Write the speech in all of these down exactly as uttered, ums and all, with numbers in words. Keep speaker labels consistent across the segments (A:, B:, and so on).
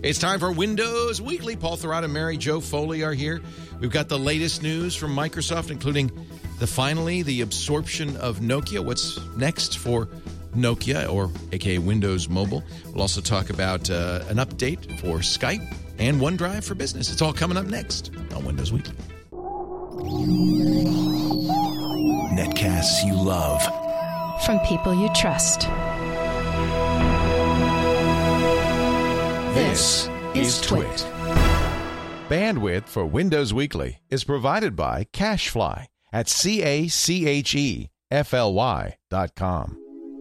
A: It's time for Windows Weekly. Paul Thurrott and Mary Jo Foley are here. We've got the latest news from Microsoft, including the finally the absorption of Nokia. What's next for Nokia, or A K A Windows Mobile? We'll also talk about uh, an update for Skype and OneDrive for Business. It's all coming up next on Windows Weekly.
B: Netcasts you love.
C: From people you trust.
B: This is Twit.
A: Bandwidth for Windows Weekly is provided by CacheFly at C A C H E F L Y dot com.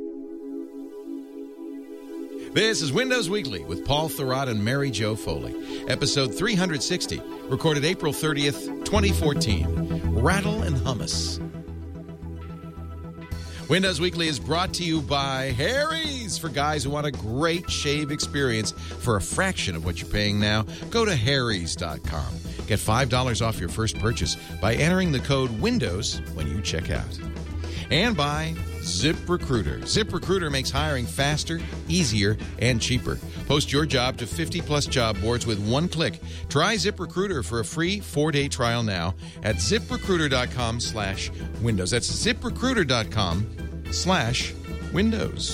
A: This is Windows Weekly with Paul Thurrott and Mary Jo Foley. Episode three sixty, recorded April thirtieth, twenty fourteen. Rattle and Hummus. Windows Weekly is brought to you by Harry's. For guys who want a great shave experience for a fraction of what you're paying now, go to harrys dot com. Get five dollars off your first purchase by entering the code WINDOWS when you check out. And by ZipRecruiter. ZipRecruiter makes hiring faster, easier, and cheaper. Post your job to fifty plus job boards with one click. Try ZipRecruiter for a free four-day trial now at ZipRecruiter.com slash Windows. That's ZipRecruiter.com slash Windows.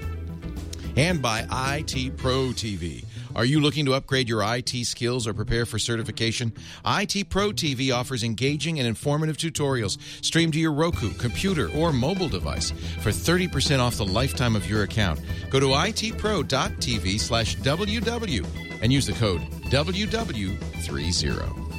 A: And by I T Pro T V. Are you looking to upgrade your I T skills or prepare for certification? I T Pro T V offers engaging and informative tutorials streamed to your Roku, computer, or mobile device for thirty percent off the lifetime of your account. Go to itpro.tv slash WW and use the code W W thirty.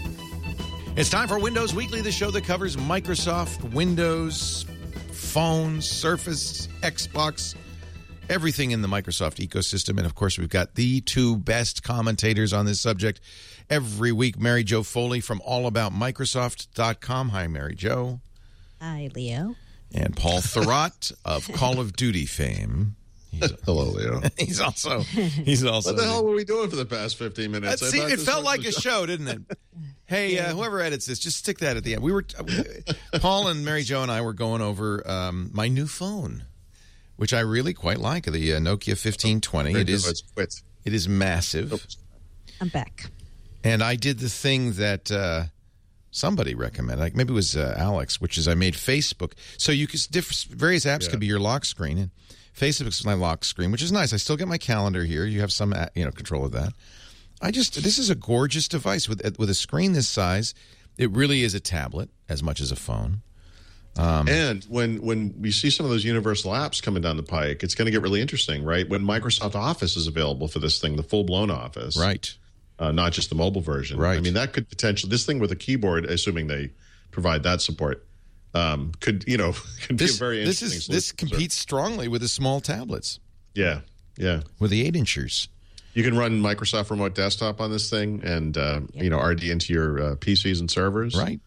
A: It's time for Windows Weekly, the show that covers Microsoft, Windows, Phone, Surface, Xbox, everything in the Microsoft ecosystem. And, of course, we've got the two best commentators on this subject every week. Mary Jo Foley from all about microsoft dot com. Hi, Mary Jo.
D: Hi, Leo.
A: And Paul Thurrott of Call of Duty fame. He's,
E: Hello, Leo.
A: He's also... He's also.
E: What the hell were we doing for the past fifteen minutes?
A: See, it felt like a show, didn't it? Hey, uh, whoever edits this, just stick that at the end. We were... Paul and Mary Jo and I were going over um, my new phone, which I really quite like, the uh, Nokia fifteen twenty. It is, it is massive.
D: I'm back.
A: And I did the thing that uh, somebody recommended, like maybe it was uh, Alex, which is I made Facebook. So you could, diff- various apps yeah. could be your lock screen. And Facebook's my lock screen, which is nice. I still get my calendar here. You have some you know control of that. I just, this is a gorgeous device. With, with a screen this size, it really is a tablet as much as a phone.
E: Um, and when when we see some of those universal apps coming down the pike, it's going to get really interesting, right? When Microsoft Office is available for this thing, the full-blown Office.
A: Right.
E: Uh, not just the mobile version.
A: Right.
E: I mean, that could potentially, this thing with a keyboard, assuming they provide that support, um, could, you know, could
A: this,
E: be a very
A: this
E: interesting
A: is This competes strongly with the small tablets.
E: Yeah, yeah.
A: With the eight-inchers.
E: You can run Microsoft Remote Desktop on this thing and, uh, yep. you know, R D into your uh, P Cs and servers.
A: Right.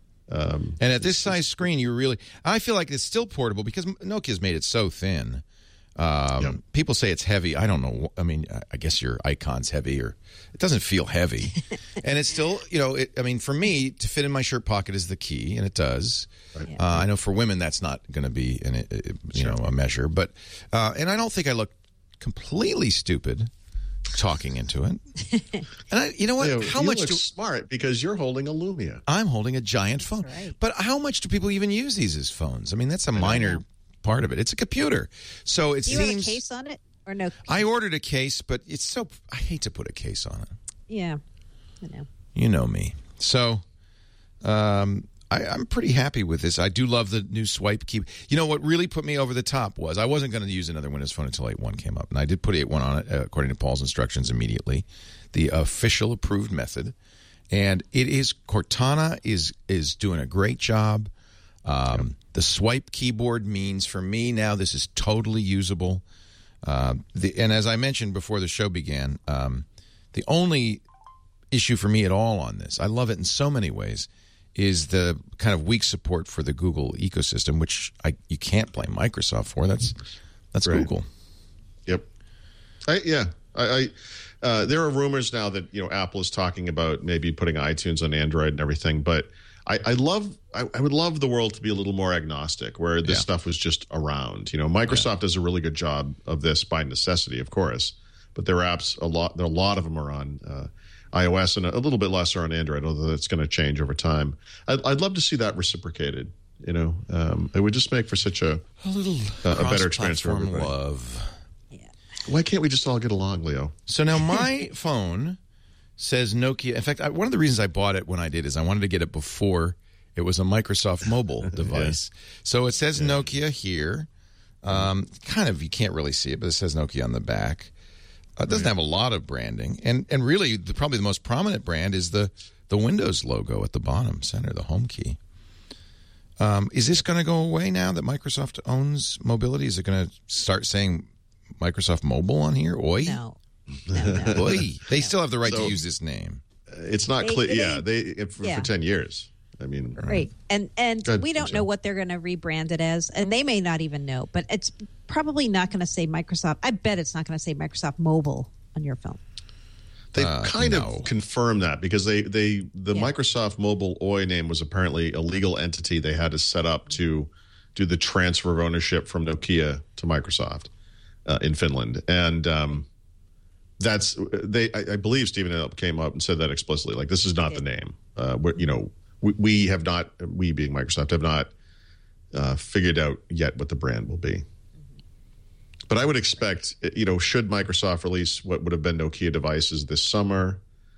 A: Um, and at this size screen, you really... I feel like it's still portable because Nokia's made it so thin. Um, yep. People say it's heavy. I don't know. I mean, I guess your icon's heavy, or it doesn't feel heavy. And it's still, you know, it, I mean, for me, to fit in my shirt pocket is the key, and it does. Right. Uh, I know for women that's not going to be, an, you know, a measure. But uh, and I don't think I look completely stupid talking into it. And I, you know what?
E: Leo,
A: how
E: you
A: much
E: look
A: do,
E: smart because you're holding a Lumia.
A: I'm holding a giant phone. Right. But how much do people even use these as phones? I mean, that's a minor part of it. It's a computer. So it
D: do you
A: seems
D: have a case on it or no case?
A: I ordered a case, but it's so I hate to put a case on it.
D: Yeah. I know.
A: You know me. So um I, I'm pretty happy with this. I do love the new swipe key. You know, what really put me over the top was I wasn't going to use another Windows Phone until eight point one came up. And I did put eight point one on it, uh, according to Paul's instructions, immediately. The official approved method. And it is, Cortana is is doing a great job. Um, yep. The swipe keyboard means, for me now, this is totally usable. Uh, the, and as I mentioned before the show began, um, the only issue for me at all on this, I love it in so many ways, is the kind of weak support for the Google ecosystem, which I you can't blame Microsoft for. That's that's right. Google.
E: Yep. I, yeah. I, I uh, there are rumors now that you know Apple is talking about maybe putting iTunes on Android and everything, but I, I love I, I would love the world to be a little more agnostic, where this yeah. stuff was just around. You know, Microsoft yeah. does a really good job of this by necessity, of course, but their apps a lot. There a lot of them are on uh, iOS and a, a little bit less are on Android. Although that's going to change over time. I'd, I'd love to see that reciprocated. You know, um, it would just make for such a
A: A little
E: uh, a better experience for
A: cross-platform
E: everybody.
A: love.
E: Why can't we just all get along, Leo?
A: So now my phone says Nokia. In fact, I, one of the reasons I bought it when I did is I wanted to get it before it was a Microsoft mobile device. So it says yeah. Nokia here. Um, kind of, you can't really see it, but it says Nokia on the back. Uh, it doesn't right. have a lot of branding. And and really, the, probably the most prominent brand is the, the Windows logo at the bottom center, the home key. Um, is this going to go away now that Microsoft owns mobility? Is it going to start saying Microsoft Mobile on here? Oi?
D: No. No, no.
A: Oi. They still have the right
E: So-
A: to use this name.
E: It's not
D: They-
E: clear.
D: they-
E: Yeah, they for,
D: yeah.
E: for ten years. I mean,
D: Right. And and
E: Go ahead,
D: we don't
E: I'm
D: know
E: sorry.
D: what they're going to rebrand it as, and they may not even know. But it's probably not going to say Microsoft. I bet it's not going to say Microsoft Mobile on your phone.
E: They've
A: Uh,
E: kind
A: no.
E: of confirmed that because they, they the
D: Yeah.
E: Microsoft Mobile O I name was apparently a legal entity they had to set up to do the transfer of ownership from Nokia to Microsoft uh, in Finland, and um, that's they. I, I believe Stephen Elp came up and said that explicitly. Like, this is not the name. Uh, we're, you know, we, we have not. We being Microsoft have not uh, figured out yet what the brand will be. But I would expect, you know, should Microsoft release what would have been Nokia devices this summer,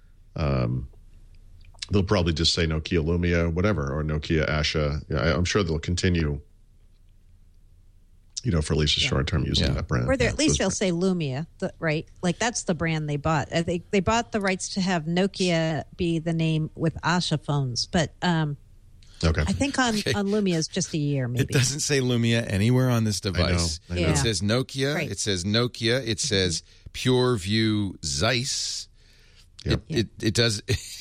E: um, they'll probably just say Nokia Lumia, whatever, or Nokia Asha. Yeah, I, I'm sure they'll continue, you know, for at least a short term using
A: Yeah.
E: that brand.
D: Or they're- at least
E: Those
D: they'll say Lumia, the, right? Like that's the brand they bought. I think they bought the rights to have Nokia be the name with Asha phones, but um,
E: Okay.
D: I think on
A: Okay.
D: on Lumia is just a year,
A: It
D: maybe.
A: doesn't say Lumia anywhere on this device.
E: I know.
D: Yeah.
A: It says Nokia.
D: Right.
A: It says Nokia. It says PureView Zeiss.
E: Yep.
A: It, it it does.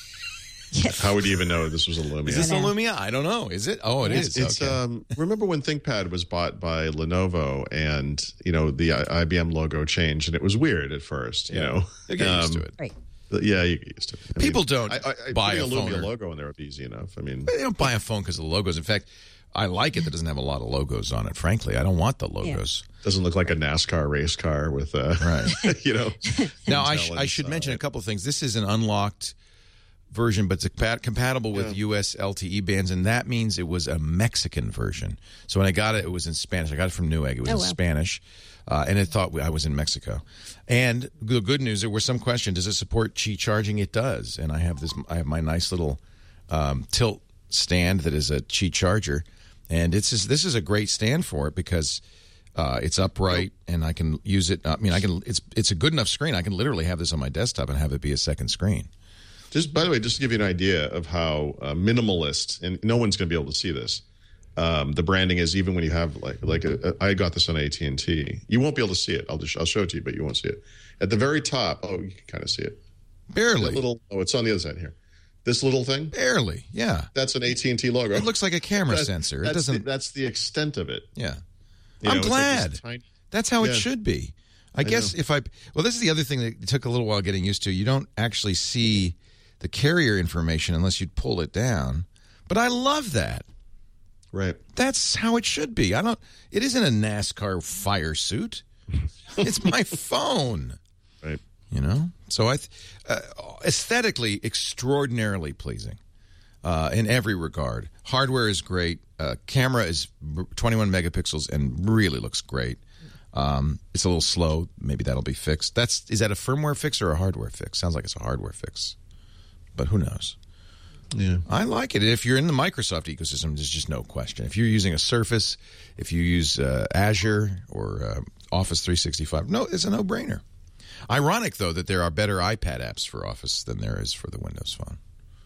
D: Yes.
E: How would you even know this was a Lumia?
A: Is this a
D: I know.
A: Lumia? I don't know. Is it? Oh, it is.
E: It's, it's
A: okay.
E: um. Remember when ThinkPad was bought by Lenovo, and you know the I- IBM logo changed, and it was weird at first. You know,
A: They get used
E: Um,
A: to it.
D: Right.
E: But yeah, you get used to it. I
A: People
E: mean,
A: don't
E: I, I, I,
A: buy
E: putting
A: a
E: a
A: phone
E: Lumia
A: or-
E: logo in there would be easy enough. I mean,
A: They don't buy a phone because of the logos. In fact, I like it that doesn't have a lot of logos on it. Frankly, I don't want the logos.
E: doesn't look like a NASCAR race car with uh,
A: Right.
E: you know.
A: Now, I,
E: Intel
A: sh- I should
E: inside.
A: mention a couple of things. This is an unlocked version, but it's compat- compatible with
E: Yeah.
A: U S L T E bands, and that means it was a Mexican version. So when I got it, it was in Spanish. I got it from Newegg. It was
D: Oh,
A: in
D: wow.
A: Spanish, uh, and it thought I was in Mexico. And the good news, there was some question: does it support Qi charging? It does, and I have this. I have my nice little um, tilt stand that is a Qi charger, and it's just, this is a great stand for it because. Uh, it's upright, and I can use it. I mean, I can. It's it's a good enough screen. I can literally have this on my desktop and have it be a second screen.
E: Just by the way, just to give you an idea of how uh, minimalist, and no one's going to be able to see this. Um, the branding is even when you have like like a, a, I got this on A T and T. You won't be able to see it. I'll just I'll show it to you, but you won't see it. At the very top, oh, you can kind of see it.
A: Barely,
E: That little. Oh, it's on the other side here. This little thing.
A: barely. Yeah,
E: That's an A T and T logo.
A: it looks like a camera
E: That-
A: sensor. It
E: that's
A: doesn't.
E: The, that's the extent of it.
A: yeah,
E: You
A: I'm
E: know, it's like
A: glad.
E: this tiny-
A: That's how it
E: Yeah.
A: should be. I, guess
E: know.
A: if I well, this is the other thing that took a little while getting used to. You don't actually see the carrier information unless you pull it down. But I love that.
E: Right.
A: That's how it should be. I don't. It isn't a NASCAR fire suit. It's my phone.
E: Right.
A: You know. So I, th- uh, aesthetically, extraordinarily pleasing uh, in every regard. Hardware is great. Uh, camera is twenty-one megapixels and really looks great. Um, it's a little slow. Maybe that'll be fixed. That's is that a firmware fix or a hardware fix? Sounds like it's a hardware fix, but who knows?
E: Yeah.
A: I like it. If you're in the Microsoft ecosystem, there's just no question. If you're using a Surface, if you use uh, Azure or uh, Office three sixty-five, no, it's a no-brainer. Ironic, though, that there are better iPad apps for Office than there is for the Windows Phone.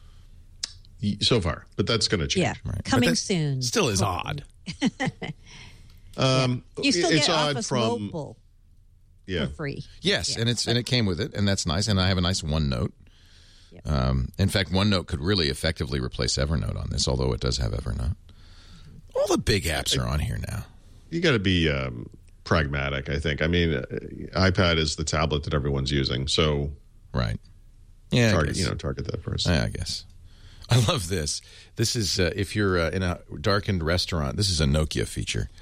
E: So far, but that's going to change.
D: Yeah.
A: Right. But
D: Coming
A: that
D: soon.
A: Still is odd.
E: Um,
D: You still
E: it's
D: get
E: odd
D: Office
E: from
D: Mobile
E: yeah.
D: for free.
A: Yes,
D: Yeah.
A: and it's and it came with it, and that's nice. And I have a nice OneNote. Um, in fact, OneNote could really effectively replace Evernote on this, although it does have Evernote. All the big apps are on here now.
E: You got to be um, pragmatic, I think. I mean, uh, iPad is the tablet that everyone's using, so
A: Right. Yeah, I
E: target
A: guess.
E: you know target that first.
A: Yeah, I guess. I love this. This is uh, if you're uh, in a darkened restaurant. This is a Nokia feature.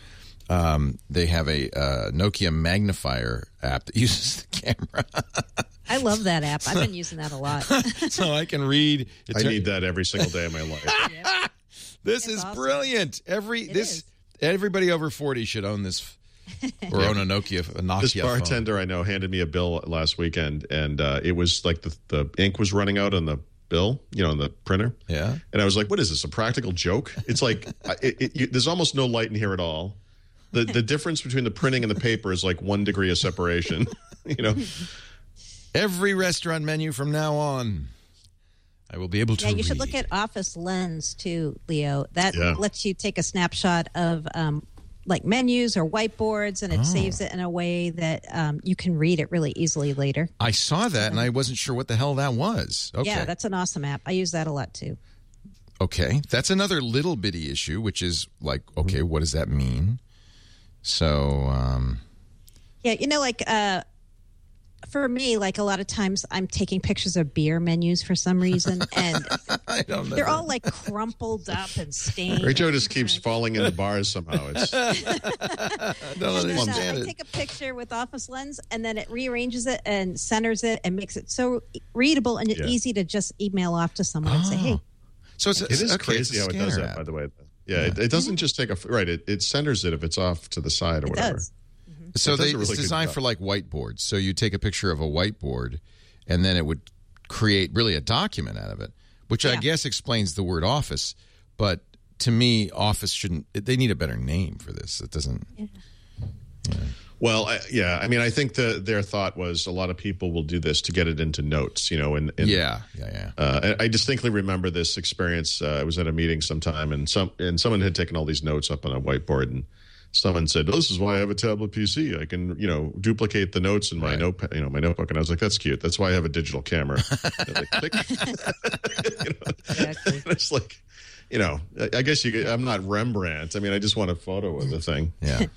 A: um, they have a uh, Nokia magnifier app that uses the camera.
D: I love that app. I've been using that a lot.
A: So I can read.
E: I need that every single day of my life.
D: Yep.
A: This
D: It's
A: is
D: awesome.
A: brilliant. Every
D: It
A: this
D: is.
A: everybody over forty should own this or own a Nokia a Nokia
E: This
A: phone.
E: bartender I know handed me a bill last weekend, and uh, it was like the, the ink was running out on the bill, you know, on the printer.
A: Yeah.
E: And I was like, what is this, a practical joke? It's like, it, it, you, there's almost no light in here at all. The the difference between the printing and the paper is like one degree of separation, you know?
A: Every restaurant menu from now on, I will be able to
D: Yeah, you should
A: read.
D: look at Office Lens too, Leo. That
E: Yeah.
D: lets you take a snapshot of um, like menus or whiteboards, and it
A: Oh.
D: saves it in a way that um, you can read it really easily later.
A: I saw that, and I wasn't sure what the hell that was. Okay.
D: Yeah, that's an awesome app. I use that a lot too.
A: Okay. That's another little bitty issue, which is like, okay, what does that mean? So, um,
D: Yeah, you know, like uh, for me, like a lot of times I'm taking pictures of beer menus for some reason, and
A: I don't know.
D: they're all like crumpled up and stained.
E: Rachel just keeps falling into bars somehow. It's
A: I don't
D: And then, uh,
A: understand
D: I
A: it.
D: take a picture with Office Lens, and then it rearranges it and centers it and makes it so readable and
E: Yeah.
D: easy to just email off to someone and say, "Hey,
A: So it's,
E: it is
A: okay,
E: crazy
A: it's a
E: how it does
A: scanner
E: that,
A: app.
E: by the way. Yeah, It, it doesn't just take a right. It, it centers it if it's off to the side or
D: it
E: whatever.
D: does."
A: So
E: It does
A: they,
E: a really
A: it's
E: good
A: designed
E: job.
A: for like whiteboards. So you take a picture of a whiteboard, and then it would create really a document out of it, which I
D: Yeah.
A: guess explains the word office. But to me, office shouldn't. They need a better name for this. It doesn't.
E: Well, I, yeah, I mean, I think the, their thought was a lot of people will do this to get it into notes, you know. And, and
A: Yeah, yeah, yeah.
E: uh, I I distinctly remember this experience. Uh, I was at a meeting sometime, and some and someone had taken all these notes up on a whiteboard, and someone said, "This is why I have a tablet P C. I can, you know, duplicate the notes in my
A: Right.
E: notepad, you know, my notebook." And I was like, "That's cute. That's why I have a digital camera." And like, click. You know?
D: Exactly.
E: And it's like, you know, I I guess you. Could, I'm not Rembrandt. I mean, I just want a photo of the thing.
A: Yeah.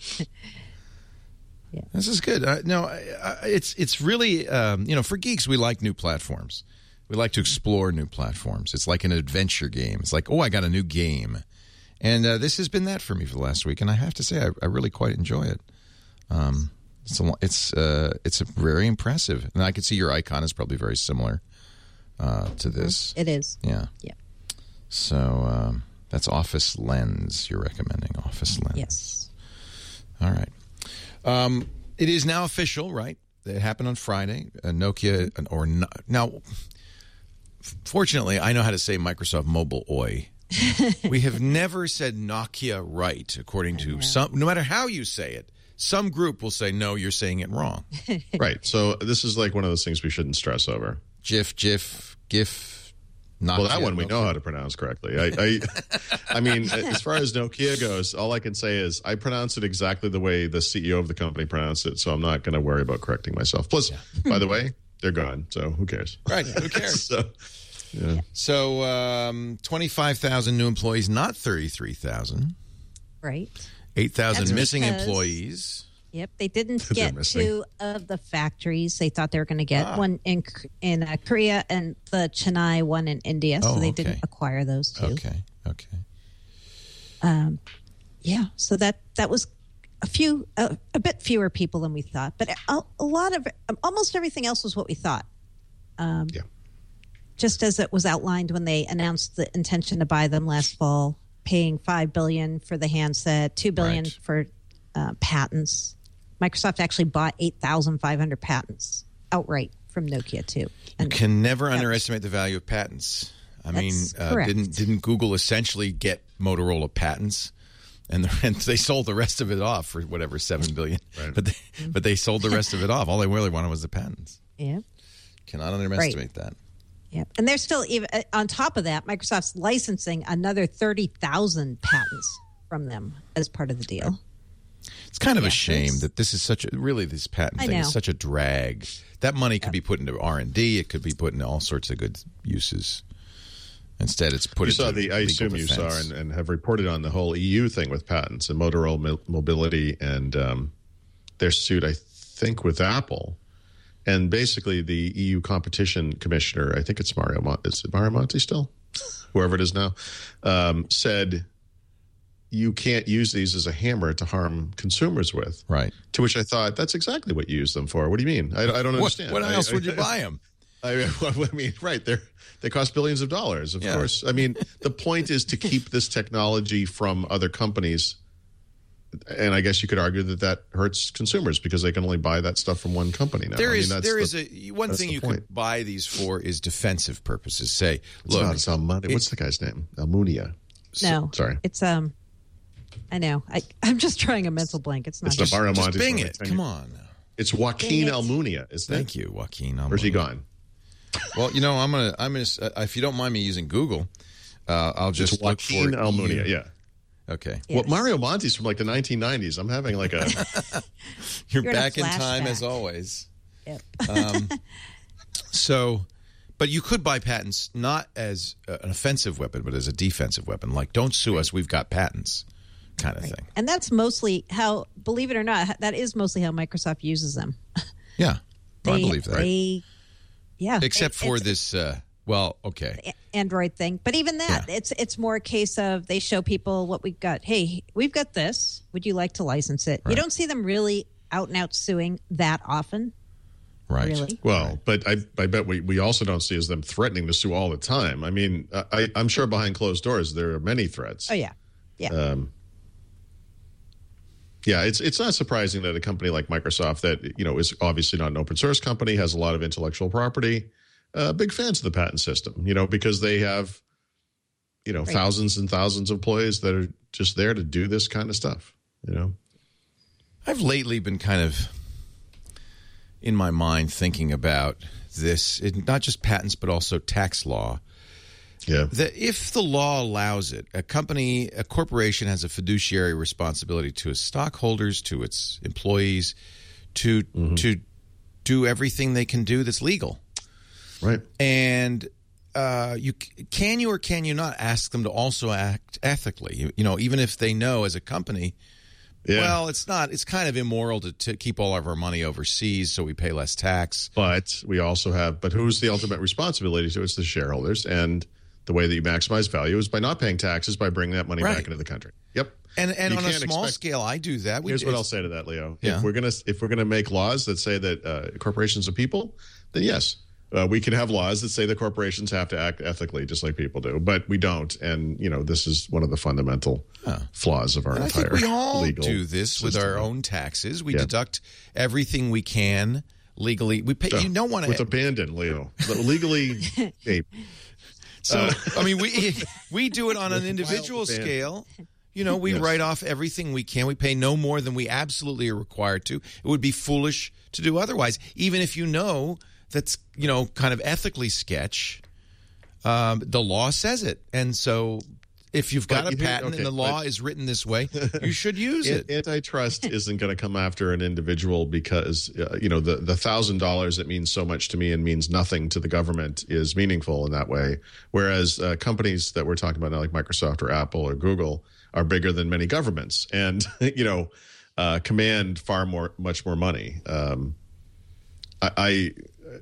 D: Yeah.
A: This is good. Uh, no, I, I, it's it's really um, you know, for geeks, we like new platforms. We like to explore new platforms. It's like an adventure game. It's like, oh, I got a new game, and uh, this has been that for me for the last week. And I have to say, I, I really quite enjoy it. Um, it's a, lo- it's uh, it's a very impressive, and I can see your icon is probably very similar uh, to this.
D: It is.
A: Yeah.
D: Yeah.
A: So um, that's Office Lens. You're recommending Office Lens.
D: Yes.
A: All right. Um, it is now official, right? It happened on Friday. Uh, Nokia, or no, now, fortunately, I know how to say Microsoft Mobile Oi. We have never said Nokia right, according to some. No matter how you say it, some group will say no. You're saying it wrong.
E: Right. So this is like one of those things we shouldn't stress over.
A: GIF, GIF, GIF. Nokia,
E: Well, that one we
A: Nokia.
E: know how to pronounce correctly. I, I, I mean, as far as Nokia goes, all I can say is I pronounce it exactly the way the C E O of the company pronounced it, so I'm not going to worry about correcting myself. Plus, by the way, they're gone, so who cares?
A: Right? Who cares?
E: So, yeah.
A: So, um, twenty-five thousand new employees, not thirty-three thousand.
D: Right.
A: Eight thousand
D: That's
A: missing
D: because-
A: employees.
D: Yep, they didn't
E: They're
D: get
E: missing.
D: two of the factories they thought they were going to get.
A: Ah.
D: One in in uh, Korea and the Chennai one in India. So
A: Oh,
D: they
A: okay.
D: didn't acquire those two.
A: Okay. Okay.
D: Yeah, so that that was a few, uh, a bit fewer people than we thought, but a, a lot of almost everything else was what we thought. Um,
E: Yeah.
D: Just as it was outlined when they announced the intention to buy them last fall, paying five billion for the handset, two billion
A: Right.
D: for uh, patents. Microsoft actually bought eight thousand five hundred patents outright from Nokia too.
A: You
D: And
A: can never underestimate the value of patents. I mean,
D: That's
A: uh,
D: correct.
A: didn't didn't Google essentially get Motorola patents, and, the, and they sold the rest of it off for whatever seven billion.
E: Right.
A: But they, but they sold the rest of it off. All they really wanted was the patents.
D: yeah.
A: Cannot underestimate that.
D: Yeah, and they're still even uh, on top of that. Microsoft's licensing another thirty thousand patents from them as part of the deal.
A: It's kind of
D: Yeah,
A: a shame
D: it's-
A: that this is such a really this patent
D: I
A: thing
D: know.
A: is such a drag. That money could be put into R and D. It could be put into all sorts of good uses. Instead, it's put
E: You
A: into
E: saw the, I
A: legal
E: assume you saw
A: defense.
E: and, and have reported on the whole E U thing with patents and Motorola Mo- Mobility and um, their suit, I think, with Apple. And basically, the E U competition commissioner, I think it's Mario Monti, is it Mario Monti still? Whoever it is now, um, said you can't use these as a hammer to harm consumers with.
A: Right.
E: To which I thought, that's exactly what you use them for. What do you mean? I, I don't understand.
A: What, what else
E: I,
A: would you
E: I,
A: buy them?
E: I, I mean, right. They're, they cost billions of dollars, of yeah. course. I mean, the point is to keep this technology from other companies. And I guess you could argue that that hurts consumers because they can only buy that stuff from one company now.
A: There
E: I
A: is
E: mean,
A: there
E: the,
A: is a one thing you
E: point.
A: could buy these for is defensive purposes. Say,
E: it's
A: look,
E: not, it's Almunia. What's the guy's name? Almunia.
D: No,
E: so, sorry,
D: it's um. I know. I I'm just trying a mental blank. It's not.
E: It's
A: just,
E: the
A: just Bing it. Come on.
E: It's Joaquin Almunia. Isn't
A: Thank
E: it?
A: you, Joaquin Almunia.
E: Where's he gone?
A: Well, you know, I'm gonna I'm gonna uh, if you don't mind me using Google, uh, I'll just
E: it's Joaquin
A: look for
E: Almunia.
A: you.
E: Yeah.
A: Okay.
E: Yes. Well, Mario Monti's from like the nineteen nineties. I'm having like a.
A: You're,
D: You're
A: back in
D: flashback.
A: time as always.
D: Yep.
A: um, so, but you could buy patents not as uh, an offensive weapon, but as a defensive weapon. Like, don't sue us, we've got patents, kind of
D: right.
A: thing.
D: And that's mostly how, believe it or not, that is mostly how Microsoft uses them.
A: Yeah,
D: they,
A: I believe that.
D: They, yeah.
A: Except
D: it,
A: for this. Uh, Well, okay.
D: Android thing. But even that, yeah. it's it's more a case of they show people what we've got. Hey, we've got this. Would you like to license it? Right. You don't see them really out and out suing that often.
A: Right.
D: Really.
E: Well, but I, I bet we, we also don't see as them threatening to sue all the time. I mean, I, I'm sure behind closed doors there are many threats.
D: Oh, yeah. Yeah.
E: Um, yeah, it's it's not surprising that a company like Microsoft that, you know, is obviously not an open source company, has a lot of intellectual property, Uh, big fans of the patent system, you know, because they have, you know, right. thousands and thousands of employees that are just there to do this kind of stuff, you know.
A: I've lately been kind of in my mind thinking about this, it, not just patents, but also tax law.
E: Yeah.
A: That if the law allows it, a company, a corporation has a fiduciary responsibility to its stockholders, to its employees, to mm-hmm. to do everything they can do that's legal.
E: Right.
A: And uh, you can you or can you not ask them to also act ethically? You, you know, even if they know as a company, yeah. well, it's not. It's kind of immoral to, to keep all of our money overseas so we pay less tax.
E: But we also have. But who's the ultimate responsibility to? It's the shareholders. And the way that you maximize value is by not paying taxes, by bringing that money
A: right.
E: back into the country. Yep.
A: And and
E: you
A: on a small
E: expect,
A: scale, I do that. We,
E: here's what I'll say to that, Leo.
A: Yeah.
E: If we're gonna if we're gonna make laws that say that uh, corporations are people, then yes. Uh, we can have laws that say the corporations have to act ethically, just like people do, but we don't. And you know, this is one of the fundamental huh. flaws of our
A: and
E: entire
A: I think we all
E: legal
A: do this
E: system.
A: with our own taxes. We
E: yeah.
A: deduct everything we can legally. We pay.
E: Uh,
A: you don't want to
E: with abandon, Leo. Legally, hey.
A: So
E: uh,
A: I mean, we we do it on an individual scale. You know, we
E: yes.
A: write off everything we can. We pay no more than we absolutely are required to. It would be foolish to do otherwise, even if you know. That's, you know, kind of ethically sketch. Um, the law says it. And so if you've got
E: but
A: a patent
E: okay,
A: and the law is written this way, you should use it.
E: Antitrust isn't going to come after an individual because, uh, you know, the the one thousand dollars that means so much to me and means nothing to the government is meaningful in that way. Whereas uh, companies that we're talking about now, like Microsoft or Apple or Google, are bigger than many governments and, you know, uh, command far more, much more money. Um, I... I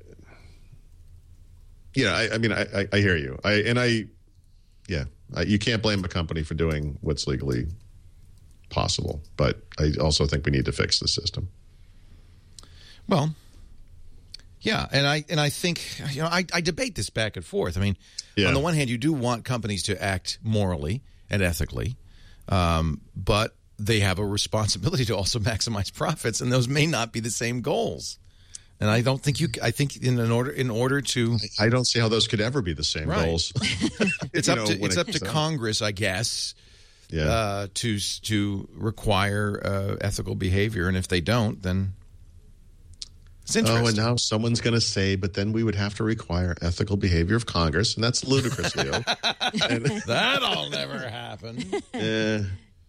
E: Yeah, I, I mean, I, I, I hear you. I and I, yeah, I, you can't blame a company for doing what's legally possible, but I also think we need to fix the system.
A: Well, yeah, and I and I think you know I, I debate this back and forth. I mean,
E: yeah.
A: on the one hand, you do want companies to act morally and ethically, um, but they have a responsibility to also maximize profits, and those may not be the same goals. And I don't think you. I think in an order, in order to,
E: I don't see how those could ever be the same
A: right.
E: goals.
A: it's up know, to it's it up to
E: out.
A: Congress, I guess,
E: yeah.
A: uh, to to require uh, ethical behavior, and if they don't, then it's interesting.
E: Oh, and now someone's going to say, but then we would have to require ethical behavior of Congress, and that's ludicrous, Leo. and,
A: That'll never happen.
E: Yeah.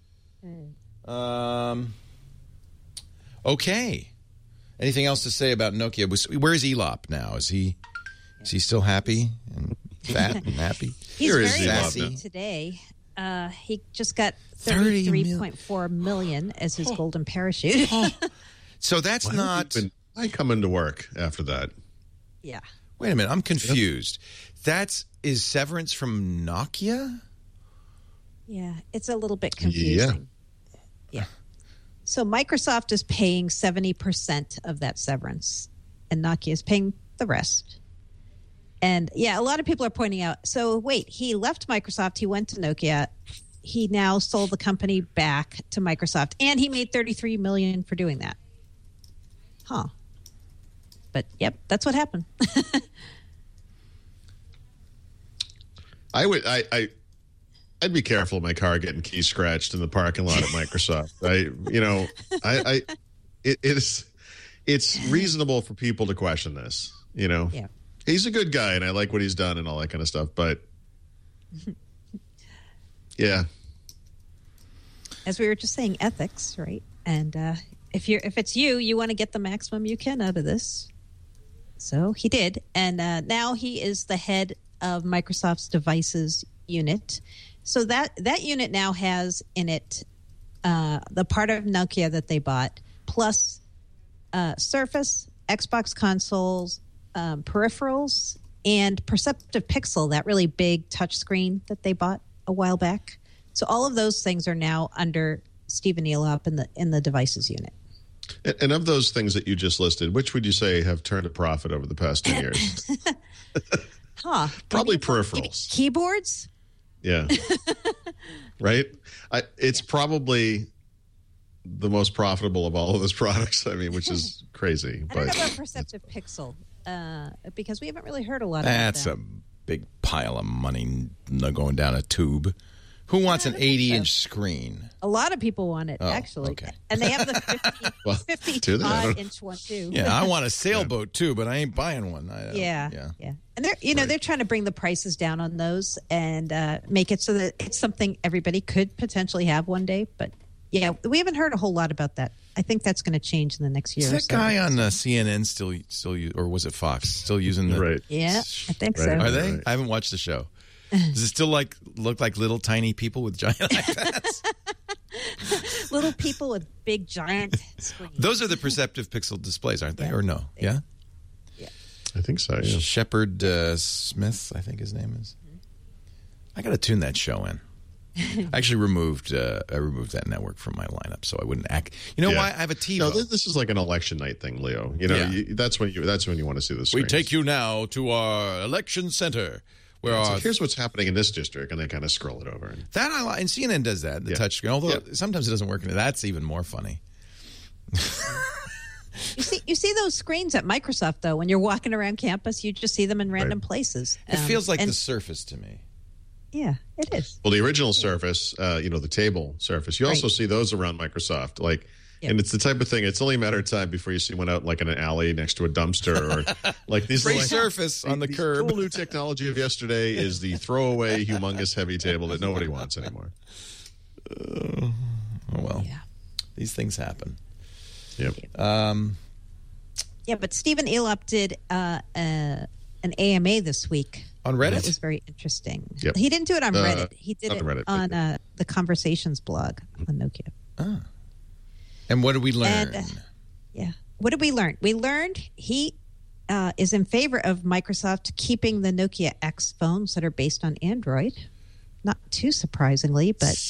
A: Um. Okay. Anything else to say about Nokia? Where is Elop now? Is he is he still happy and fat and happy?
D: He's
E: Here
D: very
E: happy
D: happy today. Uh, he just got thirty-three point four million as his oh. golden parachute.
A: oh. So that's
E: why
A: not.
E: Even, I come into work after that.
D: Yeah.
A: Wait a minute. I'm confused. That's is severance from Nokia?
D: Yeah, it's a little bit confusing. Yeah. Yeah. So Microsoft is paying seventy percent of that severance, and Nokia is paying the rest. And yeah, a lot of people are pointing out, so wait, he left Microsoft, he went to Nokia, he now sold the company back to Microsoft, and he made thirty-three million dollars for doing that. Huh. But yep, that's what happened.
E: I would I, I I'd be careful of my car getting key scratched in the parking lot at Microsoft. I you know, I, I it is it's reasonable for people to question this, you know.
D: Yeah.
E: He's a good guy and I like what he's done and all that kind of stuff, but yeah.
D: As we were just saying, ethics, right? And uh, if you're if it's you, you want to get the maximum you can out of this. So he did, and uh, now he is the head of Microsoft's devices unit. So that that unit now has in it uh, the part of Nokia that they bought, plus uh, Surface, Xbox consoles, um, peripherals, and Perceptive Pixel, that really big touchscreen that they bought a while back. So all of those things are now under Stephen Elop in the in the devices unit.
E: And of those things that you just listed, which would you say have turned a profit over the past ten years?
D: Huh?
E: Probably peripherals,
D: keyboards.
E: Yeah, right. I, it's probably the most profitable of all of those products. I mean, which is crazy.
D: I
E: but
D: don't know about Perceptive Pixel uh, because we haven't really heard a lot about
A: That's
D: that.
A: a big pile of money going down a tube. Who wants an eighty-inch so. screen?
D: A lot of people want it, oh, actually.
A: Okay.
D: And they have the fifty, well, fifty-five-inch one, too.
A: Yeah, I want a sailboat, too, but I ain't buying one. I,
D: yeah, yeah, yeah. And they're, you know, right. they're trying to bring the prices down on those and uh, make it so that it's something everybody could potentially have one day. But, yeah, we haven't heard a whole lot about that. I think that's going to change in the next year.
A: Is that
D: or so.
A: guy on uh, C N N still, still, or was it Fox, still using the...
E: Right.
D: Yeah, I think
E: right.
D: so.
A: Are they?
E: Right.
A: I haven't watched the show. Does it still like look like little tiny people with giant iPads?
D: Little people with big giant screens.
A: Those are the Perceptive Pixel displays, aren't they? Yeah. Or no? Yeah?
D: Yeah.
E: I think so, yeah.
A: Shepard uh, Smith, I think his name is. I got to tune that show in. I actually removed uh, I removed that network from my lineup so I wouldn't act. You know yeah. why? I have a TiVo.
E: No, this, this is like an election night thing, Leo. You know, yeah. you, that's when you that's when you want to see the screens.
A: We take you now to our election center. Where
E: yeah, so
A: our,
E: here's what's happening in this district, and they kind of scroll it over. And,
A: that I like, and C N N does that, the
E: yeah.
A: touchscreen. Although
E: yeah.
A: sometimes it doesn't work. That's even more funny.
D: You see, you see those screens at Microsoft though. When you're walking around campus, you just see them in random
E: right.
D: places.
A: It um, feels like
D: and,
A: the Surface to me.
D: Yeah, it is.
E: Well, the original Surface, uh, you know, the table Surface. You
D: right.
E: also see those around Microsoft, like. Yep. And it's the type of thing, it's only a matter of time before you see one out like in an alley next to a dumpster or like these
A: free
E: like,
A: Surface on the
E: the
A: curb.
E: Cool new technology of yesterday is the throwaway humongous heavy table that nobody wants anymore.
A: Uh, oh well.
D: Yeah.
A: These things happen.
E: Yep.
A: Um,
D: yeah, but Stephen Elop did uh, uh, an A M A this week.
A: On Reddit?
D: It was very interesting.
E: Yep.
D: He didn't do it on
E: uh,
D: Reddit. He did it
E: Reddit,
D: on uh, the Conversations blog on Nokia.
A: Ah. And what did we learn?
D: And, uh, yeah. What did we learn? We learned he uh, is in favor of Microsoft keeping the Nokia X phones that are based on Android. Not too surprisingly, but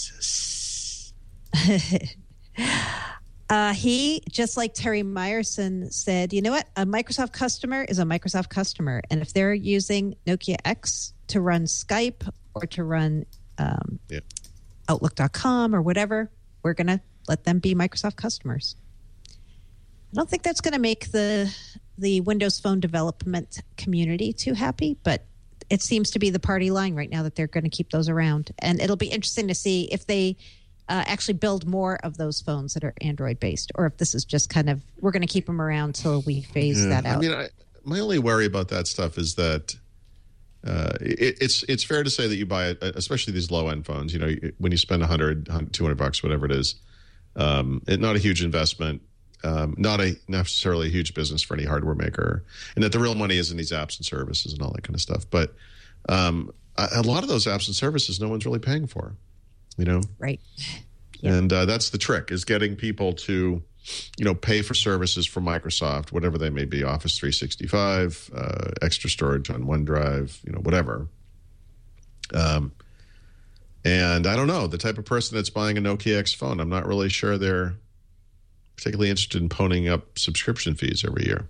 D: uh, he, just like Terry Myerson, said, you know what? A Microsoft customer is a Microsoft customer. And if they're using Nokia X to run Skype or to run um,
E: yeah.
D: Outlook dot com or whatever, we're going to let them be Microsoft customers. I don't think that's going to make the the Windows Phone development community too happy, but it seems to be the party line right now that they're going to keep those around. And it'll be interesting to see if they uh, actually build more of those phones that are Android-based, or if this is just kind of, we're going to keep them around till we phase
E: yeah.
D: that out.
E: I mean, I, my only worry about that stuff is that Uh, it, it's it's fair to say that you buy it, especially these low end phones. You know, when you spend one hundred, two hundred bucks, whatever it is, um, it, not a huge investment, um, not a necessarily a huge business for any hardware maker, and that the real money is in these apps and services and all that kind of stuff. But um, a, a lot of those apps and services, no one's really paying for. You know,
D: right?
E: Yep. And uh, that's the trick: is getting people to, you know, pay for services from Microsoft, whatever they may be, Office three sixty-five, uh, extra storage on OneDrive, you know, whatever. Um, And I don't know, the type of person that's buying a Nokia X phone, I'm not really sure they're particularly interested in ponying up subscription fees every year.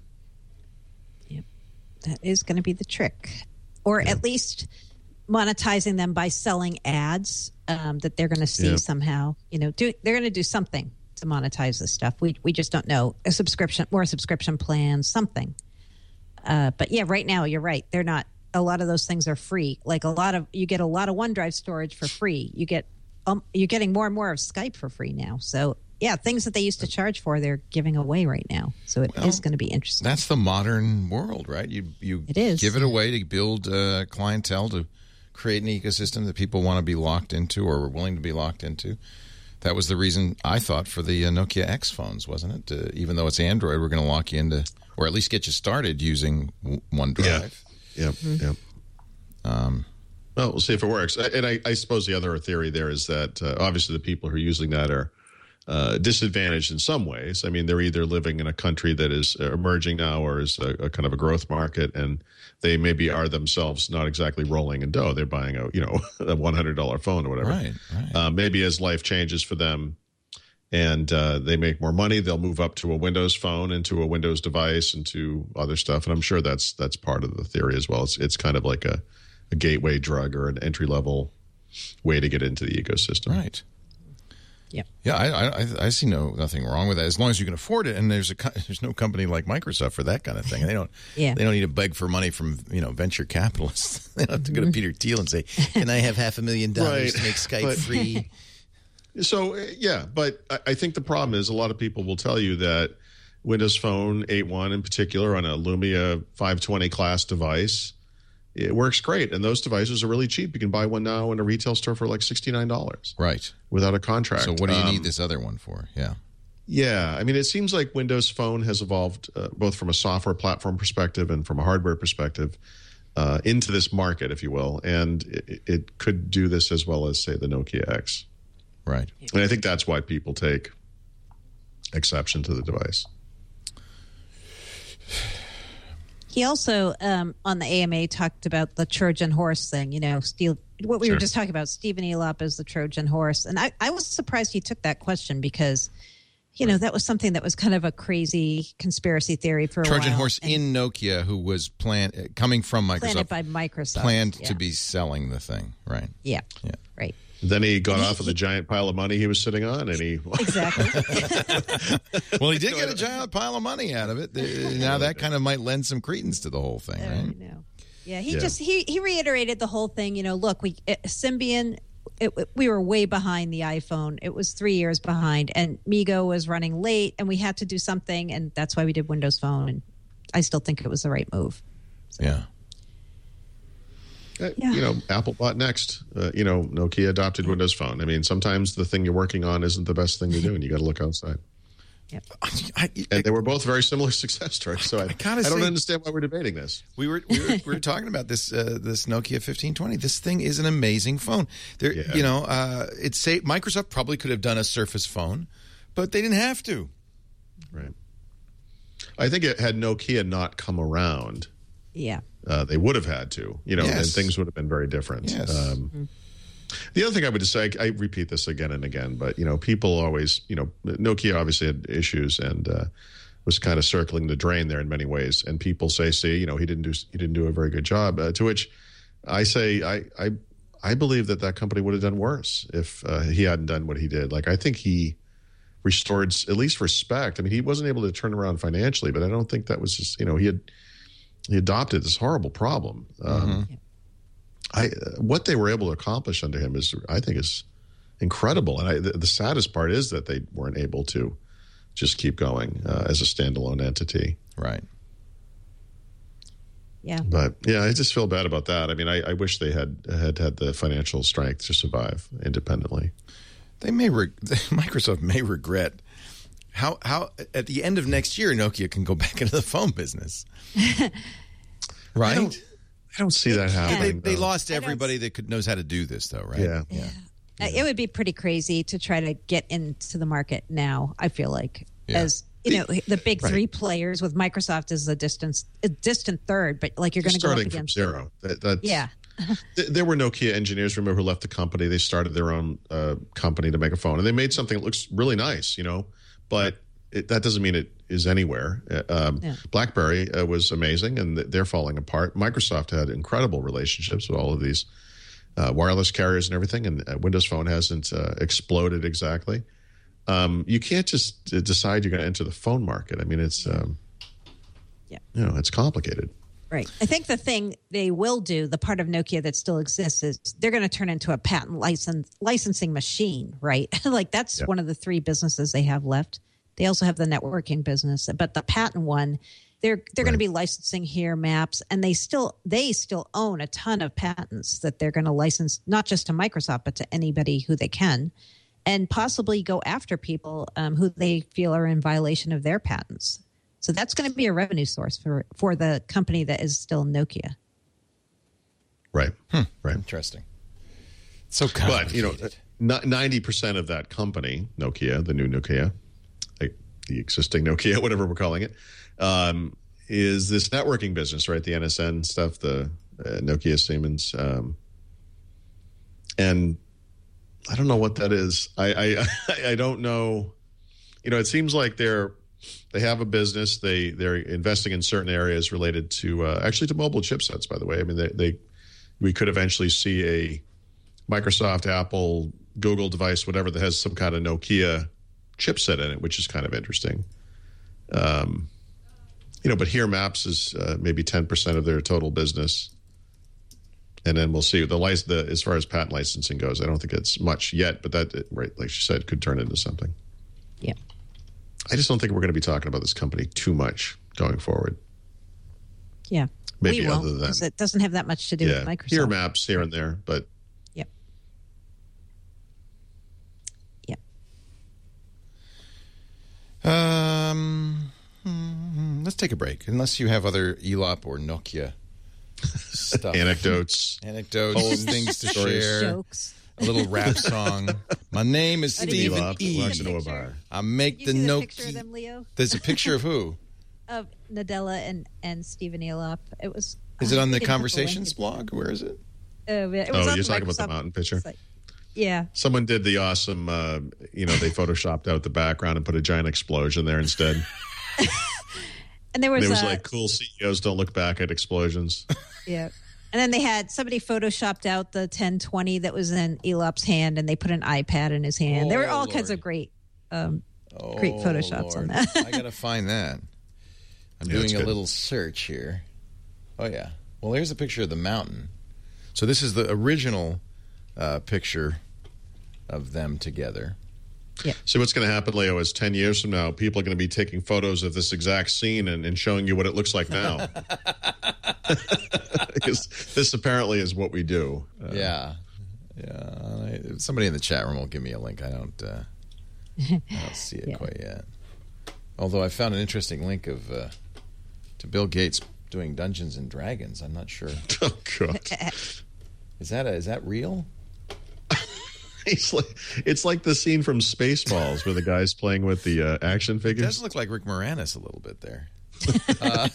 D: Yep. That is going to be the trick. Or yeah. at least monetizing them by selling ads um, that they're going to see yeah. somehow. You know, do, they're going to do something to monetize this stuff. We we just don't know. A subscription, more subscription plans, something. Uh, but yeah, right now, you're right. They're not. A lot of those things are free. Like a lot of, you get a lot of OneDrive storage for free. You get, um, you're getting more and more of Skype for free now. So yeah, things that they used to charge for, they're giving away right now. So it well, is going to be interesting.
A: That's the modern world, right? You you
D: it is.
A: give it away to build uh, clientele, to create an ecosystem that people want to be locked into or are willing to be locked into. That was the reason, I thought, for the uh, Nokia X phones, wasn't it? Uh, even though it's Android, we're going to lock you into, or at least get you started using OneDrive.
E: Yeah. Yep, mm-hmm. yep. Um, well, we'll see if it works. And I, I suppose the other theory there is that uh, obviously the people who are using that are uh, disadvantaged in some ways. I mean, they're either living in a country that is emerging now or is a, a kind of a growth market, and they maybe are themselves not exactly rolling in dough. They're buying a, you know, a one hundred dollars phone or whatever.
A: Right, right.
E: Uh, maybe as life changes for them, and uh, they make more money, they'll move up to a Windows phone, into a Windows device, into other stuff. And I'm sure that's that's part of the theory as well. It's it's kind of like a, a gateway drug or an entry level way to get into the ecosystem.
A: Right.
D: Yep.
A: Yeah, I, I I see no nothing wrong with that as long as you can afford it. And there's a there's no company like Microsoft for that kind of thing. They don't
D: yeah.
A: they don't need to beg for money from you know venture capitalists. They don't have to go to Peter Thiel and say, "Can I have half a million dollars
E: right.
A: to make Skype
E: but,
A: free?"
E: So, yeah, but I think the problem is a lot of people will tell you that Windows Phone eight point one in particular on a Lumia five twenty class device, it works great. And those devices are really cheap. You can buy one now in a retail store for like sixty-nine dollars.
A: Right.
E: Without a contract.
A: So what do you
E: um,
A: need this other one for? Yeah.
E: Yeah. I mean, it seems like Windows Phone has evolved uh, both from a software platform perspective and from a hardware perspective uh, into this market, if you will. And it, it could do this as well as, say, the Nokia X.
A: Right.
E: And I think that's why people take exception to the device.
D: He also, um, on the A M A, talked about the Trojan horse thing. You know, Steve, what we
E: Sure.
D: were just talking about, Stephen Elop as the Trojan horse. And I, I was surprised he took that question because, you know, that was something that was kind of a crazy conspiracy theory for a
A: Trojan
D: while.
A: horse
D: and
A: in Nokia, who was planned coming from Microsoft,
D: planted by Microsoft,
A: planned
D: yeah.
A: to be selling the thing. Right.
D: Yeah.
A: Yeah.
D: Right.
E: Then he got
D: He-
E: off of the giant pile of money he was sitting on, and he
D: Exactly.
A: Well, he did get a giant pile of money out of it. Uh, Now that kind of might lend some credence to the whole thing,
D: I
A: right?
D: know. Yeah, he
E: Yeah.
D: just he he reiterated the whole thing. You know, look, we uh, Symbian, it, we were way behind the iPhone. It was three years behind, and MeeGo was running late, and we had to do something, and that's why we did Windows Phone. And I still think it was the right move.
A: Yeah.
E: Uh,
D: Yeah.
E: You know, Apple bought Next. Uh, you know, Nokia adopted Windows Phone. I mean, sometimes the thing you're working on isn't the best thing to do, and you got to look outside.
D: Yep.
A: I,
E: And they were both very similar success stories. So I, I,
A: gotta
E: I don't
A: say-
E: understand why we're debating this.
A: We were we were, we were talking about this uh, this Nokia fifteen twenty. This thing is an amazing phone. There,
E: Yeah.
A: you know, uh, it's say Microsoft probably could have done a Surface phone, but they didn't have to.
E: Right. I think it had Nokia not come around,
D: Yeah.
E: uh, they would have had to, you know,
A: Yes.
E: and things would have been very different.
A: Yes.
E: Um,
D: Mm-hmm.
E: The other thing I would just say, I repeat this again and again, but, you know, people always, you know, Nokia obviously had issues and uh, was kind of circling the drain there in many ways. And people say, see, you know, he didn't do he didn't do a very good job. Uh, to which I say, I, I I believe that that company would have done worse if uh, he hadn't done what he did. Like, I think he restored at least respect. I mean, he wasn't able to turn around financially, but I don't think that was just, you know, he had he adopted this horrible problem. Um, I what they were able to accomplish under him is, I think, is incredible. And I, the, the saddest part is that they weren't able to just keep going uh, as a standalone entity.
A: Right.
D: Yeah.
E: But yeah, I just feel bad about that. I mean, I, I wish they had had had the financial strength to survive independently.
A: They may re- Microsoft may regret how how at the end of next year Nokia can go back into the phone business. Right?
E: I don't, I don't see that
A: They,
E: happening.
A: they
E: though.
A: lost everybody that could knows how to do this, though, right?
E: Yeah.
A: Yeah.
D: Uh, It would be pretty crazy to try to get into the market now, I feel like.
A: Yeah.
D: As you know, the big
E: Right.
D: three players with Microsoft is a distance a distant third, but like you're going to go up
E: starting from
D: against
E: zero. That, that's,
D: Yeah.
E: th- there were Nokia engineers, remember, who left the company. They started their own uh, company to make a phone, and they made something that looks really nice, you know, but it, that doesn't mean it is anywhere. Uh, um, yeah. BlackBerry uh, was amazing, and they're falling apart. Microsoft had incredible relationships with all of these uh, wireless carriers and everything, and uh, Windows Phone hasn't uh, exploded exactly. Um, you can't just decide you're going to enter the phone market. I mean, it's, um,
D: yeah.
E: you know, it's complicated.
D: Right. I think the thing they will do, the part of Nokia that still exists, is they're going to turn into a patent license licensing machine, right? Like that's yeah. one of the three businesses they have left. They also have the networking business, but the patent one, they're they're right. going to be licensing here maps, and they still they still own a ton of patents that they're going to license not just to Microsoft but to anybody who they can, and possibly go after people um, who they feel are in violation of their patents. So that's going to be a revenue source for, for the company that is still Nokia.
E: Right.
A: Hmm.
E: Right.
A: Interesting. So complicated.
E: But, you know, ninety percent of that company, Nokia, the new Nokia, like the existing Nokia, whatever we're calling it, um, is this networking business, right? The N S N stuff, the uh, Nokia, Siemens. Um, and I don't know what that is. I, I, I don't know. You know, it seems like they're, They have a business. They they're investing in certain areas related to uh, actually to mobile chipsets. By the way, I mean they, they we could eventually see a Microsoft, Apple, Google device, whatever, that has some kind of Nokia chipset in it, which is kind of interesting. Um, you know, but here Maps is uh, maybe ten percent of their total business, and then we'll see the license. The as far as patent licensing goes, I don't think it's much yet, but that right, like she said, could turn into something.
D: Yeah.
E: I just don't think we're going to be talking about this company too much going forward.
D: Yeah.
E: Maybe
D: we won't,
E: other than
D: it doesn't have that much to do
E: yeah,
D: with Microsoft.
E: Here Maps here and there, but
D: yep. Yep.
A: Um, let's take a break. Unless you have other E L O P or Nokia stuff,
E: anecdotes,
A: anecdotes, things to share,
D: jokes.
A: A little rap song. My name is Stephen E. I make
D: you
A: the
D: see the
A: Nokia.
D: Picture of them, Leo?
A: There's a picture of who?
D: Of Nadella and and Stephen Elop. It was.
A: Is it on the Conversations blog? Where is it?
D: Uh, it was
E: oh,
D: on
E: you're talking
D: Microsoft
E: about the mountain picture.
D: Like, yeah.
E: Someone did the awesome. Uh, you know, they photoshopped out the background and put a giant explosion there instead.
D: And there was,
E: and it was
D: uh,
E: like cool C E Os don't look back at explosions.
D: Yeah. And then they had somebody photoshopped out the ten twenty that was in Elop's hand, and they put an iPad in his hand.
A: Oh,
D: there were all
A: Lord.
D: kinds of great, um,
A: oh,
D: great photoshops
A: Lord.
D: on that.
A: I gotta find that. I'm
E: yeah,
A: doing a
E: good.
A: little search here. Oh yeah. Well, here's a picture of the mountain. So this is the original uh, picture of them together.
D: Yeah.
E: So what's going to happen, Leo, is ten years from now, people are going to be taking photos of this exact scene and, and showing you what it looks like now. Because this apparently is what we do. Uh,
A: yeah. Yeah. I, somebody in the chat room will give me a link. I don't, uh, I don't see it
D: Yeah.
A: quite yet. Although I found an interesting link of uh, to Bill Gates doing Dungeons and Dragons. I'm not sure.
E: Oh, God.
A: Is that a, is that real?
E: It's like, it's like the scene from Spaceballs where the guy's playing with the uh, action
A: It
E: figures.
A: does look like Rick Moranis a little bit there. uh,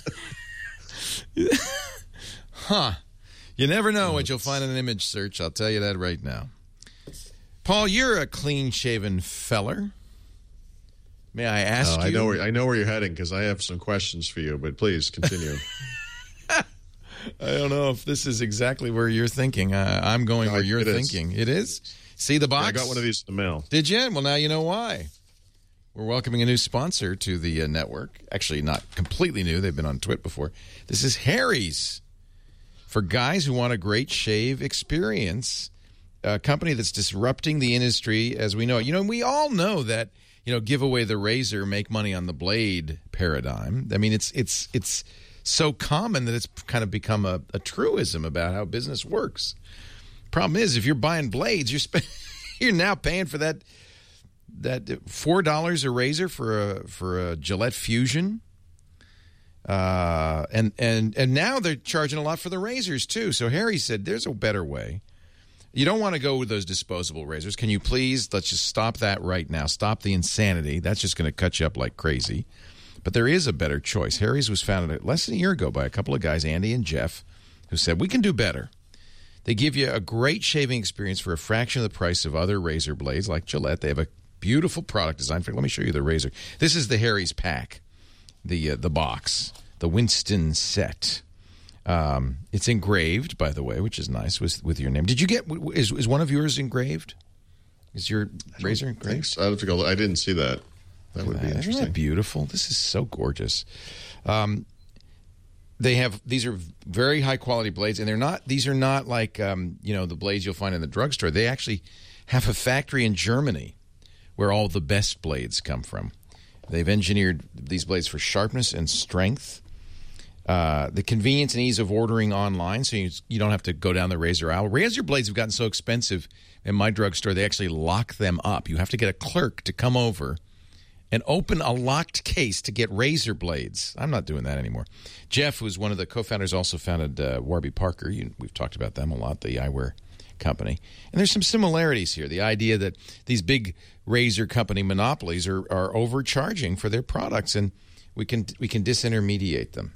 A: huh. You never know what you'll find in an image search. I'll tell you that right now. Paul, you're a clean-shaven feller. May I ask
E: Oh,
A: you?
E: I know where I know where you're heading because I have some questions for you. But please continue.
A: I don't know if this is exactly where you're thinking. Uh, I'm going
E: No,
A: where you're
E: it is.
A: thinking. It is? See the box?
E: Yeah, I got one of these in the mail.
A: Did you? Well, now you know why. We're welcoming a new sponsor to the uh, network. Actually, not completely new. They've been on Twit before. This is Harry's. For guys who want a great shave experience, a company that's disrupting the industry as we know it. You know, we all know that, you know, give away the razor, make money on the blade paradigm. I mean, it's it's it's so common that it's kind of become a, a truism about how business works. Problem is, if you're buying blades, you're spend, you're now paying for that that four dollars a razor for a for a Gillette Fusion, uh, and and and now they're charging a lot for the razors too. So Harry said, "There's a better way. You don't want to go with those disposable razors. Can you please let's just stop that right now? Stop the insanity. That's just going to cut you up like crazy." But there is a better choice. Harry's was founded less than a year ago by a couple of guys, Andy and Jeff, who said we can do better. They give you a great shaving experience for a fraction of the price of other razor blades like Gillette. They have a beautiful product design. For, let me show you the razor. This is the Harry's pack, the uh, the box, the Winston set. Um, it's engraved, by the way, which is nice with with your name. Did you get? Is is one of yours engraved? Is your razor engraved?
E: So. I have to go. I didn't see that. That would be interesting.
A: Isn't that beautiful? This is so gorgeous. Um, they have these are very high quality blades, and they're not. These are not like um, you know the blades you'll find in the drugstore. They actually have a factory in Germany where all the best blades come from. They've engineered these blades for sharpness and strength. Uh, the convenience and ease of ordering online, so you, you don't have to go down the razor aisle. Razor blades have gotten so expensive in my drugstore, they actually lock them up. You have to get a clerk to come over and open a locked case to get razor blades. I'm not doing that anymore. Jeff, who's one of the co-founders, also founded uh, Warby Parker. You, we've talked about them a lot, the eyewear company. And there's some similarities here. The idea that these big razor company monopolies are, are overcharging for their products, and we can we can disintermediate them.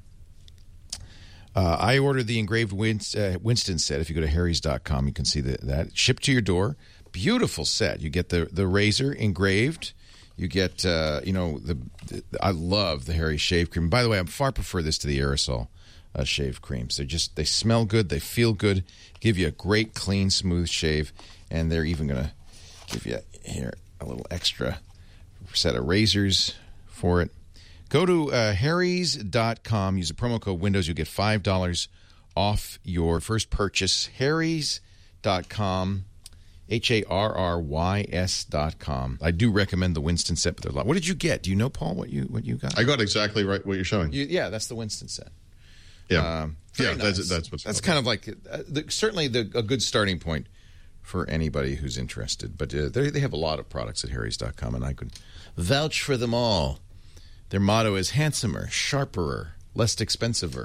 A: Uh, I ordered the engraved Winst, uh, Winston set. If you go to harrys dot com, you can see the, that. Shipped to your door. Beautiful set. You get the, the razor engraved. You get, uh, you know, the, the I love the Harry shave cream. By the way, I far prefer this to the aerosol uh, shave creams. They just they smell good. They feel good. Give you a great, clean, smooth shave. And they're even going to give you here a little extra set of razors for it. Go to uh, harrys dot com. Use the promo code Windows. You'll get five dollars off your first purchase. harrys dot com. H A R R Y S dot com. I do recommend the Winston set, but they're a lot. What did you get? Do you know, Paul, what you what you got?
E: I got exactly right what you're showing.
A: You, yeah, that's the Winston set.
E: Yeah,
A: um,
E: yeah,
A: nice.
E: that's that's what's.
A: That's kind of like uh, the, certainly the, a good starting point for anybody who's interested. But uh, they they have a lot of products at harrys dot com, and I could vouch for them all. Their motto is handsomer, sharperer, less expensiver.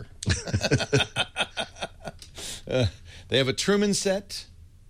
A: uh, they have a Truman set.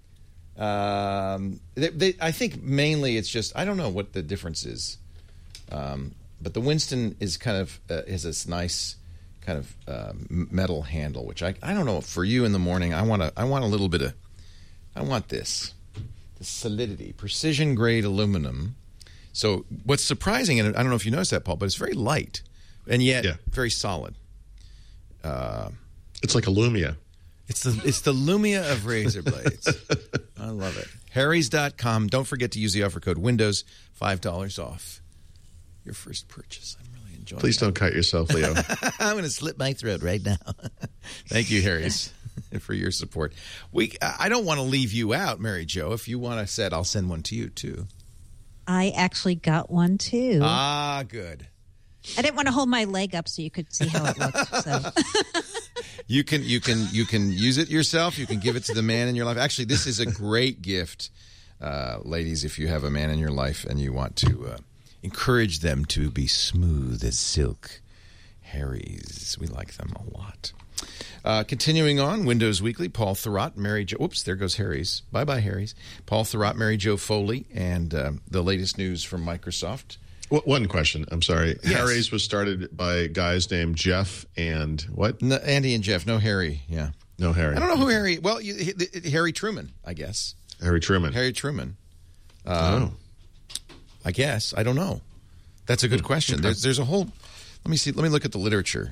A: Um, they, they, I think mainly it's just, I don't know what the difference is. Um, but the Winston is kind of, uh, is this nice kind of uh, metal handle, which I, I don't know, for you in the morning, I want to, I want a little bit of, I want this, the solidity, precision grade aluminum. So what's surprising, and I don't know if you noticed that, Paul, but it's very light and yet yeah. very solid. Uh,
E: it's like a Lumia.
A: It's the it's the Lumia of razor blades. I love it. harrys dot com. Don't forget to use the offer code Windows, five dollars off your first purchase. I'm really enjoying it.
E: Please don't cut yourself, Leo.
A: I'm going to slit my throat right now. Thank you, Harry's, for your support. We I don't want to leave you out, Mary Jo. If you want a set, I'll send one to you, too.
D: I actually got one, too.
A: Ah, good.
D: I didn't want to hold my leg up so you could see how it looked. So.
A: You can you can you can use it yourself. You can give it to the man in your life. Actually, this is a great gift, uh, ladies. If you have a man in your life and you want to uh, encourage them to be smooth as silk, Harry's, we like them a lot. Uh, continuing on, Windows Weekly, Paul Thurrott, Mary Jo. Oops, there goes Harry's. Bye bye, Harry's. Paul Thurrott, Mary Jo Foley, and uh, the latest news from Microsoft.
E: One question. I'm sorry.
A: Yes.
E: Harry's was started by guys named Jeff and what?
A: No, Andy and Jeff. No Harry. Yeah.
E: No Harry.
A: I don't know who Harry. Well, you, Harry Truman, I guess.
E: Harry Truman.
A: Harry Truman. Um, oh. I guess. I don't know. That's a good question. Okay. There's there's a whole. Let me see. Let me look at the literature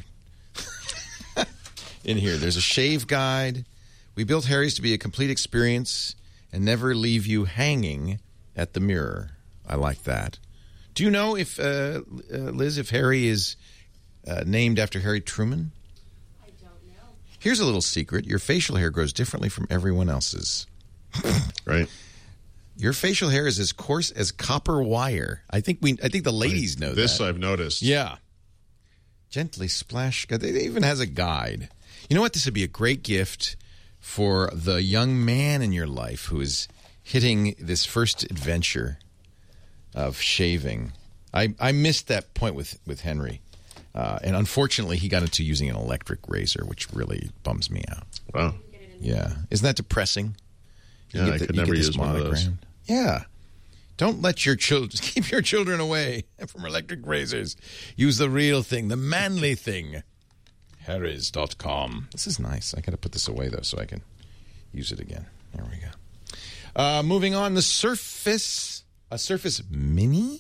A: in here. There's a shave guide. We built Harry's to be a complete experience and never leave you hanging at the mirror. I like that. Do you know if, uh, uh, Liz, if Harry is uh, named after Harry Truman?
B: I don't know.
A: Here's a little secret. Your facial hair grows differently from everyone else's.
E: Right.
A: Your facial hair is as coarse as copper wire. I think we. I think the ladies know
E: this
A: that.
E: This I've noticed.
A: Yeah. Gently splash. It even has a guide. You know what? This would be a great gift for the young man in your life who is hitting this first adventure of shaving. I, I missed that point with, with Henry. Uh, and unfortunately, he got into using an electric razor, which really bums me out.
E: Wow.
A: Yeah. Isn't that depressing? You
E: yeah,
A: get
E: I
A: the,
E: could
A: you
E: never
A: get this
E: use one of those.
A: Yeah. Don't let your children, keep your children away from electric razors. Use the real thing, the manly thing. harrys dot com. This is nice. I got to put this away, though, so I can use it again. There we go. Uh, moving on, the Surface, a Surface Mini?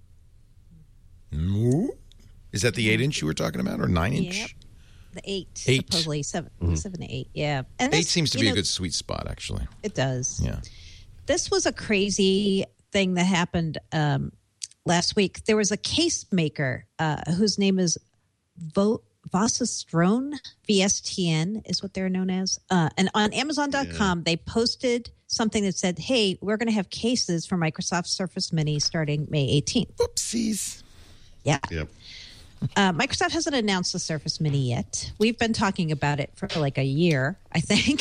A: Ooh. Is that the eight inch you were talking about, or nine inch?
D: Yep. The eight,
A: Eight.
D: supposedly seven,
E: Mm-hmm.
D: seven to eight. Yeah, and
A: Eight
D: this,
A: seems to
D: you
A: be
D: know,
A: a good sweet spot, actually.
D: It does.
A: Yeah.
D: This was a crazy thing that happened um, last week. There was a case maker uh, whose name is Vo- Vasastrone, V S T N is what they're known as. Uh, and on Amazon dot com, yeah. they posted something that said, hey, we're going to have cases for Microsoft Surface Mini starting May eighteenth.
A: Oopsies.
D: Yeah.
E: Yep.
D: Uh, Microsoft hasn't announced the Surface Mini yet. We've been talking about it for like a year, I think.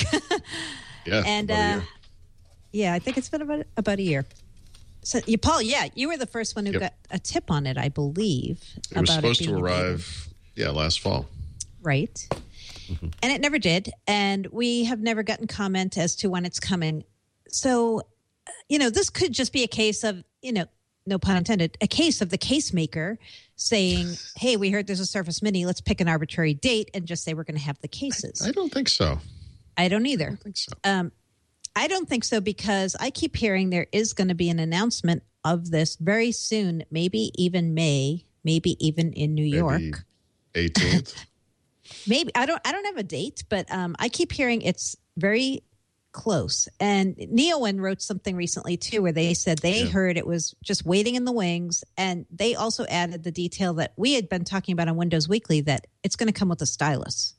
E: Yeah.
D: And uh, yeah, I think it's been about about a year. So, you, Paul, yeah, you were the first one who
E: yep.
D: got a tip on it, I believe.
E: It was
D: about
E: supposed
D: it
E: to
D: being
E: arrive, yeah, last fall.
D: Right. Mm-hmm. And it never did. And we have never gotten comment as to when it's coming. So, you know, this could just be a case of, you know, no pun intended, a case of the case maker saying, hey, we heard there's a Surface Mini. Let's pick an arbitrary date and just say we're going to have the cases.
E: I, I don't think so.
D: I don't either.
E: I don't think so.
D: Um, I don't think so because I keep hearing there is going to be an announcement of this very soon, maybe even May, maybe even in New
E: Maybe
D: York.
E: eighteenth.
D: Maybe I don't. I don't have a date, but um, I keep hearing it's very close. And Neowin wrote something recently too, where they said they yeah. heard it was just waiting in the wings, and they also added the detail that we had been talking about on Windows Weekly that it's going to come with a stylus.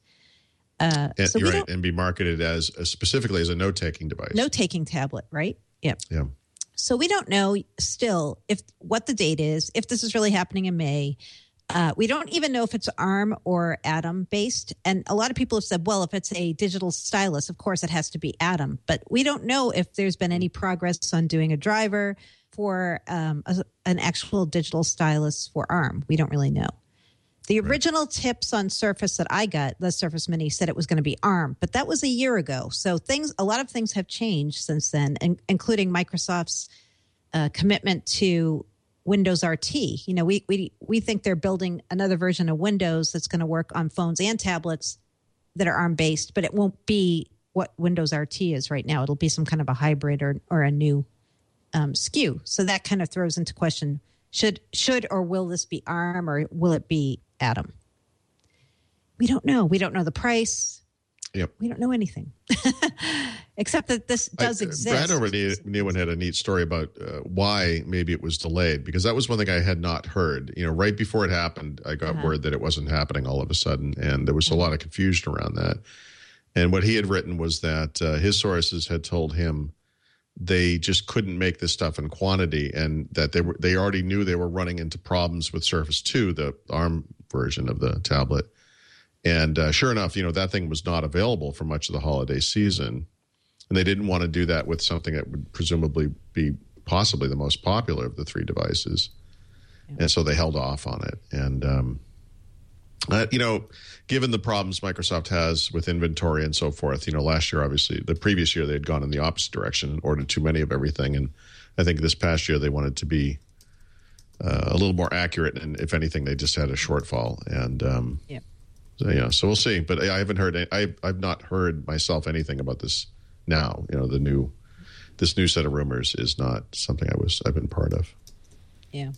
D: Uh,
E: and,
D: so
E: you're
D: we
E: right, and be marketed as uh, specifically as a note-taking device.
D: Note-taking tablet, right? Yep.
E: Yeah.
D: So we don't know still if what the date is, if this is really happening in May. Uh, we don't even know if it's ARM or Atom based. And a lot of people have said, well, if it's a digital stylus, of course it has to be Atom. But we don't know if there's been any progress on doing a driver for um, a, an actual digital stylus for ARM. We don't really know. The original right. tips on Surface that I got, the Surface Mini, said it was going to be ARM, but that was a year ago. So things, a lot of things have changed since then, in, including Microsoft's uh, commitment to Windows R T. You know, we we we think they're building another version of Windows that's going to work on phones and tablets that are ARM based, but it won't be what Windows R T is right now. It'll be some kind of a hybrid or or a new um, S K U. So that kind of throws into question: should should or will this be ARM or will it be Atom? We don't know. We don't know the price.
E: Yep.
D: We don't know anything. Except that this does
E: I,
D: exist.
E: Brad already knew and had a neat story about uh, why maybe it was delayed, because that was one thing I had not heard. You know, right before it happened, I got uh-huh. word that it wasn't happening all of a sudden, and there was uh-huh. a lot of confusion around that. And what he had written was that uh, his sources had told him they just couldn't make this stuff in quantity, and that they were they already knew they were running into problems with Surface two, the ARM version of the tablet. And uh, sure enough, you know, that thing was not available for much of the holiday season. And they didn't want to do that with something that would presumably be possibly the most popular of the three devices. Yeah. And so they held off on it. And, um, uh, you know, given the problems Microsoft has with inventory and so forth, you know, last year, obviously, the previous year, they had gone in the opposite direction and ordered too many of everything. And I think this past year, they wanted to be uh, a little more accurate. And if anything, they just had a shortfall. And, um, yeah. So, yeah, so we'll see. But I haven't heard, I, I've not heard myself anything about this now. You know, the new, this new set of rumors is not something I was, I've been part of.
D: Yeah.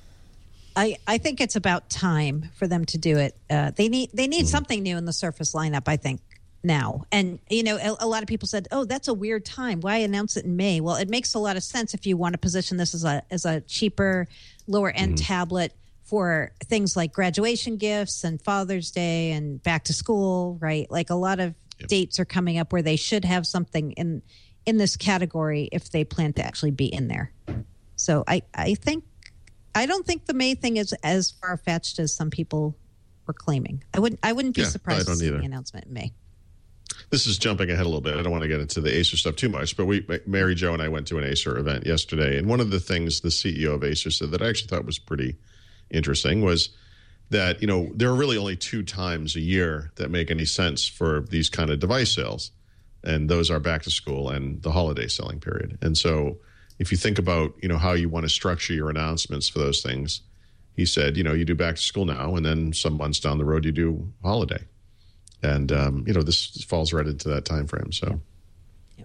D: I, I think it's about time for them to do it. Uh, they need, they need mm-hmm. something new in the Surface lineup, I think, now. And, you know, a, a lot of people said, oh, that's a weird time. Why announce it in May? Well, it makes a lot of sense if you want to position this as a, as a cheaper, lower end mm-hmm. tablet for things like graduation gifts and Father's Day and back to school, right? Like a lot of yep. dates are coming up where they should have something in in this category if they plan to actually be in there. So I, I think, I don't think the May thing is as far-fetched as some people were claiming. I wouldn't, I wouldn't be
E: yeah,
D: surprised to see
E: either.
D: the announcement in May.
E: This is jumping ahead a little bit. I don't want to get into the Acer stuff too much, but we, Mary Jo and I went to an Acer event yesterday, and one of the things the C E O of Acer said that I actually thought was pretty interesting was that, you know, there are really only two times a year that make any sense for these kind of device sales. And those are back to school and the holiday selling period. And so if you think about, you know, how you want to structure your announcements for those things, he said, you know, you do back to school now, and then some months down the road, you do holiday. And, um, you know, this falls right into that time frame. So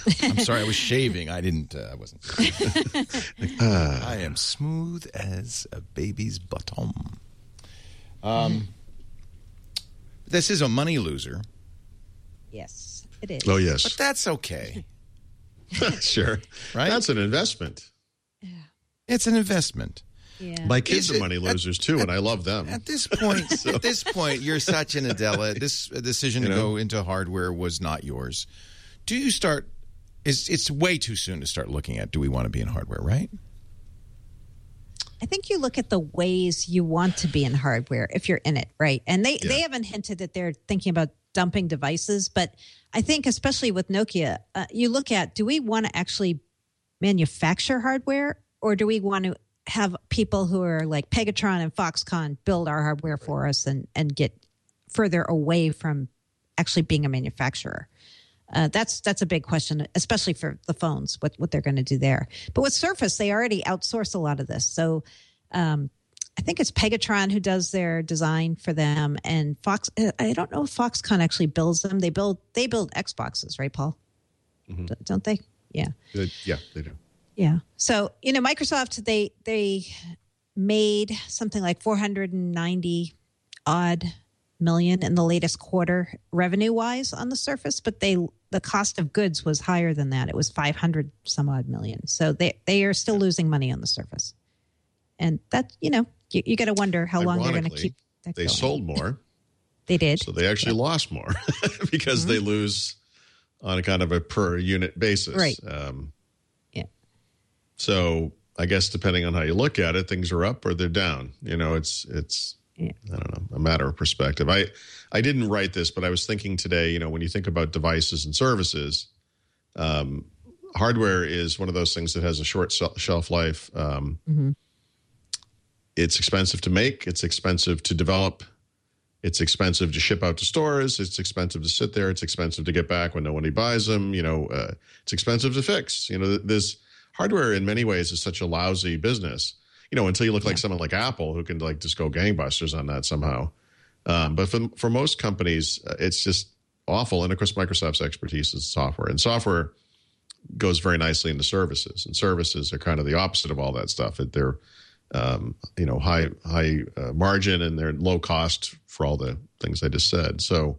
A: I'm sorry, I was shaving. I didn't. Uh, I wasn't. uh, I am smooth as a baby's bottom. Um, this is a money loser.
D: Yes, it is.
E: Oh, yes.
A: But that's okay.
E: Sure.
A: Right?
E: That's an investment.
D: Yeah.
A: It's an investment.
D: Yeah.
E: My kids
A: Is
E: are
A: it-
E: money losers, too,
A: at-
E: and I love them.
A: At this point, at this point, you're such an Adela. This decision
E: You
A: to
E: know?
A: go into hardware was not yours. Do you start? It's it's way too soon to start looking at. Do we want to be in hardware? Right?
D: I think you look at the ways you want to be in hardware if you're in it, right? And they,
E: Yeah.
D: they haven't hinted that they're thinking about dumping devices, but I think especially with Nokia, uh, you look at, do we want to actually manufacture hardware, or do we want to have people who are like Pegatron and Foxconn build our hardware for us and, and get further away from actually being a manufacturer? Uh, that's that's a big question, especially for the phones, what, what they're going to do there. But with Surface, they already outsource a lot of this. So um, I think it's Pegatron who does their design for them. And Fox, I don't know if Foxconn actually builds them. They build they build Xboxes, right, Paul?
E: Mm-hmm.
D: D- Don't they? Yeah.
E: They- yeah, they do.
D: Yeah. So, you know, Microsoft, they they made something like four hundred ninety odd million in the latest quarter revenue wise on the Surface, but they the cost of goods was higher than that. It was five hundred some odd million. So they they are still losing money on the Surface. And that, you know, you, you got to wonder how long they're going to
E: Ironically,
D: keep that
E: They
D: going.
E: sold more,
D: They did.
E: so they actually lost more because
D: Mm-hmm.
E: they lose on a kind of a per unit basis.
D: Right.
E: Um,
D: Yeah.
E: So I guess depending on how you look at it, things are up or they're down. You know, it's it's
D: Yeah.
E: I don't know, a matter of perspective. I I didn't write this, but I was thinking today. You know, when you think about devices and services, um, hardware is one of those things that has a short sel- shelf life. Um,
D: Mhm.
E: It's expensive to make. It's expensive to develop. It's expensive to ship out to stores. It's expensive to sit there. It's expensive to get back when nobody buys them. You know, uh, it's expensive to fix. You know, this hardware in many ways is such a lousy business. You know, until you look like someone like Apple who can like just go gangbusters on that somehow. Um, but for for most companies, uh, it's just awful. And of course, Microsoft's expertise is software, and software goes very nicely into services. And services are kind of the opposite of all that stuff. They're um, you know high high uh, margin and they're low cost for all the things I just said. So.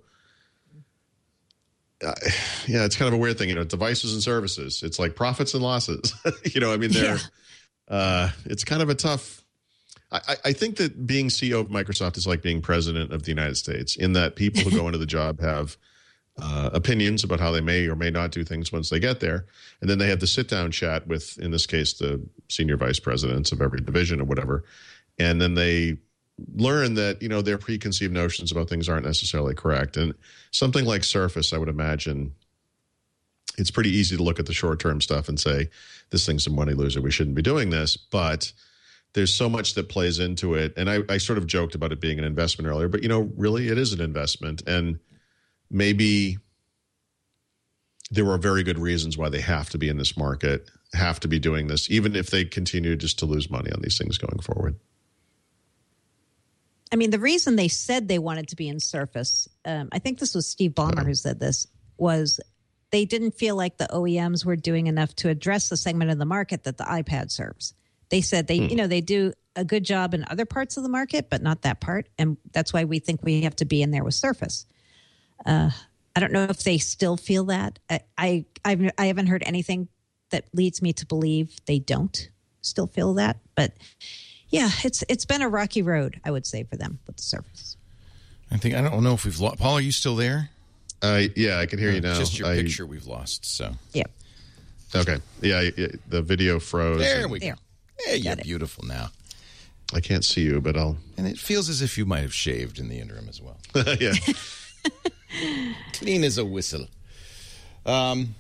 E: Uh, yeah, it's kind of a weird thing, you know, devices and services. It's like profits and losses. you know, I mean, they're,
D: Yeah.
E: uh, it's kind of a tough, I, I think that being C E O of Microsoft is like being president of the United States, in that people who go into the job have uh, opinions about how they may or may not do things once they get there. And then they have the sit down chat with, in this case, the senior vice presidents of every division or whatever. And then they learn that, you know, their preconceived notions about things aren't necessarily correct. And something like Surface, I would imagine, it's pretty easy to look at the short-term stuff and say, this thing's a money loser, we shouldn't be doing this. But there's so much that plays into it. And I, I sort of joked about it being an investment earlier, but, you know, really it is an investment. And maybe there are very good reasons why they have to be in this market, have to be doing this, even if they continue just to lose money on these things going forward.
D: I mean, the reason they said they wanted to be in Surface, um, I think this was Steve Ballmer who said this, was they didn't feel like the O E Ms were doing enough to address the segment of the market that the iPad serves. They said they, you know, they do a good job in other parts of the market, but not that part. And that's why we think we have to be in there with Surface. Uh, I don't know if they still feel that. I, I, I've, I haven't heard anything that leads me to believe they don't still feel that. But yeah, it's it's been a rocky road, I would say, for them with the Surface.
A: I think I don't know if we've lost. Paul, are you still there?
E: Uh, yeah, I can hear you now.
A: Just your
E: I,
A: picture we've lost. So
D: Yeah.
E: Okay. Yeah, yeah, the video froze.
A: there
E: and
A: we go.
D: There.
A: Hey, you're
D: Got it.
A: beautiful now,
E: I can't see you, but I'll.
A: and it feels as if you might have shaved in the interim as well.
E: yeah.
A: Clean as a whistle. Um,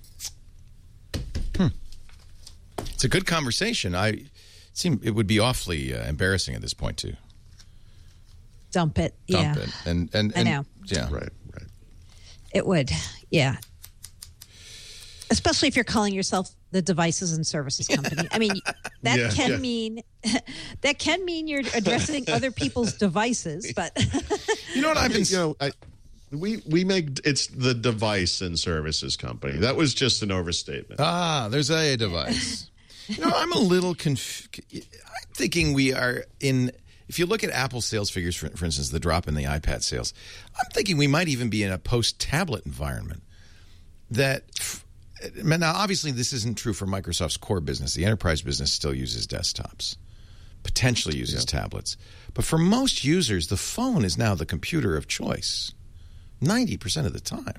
A: hmm. It's a good conversation. I it seem it would be awfully uh, embarrassing at this point to
D: Dump it.
A: dump
D: yeah.
A: it. And and,
D: I
A: and
D: know.
A: yeah,
E: Right. Right.
D: It would. Yeah. Especially if you're calling yourself the devices and services company. I mean, that
E: Yeah,
D: can
E: yeah.
D: mean that can mean you're addressing other people's devices, but
A: You know what I've been
E: You know, I, We we make it's the device and services company. That was just an overstatement.
A: Ah, there's a device. You know, I'm a little conf- I'm thinking we are in. If you look at Apple sales figures, for, for instance, the drop in the iPad sales, I'm thinking we might even be in a post-tablet environment. That now, obviously, this isn't true for Microsoft's core business. The enterprise business still uses desktops, potentially uses yeah. tablets, but for most users, the phone is now the computer of choice. Ninety percent of the time.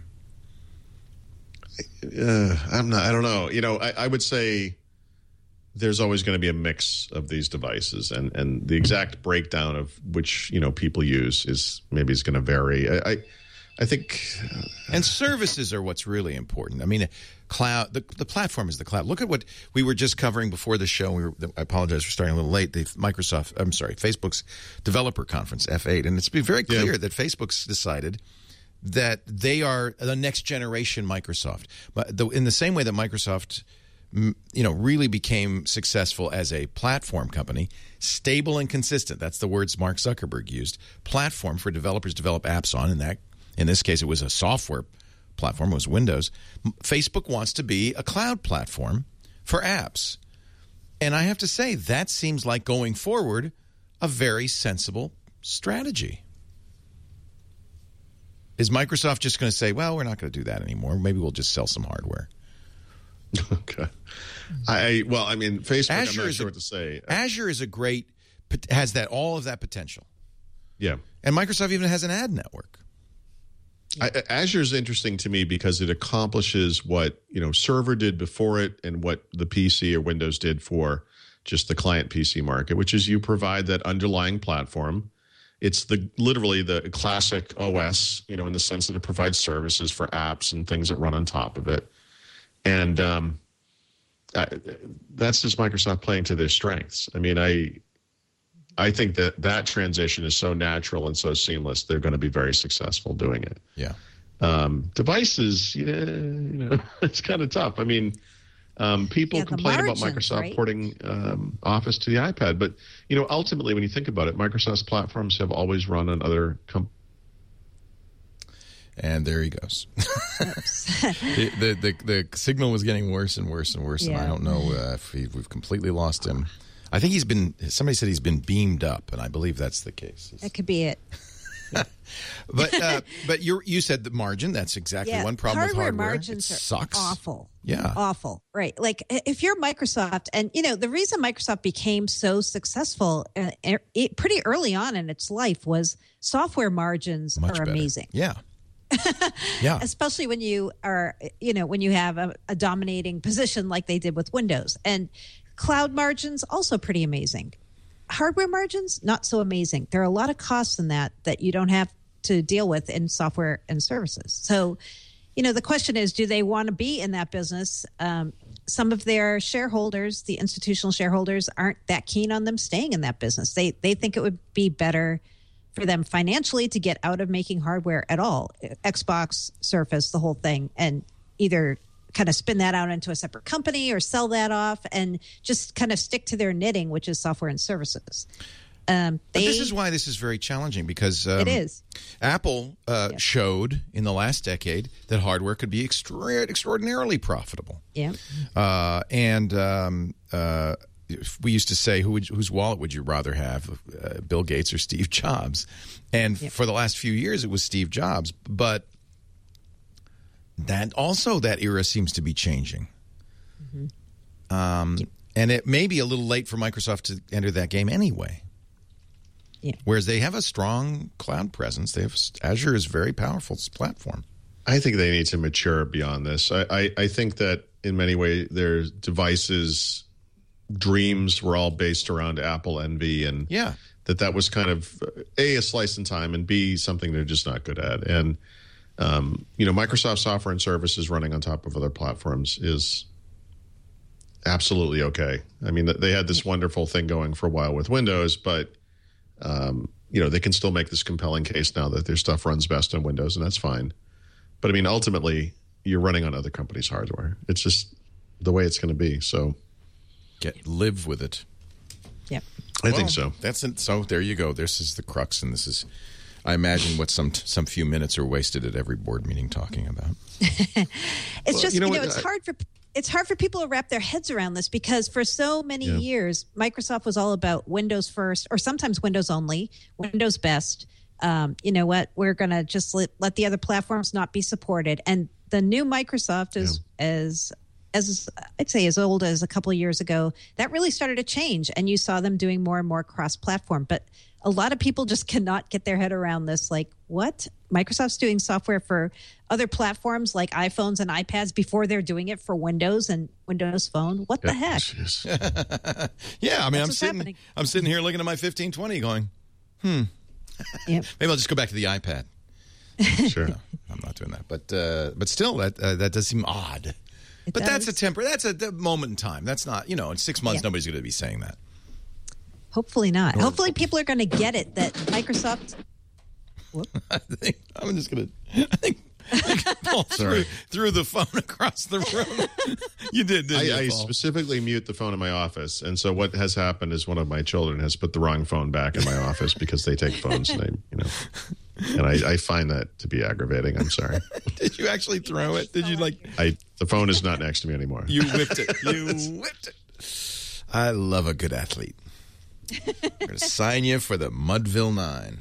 E: Uh, I'm not. I don't know. You know, I, I would say there's always going to be a mix of these devices, and, and the exact breakdown of which you know people use is maybe is going to vary. I, I, I think. Uh,
A: and services are what's really important. I mean, cloud. The, the platform is the cloud. Look at what we were just covering before the show. We were, I apologize for starting a little late. The Microsoft. I'm sorry. Facebook's developer conference, F eight, and it's been very clear yeah. that Facebook's decided that they are the next generation Microsoft. But the, in the same way that Microsoft, you know, really became successful as a platform company, stable and consistent. That's the words Mark Zuckerberg used. Platform for developers to develop apps on. In that, in this case, it was a software platform. It was Windows. Facebook wants to be a cloud platform for apps. And I have to say, that seems like going forward a very sensible strategy. Is Microsoft just going to say, well, we're not going to do that anymore? Maybe we'll just sell some hardware.
E: Okay. I well, I mean, Facebook,
A: Azure
E: I'm not
A: is
E: sure
A: a,
E: what to say.
A: Azure is a great, has that all of that potential.
E: Yeah.
A: And Microsoft even has an ad network.
E: I, Azure is interesting to me because it accomplishes what, you know, Server did before it and what the P C or Windows did for just the client P C market, which is you provide that underlying platform. It's the literally the classic O S, you know, in the sense that it provides services for apps and things that run on top of it. And um, I, that's just Microsoft playing to their strengths. I mean, I I think that that transition is so natural and so seamless, they're going to be very successful doing it.
A: Yeah.
E: Um, devices, yeah, you know, it's kind of tough. I mean, Um, people
D: yeah,
E: complain
D: margins,
E: about Microsoft
D: right?
E: porting um, Office to the iPad, but you know, ultimately, when you think about it, Microsoft's platforms have always run on other companies.
A: And there he goes. the, the, the the signal was getting worse and worse and worse,
D: yeah.
A: and I don't know uh, if he, we've completely lost him. I think he's been. Somebody said he's been beamed up, and I believe that's the case.
D: That could be it.
A: but uh, but you you said the margin. That's exactly
D: yeah,
A: one problem
D: hardware
A: with hardware.
D: Margins
A: it
D: are
A: sucks.
D: Awful.
A: Yeah.
D: Awful. Right. Like if you're Microsoft, and you know the reason Microsoft became so successful uh, it, pretty early on in its life was software margins
A: Much
D: are
A: better.
D: amazing.
A: Yeah. Yeah.
D: Especially when you are, you know, when you have a, a dominating position like they did with Windows. And cloud margins also pretty amazing. Hardware margins, not so amazing. There are a lot of costs in that that you don't have to deal with in software and services. So, you know, the question is, do they want to be in that business? Um, some of their shareholders, the institutional shareholders, aren't that keen on them staying in that business. They they think it would be better for them financially to get out of making hardware at all, Xbox, Surface, the whole thing, and either kind of spin that out into a separate company or sell that off and just kind of stick to their knitting, which is software and services. Um, they,
A: but this is why this is very challenging because um,
D: it is.
A: Apple uh, yeah. showed in the last decade that hardware could be extra- extraordinarily profitable.
D: Yeah.
A: Uh, and um, uh, we used to say, Who would, whose wallet would you rather have, uh, Bill Gates or Steve Jobs? And yeah. for the last few years, it was Steve Jobs. But that also that era seems to be changing. Mm-hmm. Um, yeah. And it may be a little late for Microsoft to enter that game anyway.
D: Yeah.
A: Whereas they have a strong cloud presence. They have Azure is a very powerful platform.
E: I think they need to mature beyond this. I, I, I think that in many ways their devices, dreams were all based around Apple envy, and
A: yeah.
E: that that was kind of A, a slice in time, and B, something they're just not good at. And, um, you know, Microsoft software and services running on top of other platforms is absolutely okay. I mean, they had this wonderful thing going for a while with Windows, but Um, you know, they can still make this compelling case now that their stuff runs best on Windows, and that's fine. But I mean, ultimately, you're running on other companies' hardware. It's just the way it's going to be. So,
A: get live with it.
D: Yep.
E: I
A: well,
E: think so.
A: That's it. So there you go. This is the crux, and this is. I imagine what some some few minutes are wasted at every board meeting talking about.
D: It's
E: Well,
D: just
E: you know
D: you know,
E: what,
D: it's
E: I-
D: hard for it's hard for people to wrap their heads around this because for so many
E: Yeah.
D: years Microsoft was all about Windows first, or sometimes Windows only, Windows best. Um, you know what? We're going to just let, let the other platforms not be supported. And the new Microsoft is as as I'd say as old as a couple of years ago. That really started to change, and you saw them doing more and more cross-platform. But a lot of people just cannot get their head around this. Like, what? Microsoft's doing software for other platforms like iPhones and iPads before they're doing it for Windows and Windows Phone. What the heck?
E: Jeez.
A: Yeah, I mean, I'm
D: what's
A: sitting,
D: happening.
A: I'm sitting here looking at my fifteen twenty, going,
D: Yep.
A: maybe I'll just go back to the iPad.
E: Sure.
A: I'm not doing that, but uh, but still, that uh, that does seem odd.
D: It
A: but that's a
D: does.
A: temper. That's a, a moment in time. That's not, you know, in six months,
D: Yeah.
A: nobody's going to be saying that.
D: Hopefully not. Hopefully people are going to get it that Microsoft.
A: I think I'm just going to. I think. I think Paul threw, threw the phone across the room. You did, didn't
E: I,
A: you,
E: I
A: Paul?
E: specifically mute the phone in my office, and so what has happened is one of my children has put the wrong phone back in my office because they take phones, and I, you know, and I, I find that to be aggravating. I'm sorry.
A: Did you actually throw it? Did you like?
E: I the phone is not next to me anymore.
A: You whipped it. You whipped it. I love a good athlete. I'm going to sign you for the Mudville Nine.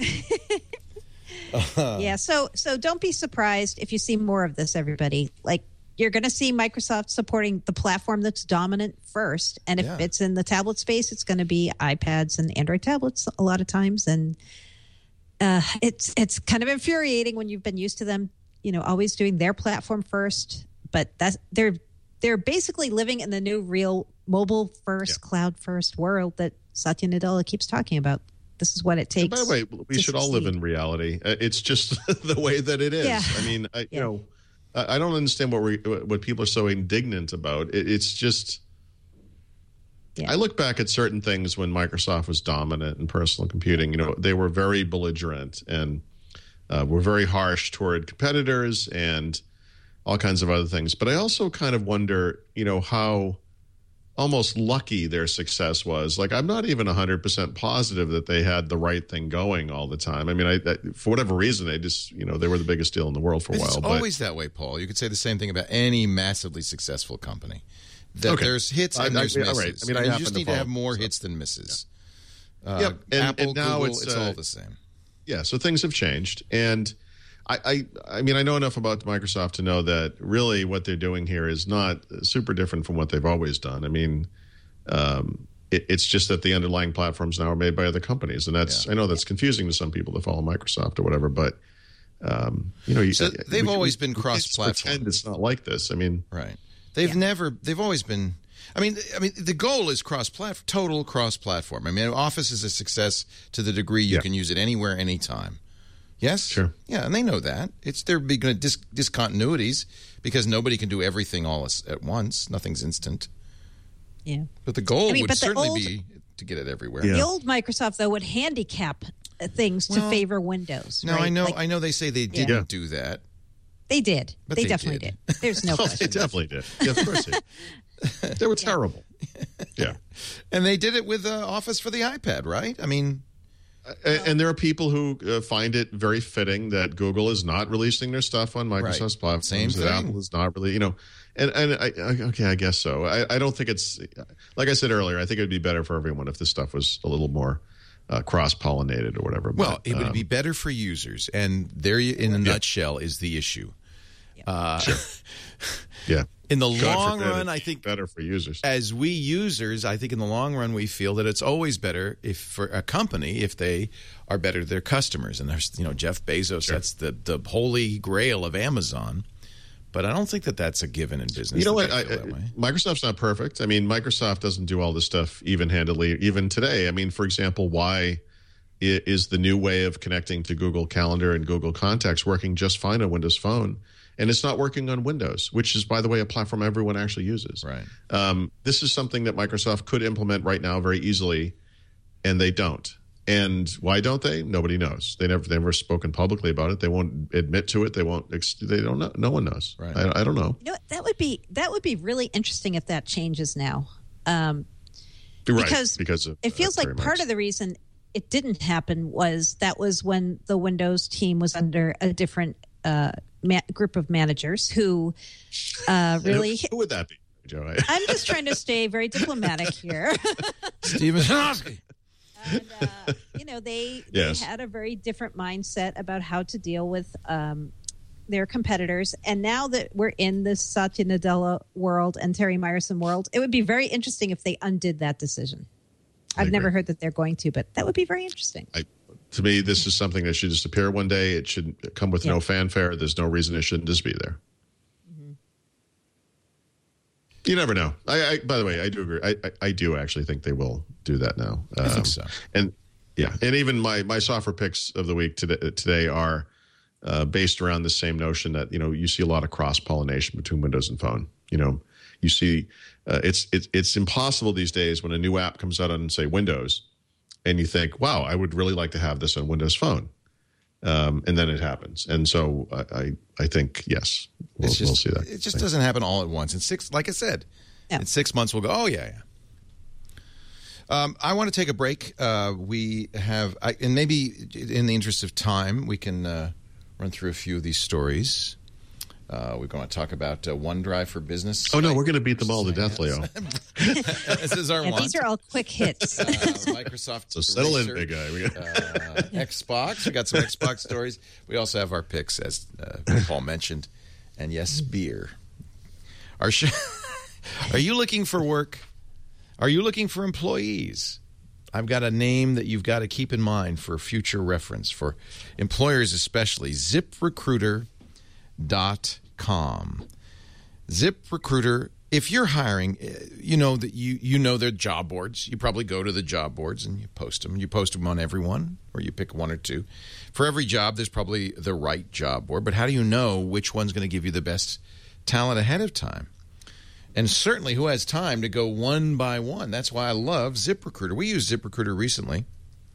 D: Yeah, so so don't be surprised if you see more of this, everybody. Like, you're going to see Microsoft supporting the platform that's dominant first. And if
A: Yeah.
D: it's in the tablet space, it's going to be iPads and Android tablets a lot of times. And uh, it's it's kind of infuriating when you've been used to them, you know, always doing their platform first. But that's they're they're basically living in the new real mobile first,
E: Yeah.
D: cloud first world that Satya Nadella keeps talking about. This is what it takes.
E: By the way, we
D: to
E: should all live
D: succeed.
E: in reality. Uh, It's just the way that it is.
D: Yeah.
E: I mean, I, you
D: Yeah.
E: know, I I don't understand what we what people are so indignant about. It, it's just.
D: Yeah.
E: I look back at certain things when Microsoft was dominant in personal computing. You know, they were very belligerent and uh, were very harsh toward competitors and all kinds of other things. But I also kind of wonder, you know, how almost lucky their success was. Like, I'm not even one hundred percent positive that they had the right thing going all the time. I mean, I, that, for whatever reason, they just, you know, they were the biggest deal in the world for a
A: It's
E: while. But
A: always that way, Paul. You could say the same thing about any massively successful company. That
E: Okay.
A: there's hits and
E: I- I-
A: there's
E: all
A: misses.
E: right. I mean, I
A: and you
E: happen
A: just
E: to
A: need to have
E: follow,
A: more
E: so.
A: hits than misses. Uh,
E: Yep. And-
A: Apple,
E: and now
A: Google,
E: it's,
A: it's
E: uh,
A: all the same.
E: yeah, so things have changed, and I, I, I mean, I know enough about Microsoft to know that really what they're doing here is not super different from what they've always done. I mean, um, it, it's just that the underlying platforms now are made by other companies, and that's
A: Yeah.
E: I know that's confusing to some people that follow Microsoft or whatever, but um, you know, you,
A: So they've
E: we-
A: always
E: we-
A: been
E: we can't just
A: cross-platform.
E: Pretend it's not like this. I mean,
A: Right. They've
D: Yeah.
A: never. They've always been. I mean. I mean. The goal is cross-platform, total cross-platform. I mean, Office is a success to the degree you
E: Yeah.
A: can use it anywhere, anytime. Yes.
E: Sure.
A: Yeah, and they know that. It's there be going to dis- discontinuities because nobody can do everything all as- at once. Nothing's instant.
D: Yeah.
A: But the goal
D: I mean,
A: would
D: but the
A: certainly
D: old-
A: be to get it everywhere.
E: Yeah.
D: The old Microsoft, though, would handicap uh, things to
A: Well,
D: favor Windows.
A: No,
D: right?
A: I know.
D: Like,
A: I know. They say they didn't
E: Yeah.
A: do that.
D: they did.
A: But
D: they,
A: they
D: definitely
A: did.
D: did. There's no
E: oh, they
D: question.
E: definitely did. Yeah, of course they did. They were terrible. Yeah.
A: And they did it with uh, Office for the iPad, right? I mean,
E: And, and there are people who uh, find it very fitting that Google is not releasing their stuff on Microsoft's
A: Right.
E: platforms.
A: Same
E: that
A: thing.
E: Apple is not really, you know, and and I, I, okay, I guess so. I, I don't think it's like I said earlier. I think it would be better for everyone if this stuff was a little more uh, cross pollinated or whatever.
A: well,
E: but,
A: it would
E: um,
A: be better for users, and there, you, in a nutshell, is the issue. Uh,
E: yeah.
A: In the
E: God
A: long
E: forbid
A: run,
E: it
A: I
E: be
A: think
E: better for users.
A: as we users, I think in the long run, we feel that it's always better if for a company if they are better to their customers. And there's, you know, Jeff Bezos,
E: Sure.
A: that's the, the holy grail of Amazon. But I don't think that that's a given in business.
E: You know
A: that
E: what? I,
A: they feel that way.
E: Microsoft's not perfect. I mean, Microsoft doesn't do all this stuff even-handedly, even today. I mean, for example, why i- is the new way of connecting to Google Calendar and Google Contacts working just fine on Windows Phone, and it's not working on Windows, which is, by the way, a platform everyone actually uses.
A: Right.
E: Um, this is something that Microsoft could implement right now very easily, and they don't. And why don't they? Nobody knows. They never, they never spoken publicly about it. They won't admit to it. They won't. ex- They don't know. No one knows.
A: Right.
E: I, I don't know.
D: You know, what? that would be that would be really interesting if that changes now. Um,
E: Right,
D: because
E: because of,
D: it feels
E: uh,
D: like
E: Terry
D: part
E: Marks.
D: of the reason it didn't happen was that was when the Windows team was under a different uh, ma- group of managers who uh, really.
E: Who would that be, Joe?
D: I'm just trying to stay very diplomatic here.
A: Steven Sinofsky.
D: And, uh, you know, they,
E: yes.
D: they had a very different mindset about how to deal with um, their competitors. And now that we're in the Satya Nadella world and Terry Myerson world, it would be very interesting if they undid that decision.
E: I
D: I've
E: agree.
D: never heard that they're going to, but that would be very interesting.
E: I, to me, this is something that should just appear one day. It should come with
D: Yeah.
E: no fanfare. There's no reason it shouldn't just be there.
D: Mm-hmm.
E: You never know. I, I, by the way, I do agree. I, I, I do actually think they will do that now.
A: I think
E: Um,
A: so.
E: And yeah, and even my my software picks of the week today, today are uh, based around the same notion that, you know, you see a lot of cross pollination between Windows and phone. You know, you see uh, it's it's it's impossible these days when a new app comes out on, say, Windows, and you think, wow, I would really like to have this on Windows Phone. Um, and then it happens. And so I, I, I think, yes, we'll,
A: It's just,
E: we'll see that.
A: It just doesn't happen all at once. In six, like I said,
D: Yeah.
A: in six months we'll go, oh, yeah, yeah. Um, I want to take a break. Uh, we have, I, and maybe in the interest of time, we can uh, run through a few of these stories. Uh, we're going to talk about uh, OneDrive for Business.
E: Oh, no, we're going to beat them all to death, Leo.
A: This is our
D: Yeah,
A: one.
D: these are all quick hits.
A: Uh, Microsoft.
E: So settle in,
A: Racer,
E: big guy. We got-
A: uh, Xbox. We got some Xbox stories. We also have our picks, as uh, Paul mentioned, and yes, beer. Our sh- Are you looking for work? Are you looking for employees? I've got a name that you've got to keep in mind for future reference, for employers especially. zip recruiter dot com. ZipRecruiter, if you're hiring, you know that you you know their job boards. You probably go to the job boards and you post them. You post them on every one, or you pick one or two. For every job, there's probably the right job board. But how do you know which one's going to give you the best talent ahead of time? And certainly, who has time to go one by one? That's why I love ZipRecruiter. We used ZipRecruiter recently,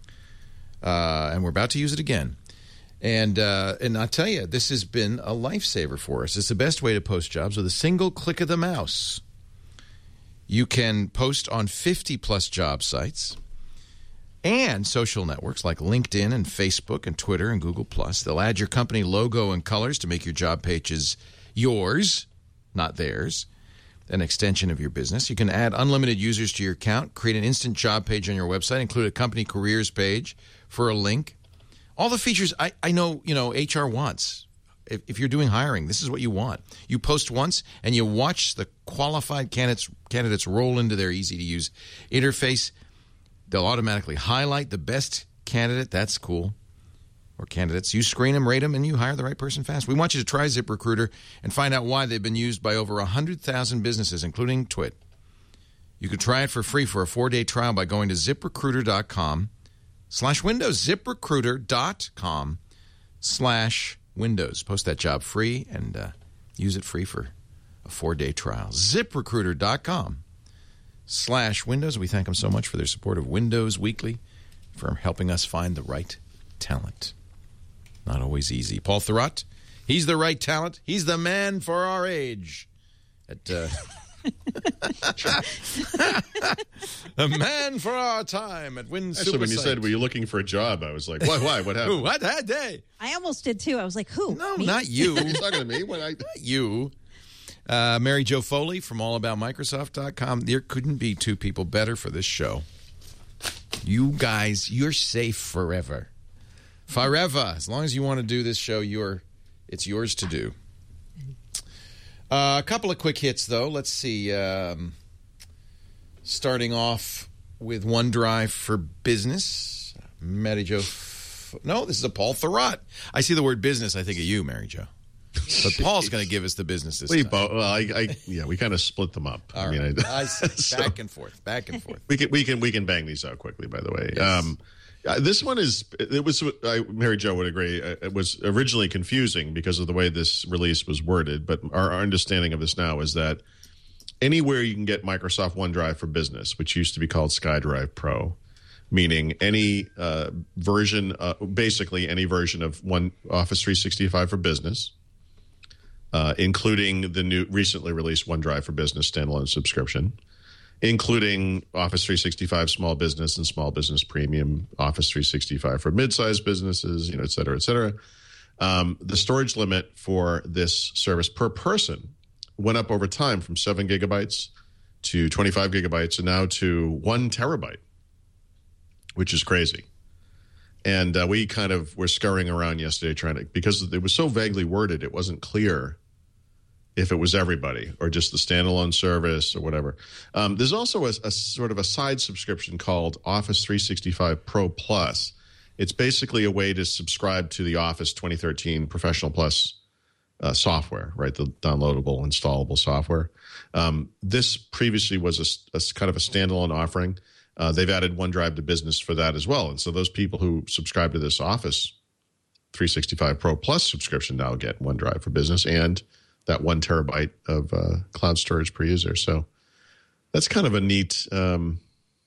A: uh, and we're about to use it again. And uh, and I'll tell you, this has been a lifesaver for us. It's the best way to post jobs with a single click of the mouse. You can post on fifty-plus job sites and social networks like LinkedIn and Facebook and Twitter and Google+. They'll add your company logo and colors to make your job pages yours, not theirs, an extension of your business. You can add unlimited users to your account, create an instant job page on your website, include a company careers page for a link. All the features I, I know, you know, H R wants. If, if you're doing hiring, this is what you want. You post once and you watch the qualified candidates candidates roll into their easy-to-use interface. They'll automatically highlight the best candidate. That's cool. Or candidates. You screen them, rate them, and you hire the right person fast. We want you to try ZipRecruiter and find out why they've been used by over one hundred thousand businesses, including Twit. You can try it for free for a four-day trial by going to ZipRecruiter dot com. Slash Windows, ZipRecruiter dot com slash Windows. Post that job free and uh, use it free for a four-day trial. ZipRecruiter dot com slash Windows. We thank them so much for their support of Windows Weekly, for helping us find the right talent. Not always easy. Paul Thurrott, he's the right talent. He's the man for our age. At uh, a man for our time at Win
E: Actually, when you
A: Supersite.
E: said, were you looking for a job? I was like, why? Why? What happened?
A: Ooh, what that day?
D: I almost did too. I was like, who?
A: No,
D: Me?
A: not you.
E: Are you talking to me? When I,
A: Not you. Uh, Mary Jo Foley from all about microsoft dot com. There couldn't be two people better for this show. You guys, you're safe forever. Forever. As long as you want to do this show, you're it's yours to do. Uh, a couple of quick hits, though. Let's see. Um, starting off with OneDrive for Business. Mary Jo. F- no, this is a Paul Thurrott. I see the word business. I think of you, Mary Jo. But Paul's going to give us the business this
E: we
A: time.
E: both. Well, I, I, yeah, we kind of split them up.
A: All
E: I mean,
A: right.
E: I,
A: I see.
E: so-
A: Back and forth. Back and forth.
E: we can, we can, we can bang these out quickly. By the way,
A: Yes.
E: um, uh, this one is. It was. I, Mary Jo would agree. uh, It was originally confusing because of the way this release was worded. But our, our understanding of this now is that anywhere you can get Microsoft OneDrive for Business, which used to be called SkyDrive Pro, meaning any uh, version, uh, basically any version of one Office three sixty-five for Business, uh, including the new recently released OneDrive for Business standalone subscription, including Office three sixty-five Small Business and Small Business Premium, Office three sixty-five for mid-sized businesses, you know, et cetera, et cetera. Um, the storage limit for this service per person went up over time from seven gigabytes to twenty-five gigabytes and now to one terabyte, which is crazy. And uh, we kind of were scurrying around yesterday trying to, because it was so vaguely worded, it wasn't clear if it was everybody or just the standalone service or whatever. Um, there's also a, a sort of a side subscription called Office three sixty-five Pro Plus. It's basically a way to subscribe to the Office twenty thirteen Professional Plus uh, software, right? The downloadable, installable software. Um, this previously was a, a kind of a standalone offering. Uh, they've added OneDrive to Business for that as well. And so those people who subscribe to this Office three sixty-five Pro Plus subscription now get OneDrive for Business and that one terabyte of uh, cloud storage per user. So that's kind of a neat um,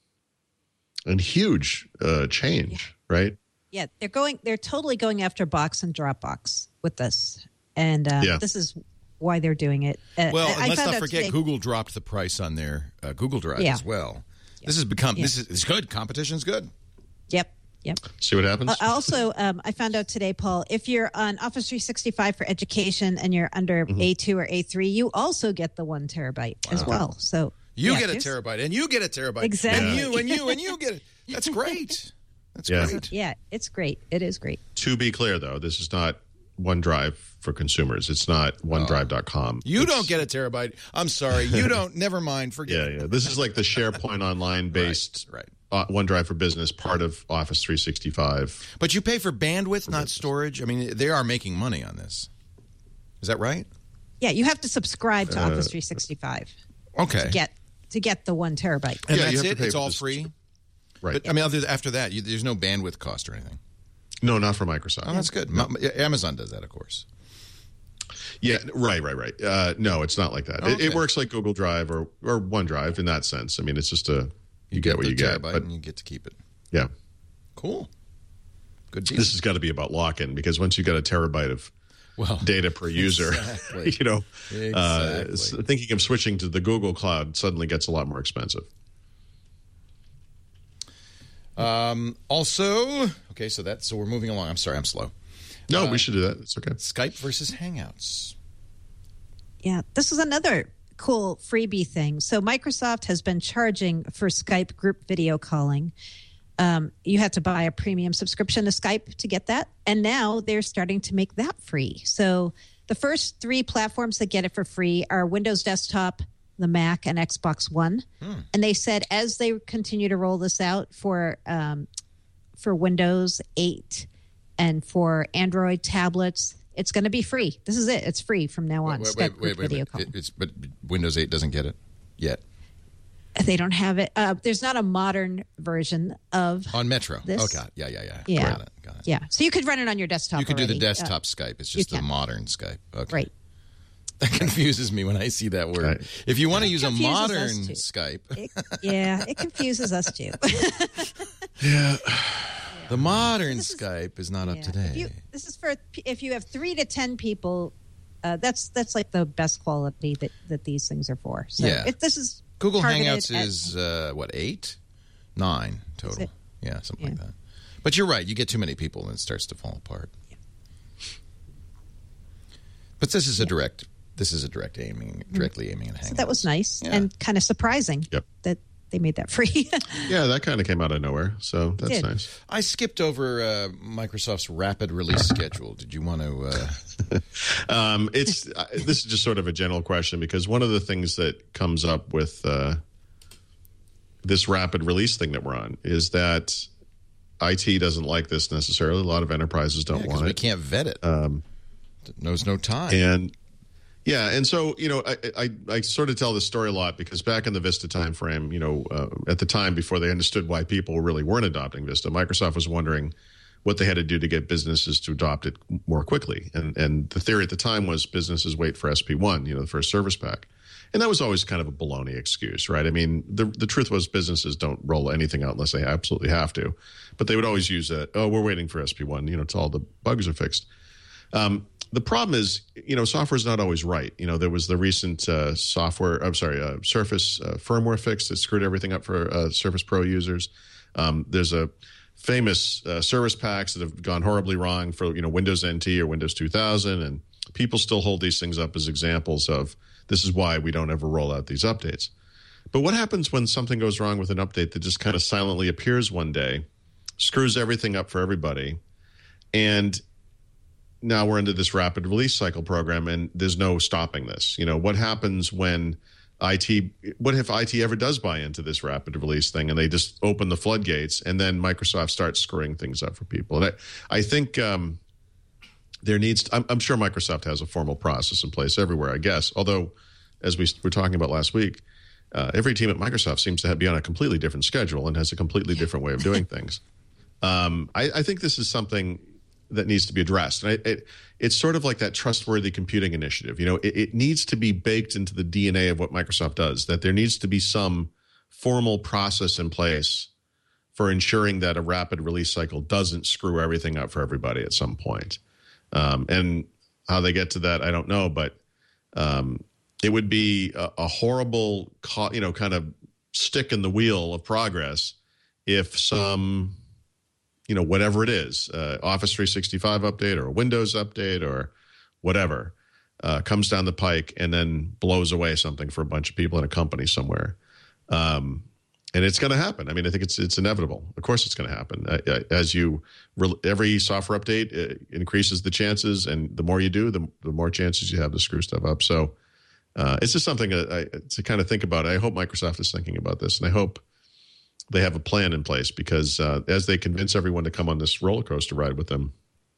E: and huge uh, change, yeah. right?
D: Yeah, they're going. They're totally going after Box and Dropbox with this, and uh, yeah. this is why they're doing it. Uh,
A: well,
D: I
A: and let's not forget,
D: today,
A: Google dropped the price on their uh, Google Drive
D: yeah.
A: as well.
D: Yeah.
A: This has become
D: yeah.
A: this is it's good. Competition's good.
D: Yep. Yep.
E: See what happens.
D: Uh, also, um, I found out today, Paul, if you're on Office three sixty-five for education and you're under mm-hmm. A two or A three, you also get the one terabyte wow. as well. So
A: you
D: yeah,
A: get a terabyte, and you get a terabyte,
D: exactly,
A: and you and you and you get it. That's great. That's
E: yeah.
A: great.
D: Yeah, it's great. It is great.
E: To be clear, though, this is not OneDrive for consumers. It's not OneDrive dot com.
A: You
E: it's,
A: don't get a terabyte. I'm sorry. You don't. Never mind. Forget.
E: Yeah, yeah. This is like the SharePoint Online based
A: right, right.
E: Uh, OneDrive for Business, part of Office three sixty-five.
A: But you pay for bandwidth, not storage. I mean, they are making money on this. Is that right?
D: Yeah, you have to subscribe to
E: uh,
D: Office three sixty-five.
A: Okay.
D: To get to get the one terabyte.
A: And
E: yeah,
A: that's it. It's all free.
E: Right.
A: But, I mean, other, after that, you, there's no bandwidth cost or anything.
E: No, not for Microsoft.
A: Oh, that's good. No. Amazon does that, of course.
E: Yeah, right, right, right. Uh, no, it's not like that.
A: Oh, okay.
E: it, it works like Google Drive or, or OneDrive in that sense. I mean, it's just a you,
A: you
E: get,
A: get
E: what you get,
A: but
E: but
A: you get to keep it.
E: Yeah,
A: cool. Good deal.
E: This has got to be about lock-in because once you got a terabyte of well, data per user, exactly. you know, exactly. uh, thinking of switching to the Google Cloud suddenly gets a lot more expensive.
A: Um, also, okay, so that so we're moving along. I'm sorry, I'm slow.
E: No,
A: uh,
E: we should do that. It's okay.
A: Skype versus Hangouts.
D: Yeah, this is another cool freebie thing. So Microsoft has been charging for Skype group video calling. Um, you had to buy a premium subscription to Skype to get that, and now they're starting to make that free. So the first three platforms that get it for free are Windows Desktop, the Mac, and Xbox One. Hmm. And they said as they continue to roll this out for um, for Windows eight and for Android tablets, it's going to be free. This is it. It's free from now on.
A: Wait,
D: Skype
A: wait,
D: group
A: wait, wait,
D: video
A: wait.
D: calling.
A: It, it's but Windows eight doesn't get it yet.
D: They don't have it. Uh, there's not a modern version of
A: on Metro.
D: This.
A: Oh, God. Yeah, yeah, yeah.
D: Yeah.
A: Got it. Got it.
D: Yeah. So you could run it on your desktop.
A: You could
D: already.
A: do the desktop uh, Skype. It's just the
D: can.
A: modern Skype. Okay.
D: Right.
A: That confuses me when I see that word.
E: Right.
A: If you want to use a
D: confuses
A: modern
D: us too.
A: Skype,
D: It, yeah, it confuses us too.
E: Yeah.
A: the modern
D: This is-
A: Skype is not
D: Yeah.
A: up to date.
D: If you, this is for if you have three to ten people. Uh, that's that's like the best quality that, that these things are for. So
A: Yeah.
D: if this is
A: Google
D: targeted
A: Hangouts
D: at-
A: is uh, what eight, nine total.
D: it?
A: Yeah, something
D: Yeah.
A: like that. But you're right. You get too many people and it starts to fall apart.
D: Yeah.
A: But this is a direct. This is a direct aiming, directly aiming at Hangouts.
D: So that was nice
A: Yeah.
D: and kind of surprising
E: Yep.
D: that they made that free.
E: Yeah, that kind of came out of nowhere, so that's
D: did.
E: nice.
A: I skipped over uh, Microsoft's rapid release schedule. Did you want to? Uh...
E: Um, it's uh, this is just sort of a general question because one of the things that comes up with uh, this rapid release thing that we're on is that I T doesn't like this necessarily. A lot of enterprises don't
A: Yeah,
E: want
A: we
E: it.
A: can't vet it.
E: Um,
A: Knows no time.
E: and yeah, and so you know, I, I I sort of tell this story a lot because back in the Vista timeframe, you know, uh, at the time before they understood why people really weren't adopting Vista, Microsoft was wondering what they had to do to get businesses to adopt it more quickly. And and the theory at the time was businesses wait for S P one, you know, the first service pack. And that was always kind of a baloney excuse, right? I mean, the the truth was businesses don't roll anything out unless they absolutely have to. But they would always use that, oh, we're waiting for S P one, you know, till all the bugs are fixed. Um, the problem is, you know, software is not always right. You know, there was the recent uh, software, I'm sorry, uh, Surface uh, firmware fix that screwed everything up for uh, Surface Pro users. Um, there's a famous uh, service packs that have gone horribly wrong for, you know, Windows N T or Windows two thousand, and people still hold these things up as examples of this is why we don't ever roll out these updates. But what happens when something goes wrong with an update that just kind of silently appears one day, screws everything up for everybody, and now we're into this rapid release cycle program, and there's no stopping this? You know, what happens when I T, what if I T ever does buy into this rapid release thing and they just open the floodgates and then Microsoft starts screwing things up for people? And I, I think um, there needs, to, I'm, I'm sure Microsoft has a formal process in place everywhere, I guess. Although, as we were talking about last week, uh, every team at Microsoft seems to have, be on a completely different schedule and has a completely different way of doing things. Um, I, I think this is something that needs to be addressed. And it, it, it's sort of like that trustworthy computing initiative. You know, it, it needs to be baked into the D N A of what Microsoft does, that there needs to be some formal process in place for ensuring that a rapid release cycle doesn't screw everything up for everybody at some point. Um, and how they get to that, I don't know, but um, it would be a, a horrible, you know, kind of stick in the wheel of progress if some, you know, whatever it is, uh, Office three sixty-five update or a Windows update or whatever, uh, comes down the pike and then blows away something for a bunch of people in a company somewhere. Um, and it's going to happen. I mean, I think it's it's inevitable. Of course it's going to happen. Uh, as you, re- every software update uh, increases the chances, and the more you do, the, the more chances you have to screw stuff up. So uh, it's just something uh, I, to kind of think about. I hope Microsoft is thinking about this, and I hope they have a plan in place, because uh, as they convince everyone to come on this roller coaster ride with them,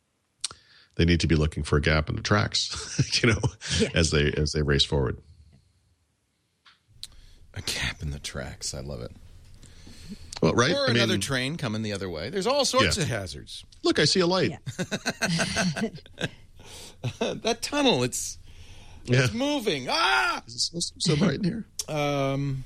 E: they need to be looking for a gap in the tracks, you know, yeah. as they as they race forward.
A: A gap in the tracks. I love it.
E: Well, right?
A: Or
E: I
A: another
E: mean, train
A: train coming the other way. There's all sorts
E: yeah.
A: of hazards.
E: Look, I see a light.
D: Yeah.
A: That tunnel, it's
E: yeah.
A: it's moving. Ah!
E: Is it supposed to be so bright in here?
A: Um...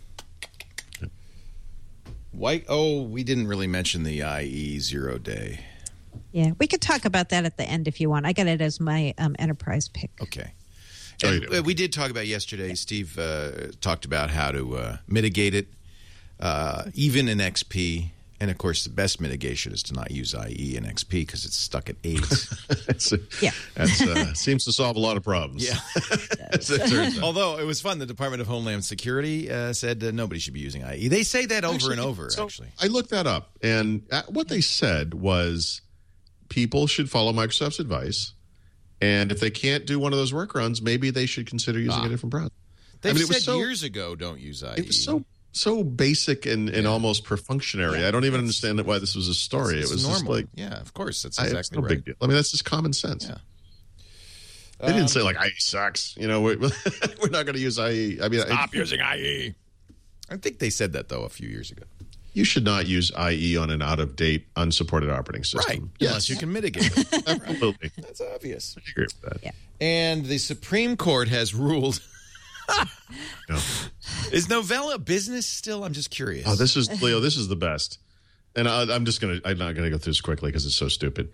A: White. Oh, we didn't really mention the I E zero day.
D: Yeah, we could talk about that at the end if you want. I got it as my um, enterprise pick.
A: Okay.
E: Oh,
A: And,
E: you do.
A: uh, we did talk about yesterday. Steve uh, talked about how to uh, mitigate it, uh, even in X P. And, of course, the best mitigation is to not use I E in X P because it's stuck at eight.
E: That's, uh,
D: Yeah.
E: That's, uh, seems to solve a lot of problems.
A: Yeah.
E: As it turns out.
A: Although it was fun, the Department of Homeland Security uh, said uh, nobody should be using I E. They say that over
E: Actually,
A: and over,
E: so
A: actually.
E: I looked that up, and uh, what they said was people should follow Microsoft's advice, and if they can't do one of those workarounds, maybe they should consider using
A: Ah.
E: a different browser.
A: They
E: I mean, it
A: said
E: was so,
A: years ago, don't use I E.
E: It was so so basic and, and
A: Yeah.
E: almost perfunctory.
A: Yeah.
E: I don't even understand why this was a story.
A: It's
E: it was
A: normal.
E: just like,
A: yeah, of course. That's
E: I, it's
A: exactly
E: no
A: right.
E: big deal. I mean, that's just common sense.
A: Yeah.
E: They didn't
A: Um,
E: say like I E sucks. You know, we're, we're not going to use I E. I mean,
A: Stop
E: I,
A: using I E. I think they said that, though, a few years ago.
E: you should not use I E on an out of date, unsupported operating system.
A: Right.
E: Yes,
A: Unless you can mitigate it.
E: absolutely.
A: That's obvious.
E: I agree with that.
D: Yeah.
A: And the Supreme Court has ruled.
E: No.
A: Is Novell a business still? I'm just curious.
E: Oh, this is Leo. This is the best, and I, I'm just gonna. I'm not gonna go through this quickly because it's so stupid.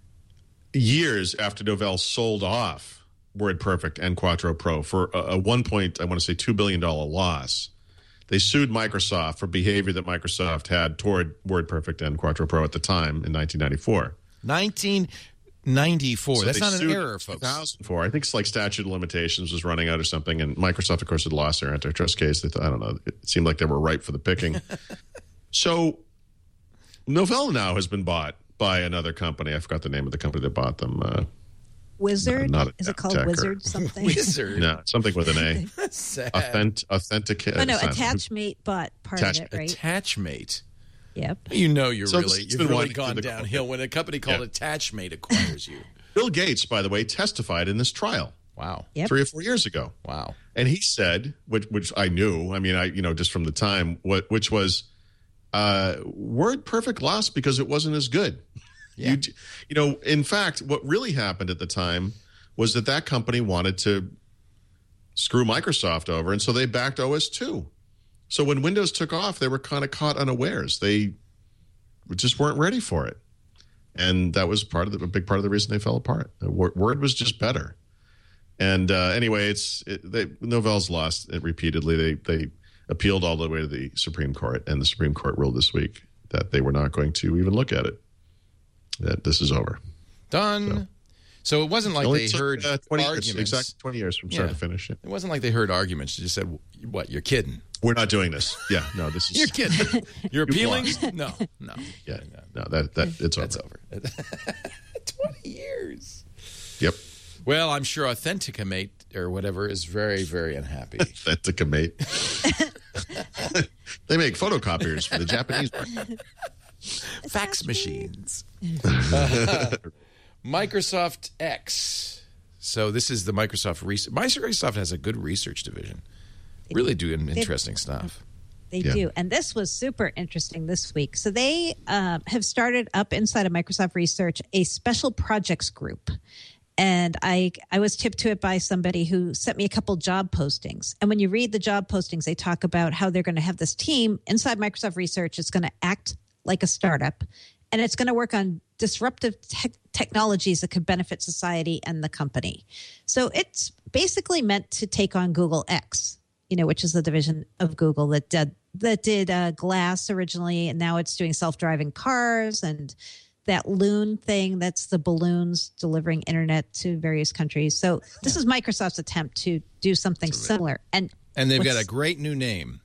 E: Years after Novell sold off WordPerfect and Quattro Pro for a, a one point, I want to say two billion dollar loss, they sued Microsoft for behavior that Microsoft had toward WordPerfect and Quattro Pro at the time in nineteen ninety-four.
A: nineteen ninety-four.
E: So
A: That's
E: they
A: not an
E: sued
A: error,
E: in
A: folks.
E: two thousand four. I think it's like statute of limitations was running out or something, and Microsoft, of course, had lost their antitrust case. They thought, I don't know. It seemed like they were ripe for the picking. So Novell now has been bought by another company. I forgot the name of the company that bought them. Uh,
D: Wizard?
E: No, not a
D: Is it called
E: tech or-
D: Wizard something?
A: Wizard.
E: no, something with an A.
A: That's sad.
E: Authent, authentic.
D: Oh, no,
E: it's not-
D: Attachmate bought part
E: Attach-
D: of it, right?
A: Attachmate.
D: Yep.
A: You know you're
E: So
A: really
E: it's
A: you've
E: been
A: really
E: winding through
A: gone
E: the-
A: downhill when a company called
E: Yeah.
A: Attachmate acquires you.
E: Bill Gates, by the way, testified in this trial
A: Wow.
D: Yep.
E: three or four years ago.
A: Wow.
E: And he said, which, which I knew, I mean, I you know, just from the time, what which was uh, WordPerfect lost because it wasn't as good.
A: Yeah.
E: You, you know, in fact, what really happened at the time was that that company wanted to screw Microsoft over, and so they backed O S two. So when Windows took off, they were kind of caught unawares. They just weren't ready for it. and that was part of the, a big part of the reason they fell apart. Word was just better. And uh, anyway, it's it, they, Novell's lost it repeatedly. They they appealed all the way to the Supreme Court, and the Supreme Court ruled this week that they were not going to even look at it. That this is over.
A: Done. So, so it wasn't like
E: it
A: they
E: took,
A: heard
E: uh, twenty
A: arguments.
E: Years, exactly twenty years from start
A: yeah.
E: to finish. Yeah.
A: It wasn't like they heard arguments. They just said, "What? You're kidding?
E: We're not doing this." Yeah, no, this is.
A: You're kidding. You're appealing? No, no.
E: Yeah, no, that that it's
A: That's
E: over.
A: over. Twenty years.
E: Yep.
A: Well, I'm sure Authenticamate or whatever is very, very unhappy.
E: Authenticamate. They make photocopiers for the Japanese market.
A: Fax machines. uh, Microsoft X. So this is the Microsoft research. Microsoft has a good research division. Really doing interesting stuff.
D: They
E: Yeah.
D: do. And this was super interesting this week. So they uh, have started up inside of Microsoft Research a special projects group. And I I was tipped to it by somebody who sent me a couple job postings. And when you read the job postings, they talk about how they're going to have this team inside Microsoft Research. It's going to act like a startup. And it's going to work on disruptive te- technologies that could benefit society and the company. So it's basically meant to take on Google X, you know, which is the division of Google that did, that did uh, Glass originally. And now it's doing self-driving cars and that Loon thing, that's the balloons delivering internet to various countries. So this is Microsoft's attempt to do something similar. And
A: And they've got a great new name.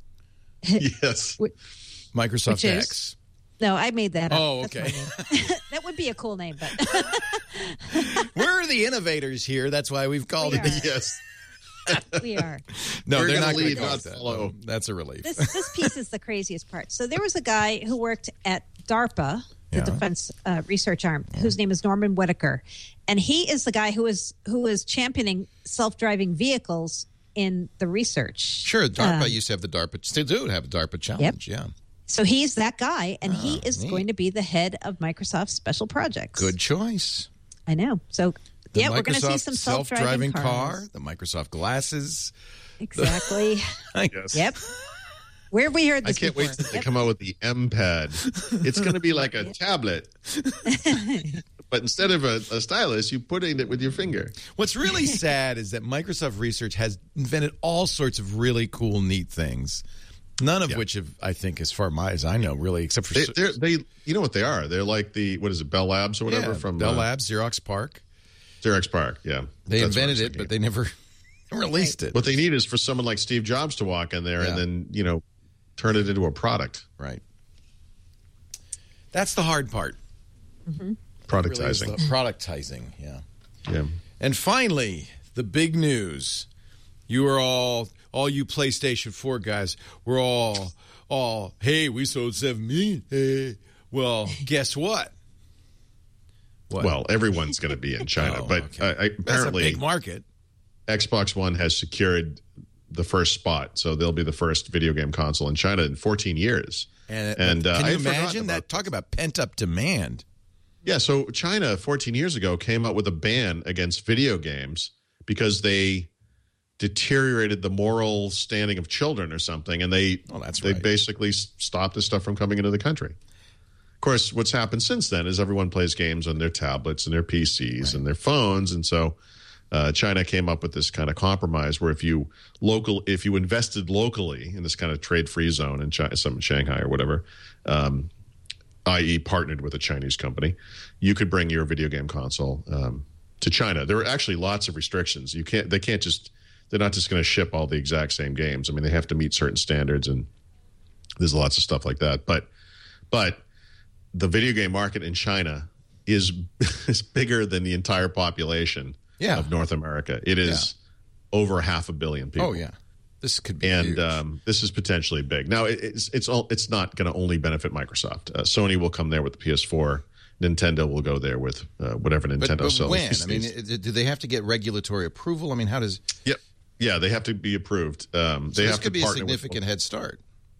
E: Yes.
A: Microsoft
D: Which is?
A: X.
D: No, I made that up.
A: Oh,
D: That's
A: okay.
D: my name. That would be a cool name, but
A: We're the innovators here. That's why we've called
D: We
A: it.
D: are.
E: Yes.
D: we are.
A: No,
E: We're
A: they're
E: gonna
A: not going to
E: lead,
A: call
E: not
A: it that.
E: follow.
A: That's a relief.
D: This this piece is the craziest part. So there was a guy who worked at DARPA, the
A: Yeah.
D: defense uh, research arm, whose name is Norman Whitaker, and he is the guy who is who is championing self-driving vehicles in the research.
A: Sure, DARPA
D: Um,
A: used to have the DARPA. Still do have a DARPA challenge, yeah.
D: So he's that guy, and he is
A: neat.
D: going to be the head of Microsoft Special Projects.
A: Good choice.
D: I know. So
A: The
D: yeah,
A: Microsoft
D: we're going to see some self-driving,
A: self-driving car,
D: cars.
A: the Microsoft glasses.
D: Exactly.
E: Yes.
D: Yep. Where have we heard
E: I
D: this
E: can't
D: before?
E: wait till they
D: Yep.
E: come out with the M Pad. It's going to be like a tablet. But instead of a, a stylus, you put in it with your finger.
A: What's really sad is that Microsoft Research has invented all sorts of really cool, neat things. None of
E: Yeah.
A: which have, I think, as far as I know, really, except for
E: They, they're, they, you know what they are? They're like the what is it, Bell Labs or whatever
A: yeah,
E: from
A: Bell
E: uh,
A: Labs, Xerox PARC.
E: Xerox PARC. Yeah,
A: They
E: That's what I
A: invented
E: was
A: it,
E: thinking.
A: but they never released it.
E: What they need is for someone like Steve Jobs to walk in there
A: Yeah.
E: and then you know turn it into a product.
A: Right. That's the hard part.
E: Productizing.
A: Really is the productizing, yeah.
E: Yeah.
A: And finally, the big news. You are all, all you PlayStation four guys, we're all, all, hey, we sold seven million. Hey. Well, guess what? What?
E: Well, everyone's going to be in China,
A: Oh,
E: but
A: okay.
E: uh, I,
A: That's a
E: apparently
A: big market.
E: Xbox One has secured the first spot, so they'll be the first video game console in China in fourteen years.
A: And,
E: And, uh,
A: can
E: I
A: you
E: had forgotten
A: imagine that?
E: about
A: Talk about pent-up demand.
E: Yeah, so China fourteen years ago came out with a ban against video games because they deteriorated the moral standing of children or something, and they
A: Oh, that's
E: they
A: right.
E: basically s- stopped the stuff from coming into the country. Of course, what's happened since then is everyone plays games on their tablets and their P Cs and their phones, and so uh, China came up with this kind of compromise where if you local if you invested locally in this kind of trade-free zone in China, some in Shanghai or whatever. Um, that is partnered with a Chinese company, you could bring your video game console um, to China. There are actually lots of restrictions. You can't, they can't just, they're not just going to ship all the exact same games. I mean, they have to meet certain standards and there's lots of stuff like that. But, but the video game market in China is, is bigger than the entire population
A: Yeah.
E: of North America. It is over half a billion people.
A: Oh, yeah. This could be
E: And
A: huge.
E: um, this is potentially big. Now, it, it's it's all, it's not going to only benefit Microsoft. Uh, Sony will come there with the P S four. Nintendo will go there with uh, whatever Nintendo
A: but, but
E: sells.
A: when?
E: these
A: I mean,
E: days.
A: it- do they have to get regulatory approval? I mean, how does
E: yep, yeah, they have to be approved. Um,
A: so
E: they
A: this
E: have
A: could
E: to
A: be a
E: partner with-
A: significant head start?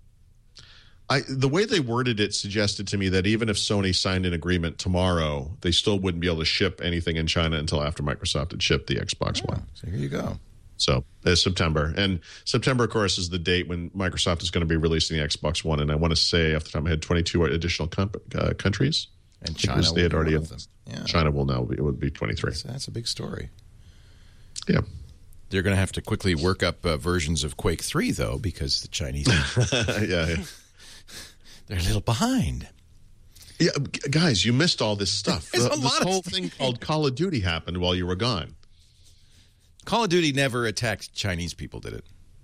E: I, the way they worded it suggested to me that even if Sony signed an agreement tomorrow, they still wouldn't be able to ship anything in China until after Microsoft had shipped the Xbox One.
A: So here you go.
E: So it's September. And September, of course, is the date when Microsoft is going to be releasing the Xbox One. And I want to say, off the top of my head, twenty-two additional com- uh, countries.
A: And China
E: they had
A: will be
E: already
A: one of them. Yeah.
E: China will now be, it would be twenty-three.
A: That's, that's a big story.
E: Yeah.
A: They're going to have to quickly work up uh, versions of Quake three, though, because the Chinese,
E: yeah, yeah.
A: they're a little behind.
E: Yeah, g- guys, you missed all this stuff.
A: There's
E: Uh,
A: a
E: this
A: lot of
E: whole
A: stuff.
E: thing called Call of Duty happened while you were gone.
A: Call of Duty never attacked Chinese people, did it?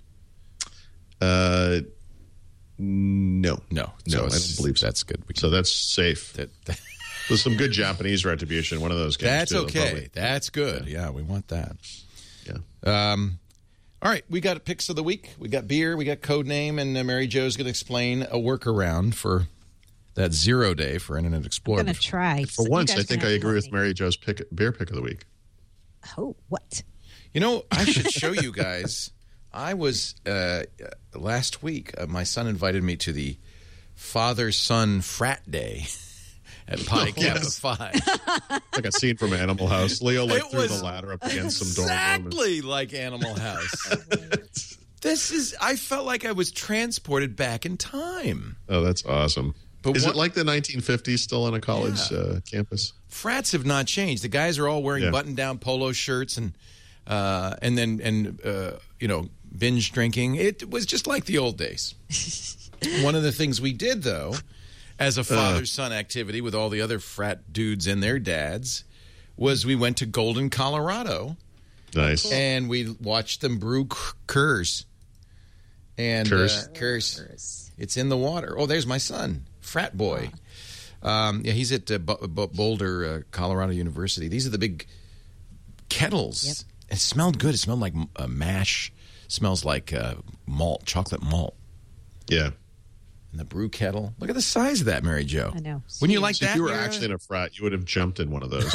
E: Uh, no.
A: No.
E: No,
A: So
E: I
A: it's-
E: don't believe so.
A: That's good. We
E: So that's safe.
A: that, that-
E: There's some good Japanese retribution. One of those games.
A: that's
E: too,
A: okay.
E: probably.
A: That's good. Yeah. we want that.
E: Yeah.
A: Um, all right, we got picks of the week. We got beer. We got Codename, and uh, Mary Jo's going to explain a workaround for that zero day for Internet Explorer.
D: I'm going to try.
E: For
D: You
E: once,
D: guys
E: I
D: are
E: think I
D: gonna
E: agree
D: help
E: with
D: me.
E: Mary Jo's pick, beer pick of the week.
D: Oh, what?
A: You know, I should show you guys. I was uh, last week. Uh, my son invited me to the father-son frat day at Pi Kappa
E: yes.
A: Phi.
E: Like a scene from Animal House. Leo like
A: It
E: threw
A: was
E: the ladder up against some dorm room.
A: Exactly like Animal House. This is. I felt like I was transported back in time.
E: Oh, that's awesome.
A: But
E: Is
A: what-
E: it like the nineteen fifties still on a college
A: Yeah.
E: uh, campus?
A: Frats have not changed. The guys are all wearing
E: Yeah.
A: button-down polo shirts and uh, and then and uh, you know binge drinking. It was just like the old days. One of the things we did though, as a father-son activity with all the other frat dudes and their dads, was we went to Golden, Colorado,
E: Nice.
A: and we watched them brew k- Kurs. And
E: Kurs?
A: Uh, Kurs. It's in the water. Oh, there's my son, frat boy. Um, yeah, he's at uh, B- B- Boulder, uh, Colorado University. These are the big kettles.
D: Yep.
A: It smelled good. It smelled like uh, mash. Smells like uh, malt, chocolate malt.
E: Yeah.
A: And the brew kettle. Look at the size of that, Mary Jo.
D: I know.
A: Wouldn't you like
E: So
A: that?
E: if you were
A: Mira?
E: actually in a frat, you would have jumped in one of those.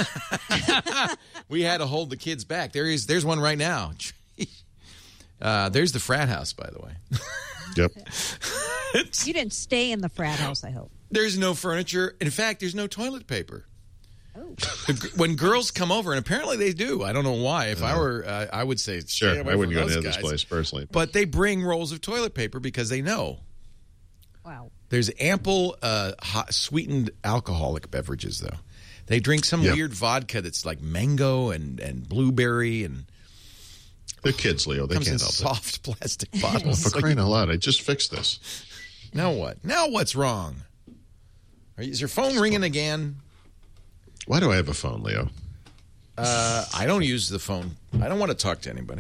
A: We had to hold the kids back. There is. There's one right now. Uh, there's the frat house, by the way.
E: Yep.
D: You didn't stay in the frat house, I hope.
A: There's no furniture. In fact, there's no toilet paper.
D: Oh.
A: The- When girls come over, and apparently they do. I don't know why. If I were, uh, I would say,
E: Sure.
A: stay away
E: I wouldn't
A: from
E: go
A: those
E: into this
A: guys.
E: place personally.
A: But they bring rolls of toilet paper because they know
D: Wow.
A: there's ample uh, hot, sweetened alcoholic beverages, though. They drink some
E: Yeah.
A: weird vodka that's like mango and, and blueberry and
E: They're kids, Leo. They
A: comes in
E: can't help
A: soft plastic
E: it.
A: bottles.
E: For
A: So
E: crying out loud, I just fixed this.
A: now what? Now what's wrong? Are you, is your phone ringing again?
E: Why do I have a phone, Leo?
A: Uh, I don't use the phone. I don't want to talk to anybody.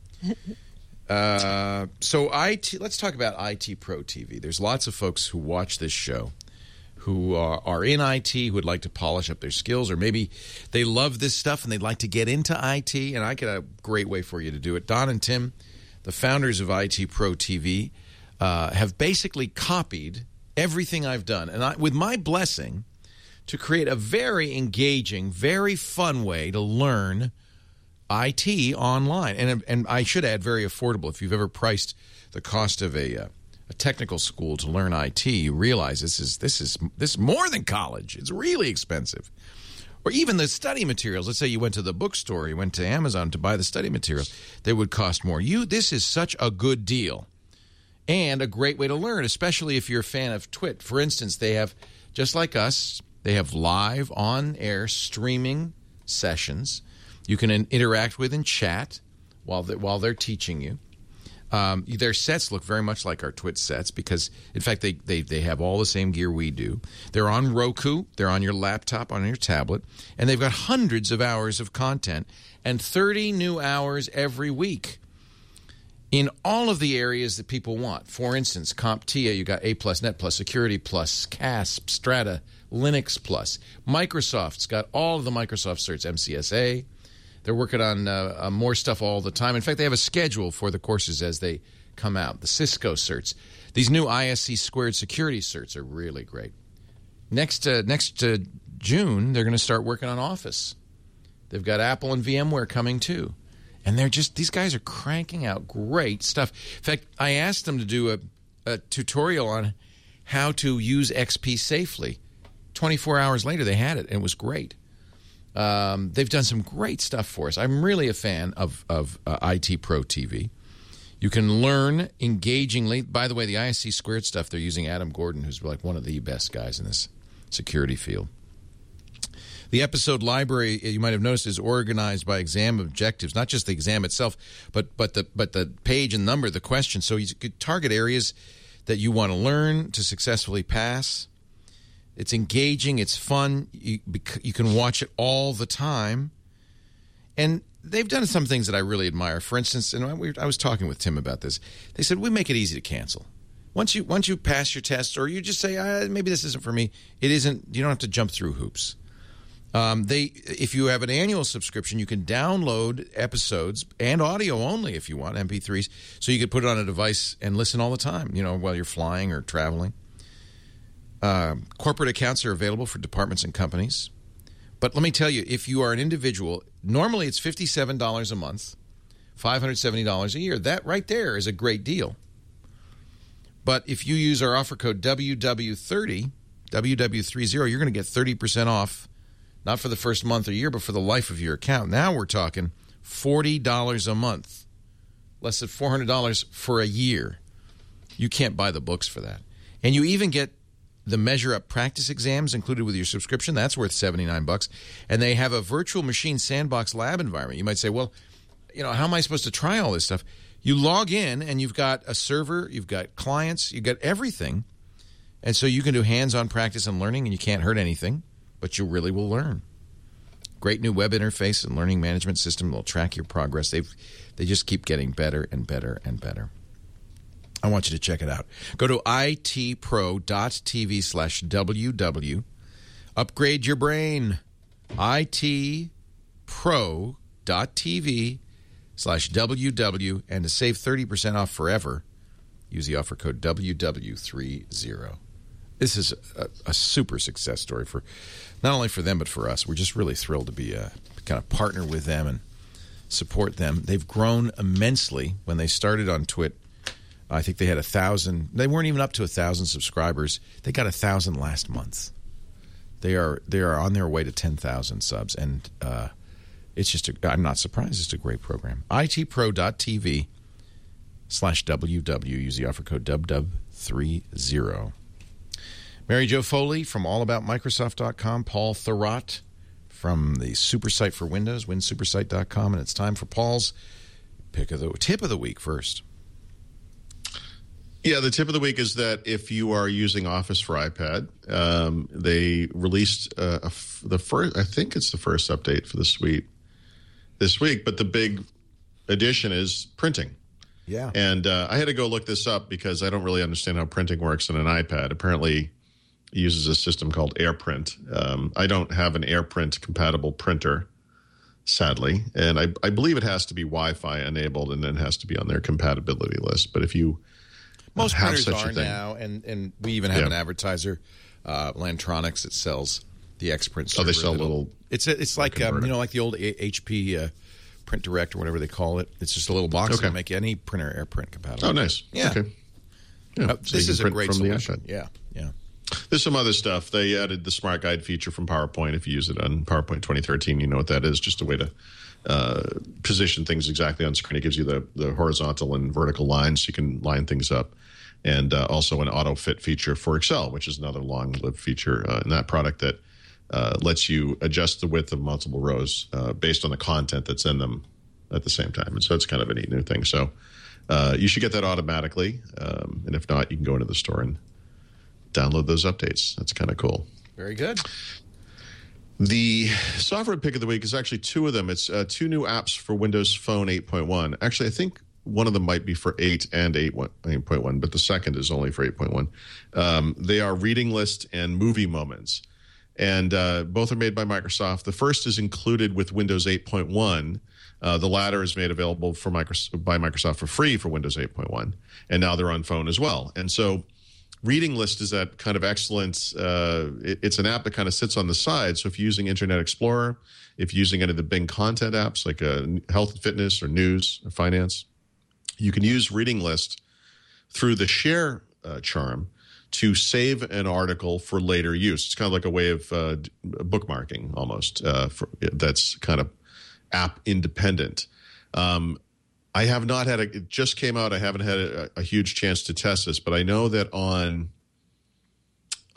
A: Uh, so I T. Let's talk about I T Pro T V. There's lots of folks who watch this show who are, are in I T, who would like to polish up their skills, or maybe they love this stuff and they'd like to get into I T, and I got a great way for you to do it. Don and Tim, the founders of I T Pro T V, uh, have basically copied everything I've done, and I, with my blessing, to create a very engaging, very fun way to learn I T online. And, and I should add, very affordable. If you've ever priced the cost of a, uh, a technical school to learn I T, you realize this is this is this is more than college. It's really expensive. Or even the study materials. Let's say you went to the bookstore, you went to Amazon to buy the study materials. They would cost more. You, this is such a good deal and a great way to learn, especially if you're a fan of Twit. For instance, they have, just like us, they have live on-air streaming sessions you can in- interact with and chat while they're, while they're teaching you. Um, their sets look very much like our Twit sets because, in fact, they, they, they have all the same gear we do. They're on Roku. They're on your laptop, on your tablet. And they've got hundreds of hours of content and thirty new hours every week in all of the areas that people want. For instance, CompTIA, you got A+, Net+, Security+, C A S P, Strata, Linux+. Microsoft's got all of the Microsoft certs, M C S A. They're working on uh, uh, more stuff all the time. In fact, they have a schedule for the courses as they come out. The Cisco certs. These new I S C squared security certs are really great. Next, uh, next uh, June, they're going to start working on Office. They've got Apple and VMware coming too. And they're just, these guys are cranking out great stuff. In fact, I asked them to do a, a tutorial on how to use X P safely. twenty-four hours later, they had it, and it was great. Um, they've done some great stuff for us. I'm really a fan of, of uh, I T Pro T V. You can learn engagingly. By the way, the I S C squared stuff, they're using Adam Gordon, who's like one of the best guys in this security field. The episode library, you might have noticed, is organized by exam objectives, not just the exam itself, but but the but the page and number of the question. So you could target areas that you want to learn to successfully pass. It's engaging. It's fun. You, you can watch it all the time. And they've done some things that I really admire. For instance, and I was talking with Tim about this. They said, we make it easy to cancel. Once you once you pass your test, or you just say, ah, maybe this isn't for me, it isn't. You don't have to jump through hoops. Um, they, if you have an annual subscription, you can download episodes and audio only if you want, M P threes, so you could put it on a device and listen all the time, you know, while you're flying or traveling. Uh, corporate accounts are available for departments and companies. But let me tell you, if you are an individual, normally it's fifty-seven dollars a month, five hundred seventy dollars a year. That right there is a great deal. But if you use our offer code W W thirty, W W thirty, you're going to get thirty percent off. Not for the first month or year, but for the life of your account. Now we're talking forty dollars a month. Less than four hundred dollars for a year. You can't buy the books for that. And you even get the Measure Up practice exams included with your subscription. That's worth seventy-nine bucks. And they have a virtual machine sandbox lab environment. You might say, well, you know, how am I supposed to try all this stuff? You log in, and you've got a server, you've got clients, you've got everything. And so you can do hands-on practice and learning, and you can't hurt anything. But you really will learn. Great new web interface and learning management system will track your progress. They've they just keep getting better and better and better. I want you to check it out. Go to itpro.tv slash WW. Upgrade your brain. itpro.tv slash WW. And to save thirty percent off forever, use the offer code W W thirty. This is a, a super success story for not only for them, but for us. We're just really thrilled to be a kind of partner with them and support them. They've grown immensely. When they started on Twit, I think they had a thousand. They weren't even up to a thousand subscribers. They got a thousand last month. They are they are on their way to ten thousand subs, and uh, it's just. A, I'm not surprised. It's a great program. itpro.tv slash WW. Use the offer code W W thirty. Mary Jo Foley from all about microsoft dot com, Paul Thurrott from the Supersite for Windows, win supersite dot com, and it's time for Paul's pick of the tip of the week first.
E: Yeah, the tip of the week is that if you are using Office for iPad, um, they released uh, a f- the first. I think it's the first update for the suite this week, but the big addition is printing.
A: Yeah,
E: and uh, I had to go look this up because I don't really understand how printing works on an iPad. Apparently, uses a system called AirPrint. Um, I don't have an AirPrint compatible printer, sadly, and I, I believe it has to be Wi-Fi enabled and then has to be on their compatibility list. But if you
A: most
E: have
A: printers
E: such
A: are
E: a thing,
A: now, and and we even have
E: yeah.
A: an advertiser, uh, Lantronix, that sells the Xprint server.
E: Oh, they sell little.
A: It's a, it's like um, you know like the old H P uh, Print Direct or whatever they call it. It's just a little box
E: okay.
A: that make any printer AirPrint compatible.
E: Oh, nice.
A: Yeah.
E: Okay. Yeah.
A: Uh,
E: So
A: this
E: you
A: is
E: can
A: a
E: print
A: great
E: from
A: solution.
E: the iPad.
A: Yeah, yeah.
E: There's some other stuff. They added the Smart Guide feature from PowerPoint. If you use it on PowerPoint twenty thirteen, you know what that is. Just a way to uh, position things exactly on screen. It gives you the, the horizontal and vertical lines so you can line things up. And uh, also an auto-fit feature for Excel, which is another long-lived feature uh, in that product that uh, lets you adjust the width of multiple rows uh, based on the content that's in them at the same time. And so it's kind of a neat new thing. So uh, you should get that automatically. Um, and if not, you can go into the store and download those updates. That's kind of cool.
A: Very good.
E: The software pick of the week is actually two of them. It's uh, two new apps for Windows Phone eight point one. Actually, I think one of them might be for eight and eight point one, but the second is only for eight point one. Um, they are Reading List and Movie Moments. And uh, both are made by Microsoft. The first is included with Windows eight point one. Uh, the latter is made available for Microsoft, by Microsoft for free for Windows eight point one. And now they're on phone as well. And so Reading List is that kind of excellent. Uh, it, it's an app that kind of sits on the side. So if you're using Internet Explorer, if you're using any of the Bing content apps like uh, health and fitness or news or finance, you can use Reading List through the share uh, charm to save an article for later use. It's kind of like a way of uh, bookmarking almost. Uh, for, that's kind of app independent. Um, I have not had a, it just came out. I haven't had a, a huge chance to test this, but I know that on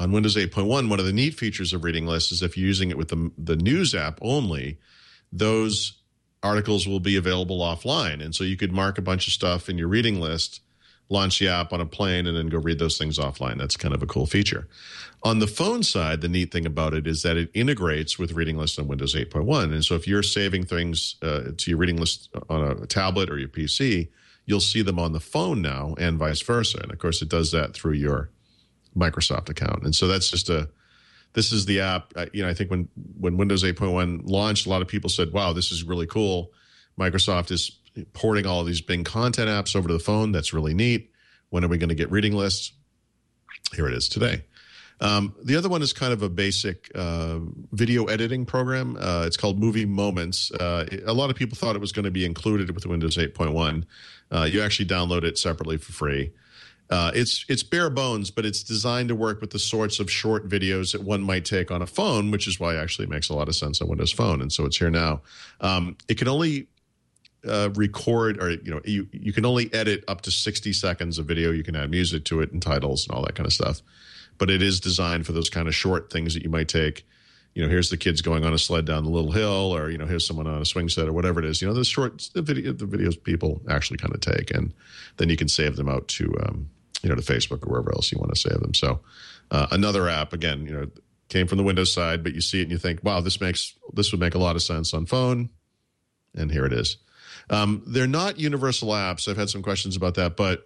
E: on Windows eight point one, one of the neat features of Reading List is if you're using it with the, the news app only, those articles will be available offline. And so you could mark a bunch of stuff in your Reading List, launch the app on a plane, and then go read those things offline. That's kind of a cool feature. On the phone side, the neat thing about it is that it integrates with Reading List on Windows eight point one. And so if you're saving things uh, to your Reading List on a tablet or your P C, you'll see them on the phone now and vice versa. And, of course, it does that through your Microsoft account. And so that's just a – this is the app. You know, I think when, when Windows eight point one launched, a lot of people said, wow, this is really cool. Microsoft is porting all of these Bing content apps over to the phone. That's really neat. When are we going to get Reading Lists? Here it is today. Um, the other one is kind of a basic uh, video editing program. Uh, it's called Movie Moments. Uh, a lot of people thought it was going to be included with Windows eight point one. Uh, you actually download it separately for free. Uh, it's it's bare bones, but it's designed to work with the sorts of short videos that one might take on a phone, which is why it actually makes a lot of sense on Windows Phone. And so it's here now. Um, it can only uh, record, or you know, you you can only edit up to sixty seconds of video. You can add music to it and titles and all that kind of stuff. But it is designed for those kind of short things that you might take. You know, here's the kids going on a sled down the little hill, or, you know, here's someone on a swing set or whatever it is. You know, the short the video, the videos people actually kind of take, and then you can save them out to, um, you know, to Facebook or wherever else you want to save them. So uh, another app, again, you know, came from the Windows side, but you see it and you think, wow, this makes this would make a lot of sense on phone. And here it is. Um, they're not universal apps. I've had some questions about that, but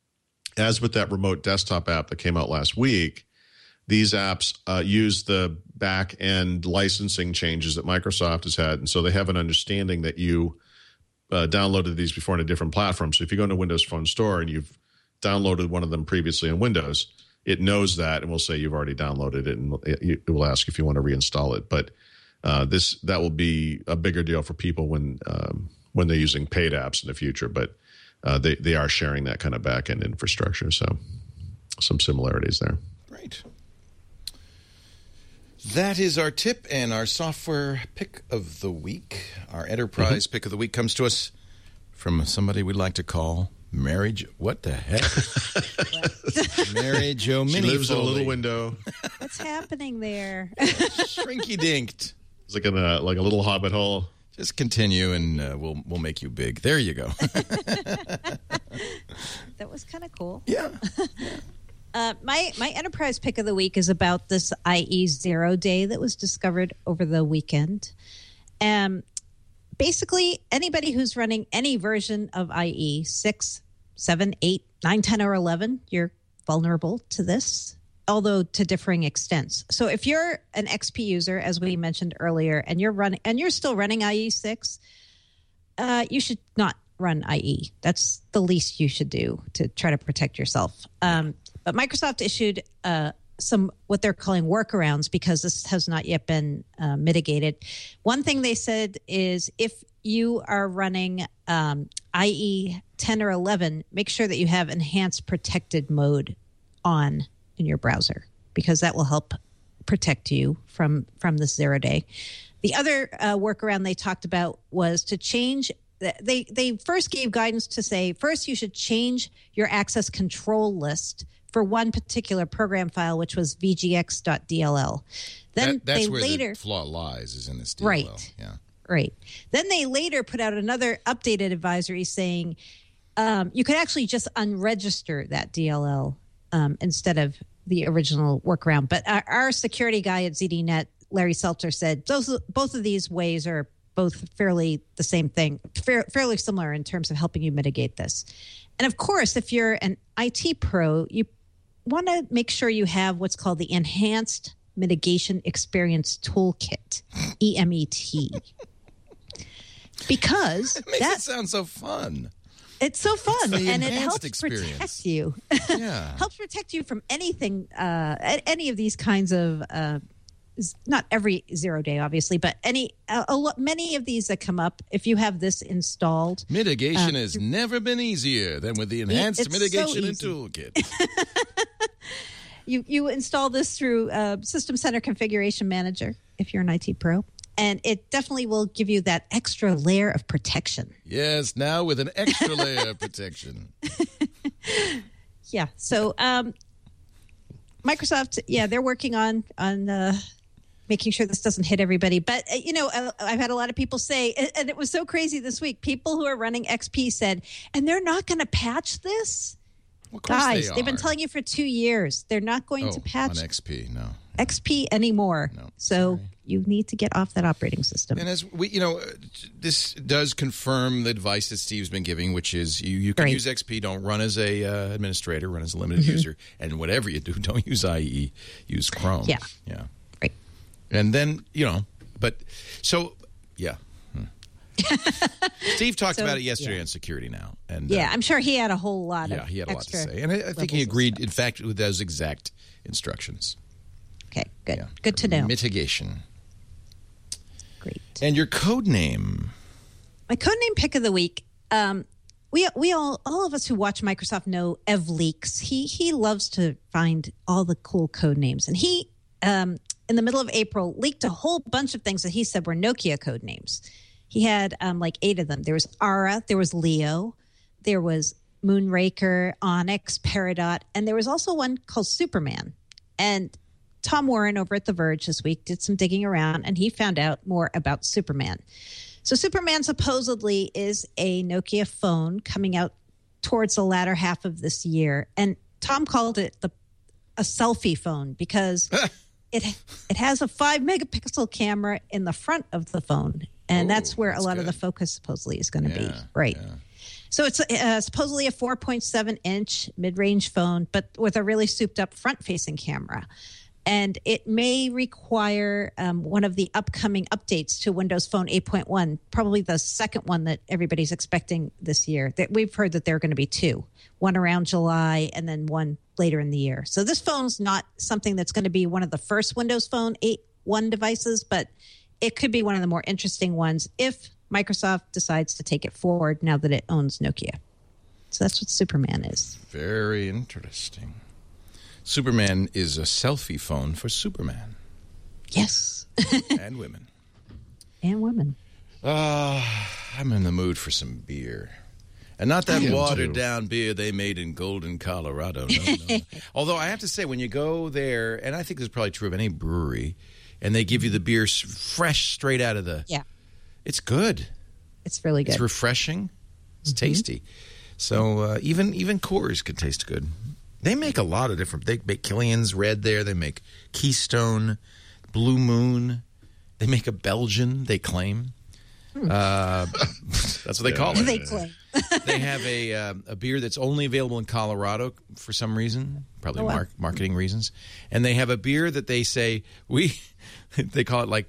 E: as with that remote desktop app that came out last week, these apps uh, use the back-end licensing changes that Microsoft has had. And so they have an understanding that you uh, downloaded these before on a different platform. So if you go into Windows Phone Store and you've downloaded one of them previously on Windows, it knows that and will say you've already downloaded it, and it will ask if you want to reinstall it. But uh, this that will be a bigger deal for people when um, when they're using paid apps in the future. But Uh, they, they are sharing that kind of back-end infrastructure, so some similarities there.
A: Great. That is our tip and our software pick of the week. Our enterprise mm-hmm. pick of the week comes to us from somebody we'd like to call Mary Jo. What the heck? Mary Jo Mini.
E: She lives
A: Foley.
E: in a little window.
D: What's happening there?
A: Shrinky-dinked.
E: It's like, in a, like a little hobbit hole.
A: Just continue, and uh, we'll we'll make you big. There you go.
D: That was kind of cool.
A: Yeah.
D: uh, my my enterprise pick of the week is about this I E zero day that was discovered over the weekend. Um, basically, anybody who's running any version of I E six, seven, eight, nine, ten, or eleven, you're vulnerable to this, although to differing extents. So if you're an X P user, as we mentioned earlier, and you're running and you're still running I E six, uh, you should not run I E. That's the least you should do to try to protect yourself. Um, but Microsoft issued uh, some what they're calling workarounds because this has not yet been uh, mitigated. One thing they said is if you are running um, I E ten or eleven, make sure that you have enhanced protected mode on in your browser, because that will help protect you from from this zero day. The other uh, workaround they talked about was to change. They they first gave guidance to say first you should change your access control list for one particular program file, which was v g x dot d l l. Then
A: that, that's
D: they
A: where
D: later
A: the flaw lies, is in this D L L.
D: Right.
A: Yeah.
D: Right. Then they later put out another updated advisory saying um, you could actually just unregister that D L L um, instead of the original workaround. But our, our security guy at Z D Net, Larry Seltzer, said those both of these ways are both fairly the same thing, fair, fairly similar in terms of helping you mitigate this. And of course, if you're an I T pro, you want to make sure you have what's called the Enhanced Mitigation Experience Toolkit, E M E T. Because
A: it makes
D: that
A: it sound so fun.
D: It's so fun,
A: the
D: and it
A: enhanced
D: helps
A: experience.
D: protect you.
A: Yeah.
D: Helps protect you from anything, uh, any of these kinds of, uh, not every zero day, obviously, but any, uh, a lot, many of these that come up, if you have this installed.
A: Mitigation
D: uh,
A: has never been easier than with the Enhanced
D: it's
A: Mitigation
D: so
A: and Toolkit.
D: you, you install this through uh, System Center Configuration Manager if you're an I T pro. And it definitely will give you that extra layer of protection.
A: Yes, now with an extra layer of protection.
D: Yeah. So um, Microsoft, yeah, they're working on on uh, making sure this doesn't hit everybody. But, uh, you know, uh, I've had a lot of people say, and, and it was so crazy this week, people who are running X P said, and they're not going to patch this?
A: Well, of course
D: Guys,
A: they
D: they've been
A: are.
D: telling you for two years. They're not going
A: oh,
D: to patch
A: on X P, no.
D: X P anymore.
A: No,
D: so
A: sorry.
D: you need to get off that operating system.
A: And as we, you know, uh, this does confirm the advice that Steve's been giving, which is you, you can
D: Right.
A: use X P. Don't run as a uh, administrator, run as a limited
D: Mm-hmm.
A: user, and whatever you do, don't use I E, use Chrome.
D: Yeah.
A: yeah.
D: Right.
A: And then you know, but so yeah. Hmm. Steve talked
D: So,
A: about it yesterday
D: yeah.
A: on Security Now, and
D: Yeah,
A: uh,
D: I'm sure he had a whole lot
A: yeah,
D: of
A: he had a lot to
D: extra
A: say, and I, I think
D: levels
A: he
D: of
A: agreed,
D: stuff.
A: in fact, with those exact instructions.
D: Okay, good.
A: Yeah.
D: Good to know.
A: Mitigation.
D: Great.
A: And your code name.
D: My codename pick of the week. Um, we we all all of us who watch Microsoft know Ev Leaks. He he loves to find all the cool code names, and he um, in the middle of April leaked a whole bunch of things that he said were Nokia code names. He had um, like eight of them. There was Ara, there was Leo, there was Moonraker, Onyx, Peridot, and there was also one called Superman. And Tom Warren over at The Verge this week did some digging around, and he found out more about Superman. So Superman supposedly is a Nokia phone coming out towards the latter half of this year. And Tom called it the a selfie phone because it it has a five megapixel camera in the front of the phone. And
A: Oh,
D: that's where
A: that's
D: a lot
A: good.
D: of the focus supposedly is going to be.
A: Yeah,
D: Right.
A: yeah.
D: So it's uh, supposedly a four point seven inch mid-range phone, but with a really souped-up front-facing camera. And it may require um, one of the upcoming updates to Windows Phone eight point one, probably the second one that everybody's expecting this year. That we've heard that there are going to be two, one around July and then one later in the year. So this phone's not something that's going to be one of the first Windows Phone eight point one devices, but it could be one of the more interesting ones if Microsoft decides to take it forward now that it owns Nokia. So that's what Superman is.
A: Very interesting. Superman is a selfie phone for Superman
D: Yes.
A: and women.
D: And women.
A: Uh, I'm in the mood for some beer. And not that
E: I am
A: watered
E: too.
A: down beer they made in Golden, Colorado. No, no. Although I have to say, when you go there, and I think this is probably true of any brewery, and they give you the beer s- fresh straight out of the...
D: Yeah.
A: It's good.
D: It's really good.
A: It's refreshing. It's tasty. So uh, even even Coors can taste good. They make a lot of different. They make Killian's Red there. They make Keystone, Blue Moon. They make a Belgian. They claim. Uh, that's what they call it.
D: They claim.
A: They have a uh, a beer that's only available in Colorado for some reason, probably
D: Oh, wow.
A: mar- marketing reasons. And they have a beer that they say we they call it like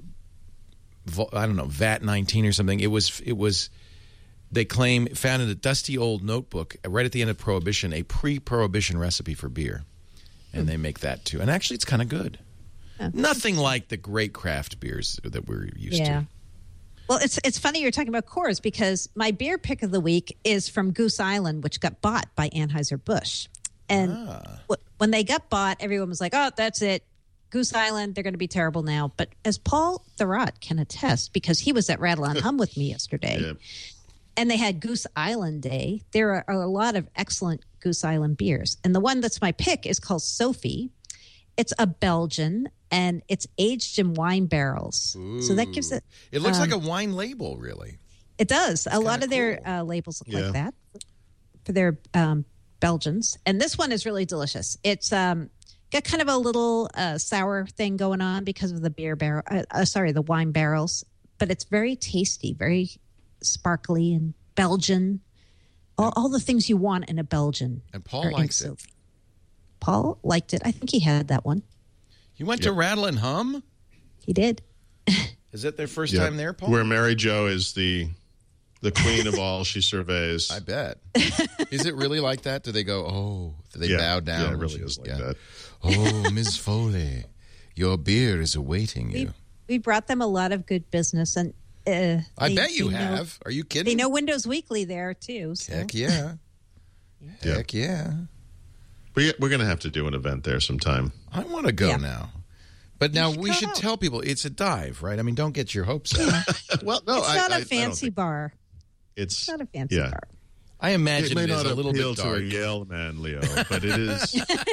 A: vo- I don't know, V A T nineteen or something. It was it was they claim found in a dusty old notebook right at the end of Prohibition, a pre-Prohibition recipe for beer. And they make that too. And actually it's kind of good. Nothing like the great craft beers that we're used
D: Yeah.
A: to.
D: Well, it's it's funny you're talking about Coors because my beer pick of the week is from Goose Island, which got bought by Anheuser-Busch. And
A: Ah.
D: w- when they got bought, everyone was like, oh, that's it. Goose Island, they're going to be terrible now. But as Paul Thurrott can attest, because he was at Rattle and Hum with me yesterday,
E: Yeah.
D: and they had Goose Island Day, there are, are a lot of excellent Goose Island beers. And the one that's my pick is called Sophie. It's a Belgian, and it's aged in wine barrels. So that gives it...
A: It looks
D: um,
A: like a wine label, really.
D: It does. A lot
A: kinda
D: of their
A: cool.
D: uh, labels look
E: Yeah.
D: like that for their um, Belgians. And this one is really delicious. It's um, got kind of a little uh, sour thing going on because of the beer barrel. Uh, uh, sorry, the wine barrels. But it's very tasty, very sparkly and Belgian. All, all the things you want in a Belgian.
A: And Paul
D: are in
A: likes it.
D: Sophie. Paul liked it. I think he had that one.
A: You went to Rattle and Hum?
D: He did.
A: Is that their first
E: Yeah.
A: time there, Paul?
E: Where Mary Jo is the the queen of all she surveys.
A: I bet. Is it really like that? Do they go, oh, do they
E: yeah.
A: bow down?
E: Yeah, it
A: when
E: really
A: she
E: is
A: goes,
E: like
A: yeah.
E: that.
A: Oh, Miss Foley, your beer is awaiting you.
D: We, we brought them a lot of good business. And uh,
A: I
D: they-
A: bet you
D: they know-
A: have. Are you kidding?
D: They know Windows Weekly there, too. So.
A: Heck yeah.
E: Yeah.
A: Heck yeah.
E: We, we're going to have to do an event there sometime.
A: I want to go
D: Yeah.
A: now. But now
D: should
A: we
D: go
A: should
D: out.
A: tell people it's a dive, right? I mean, don't get your hopes up.
E: Well, no,
D: It's
E: I,
D: not
E: I- I
D: a
E: don't
D: fancy
E: think
D: bar.
E: It's
D: It's not a fancy
E: yeah.
D: bar.
A: I imagine
E: it may
A: it is
E: not
A: a little
E: appeal
A: bit
E: to
A: dark.
E: a Yale man, Leo, but it is.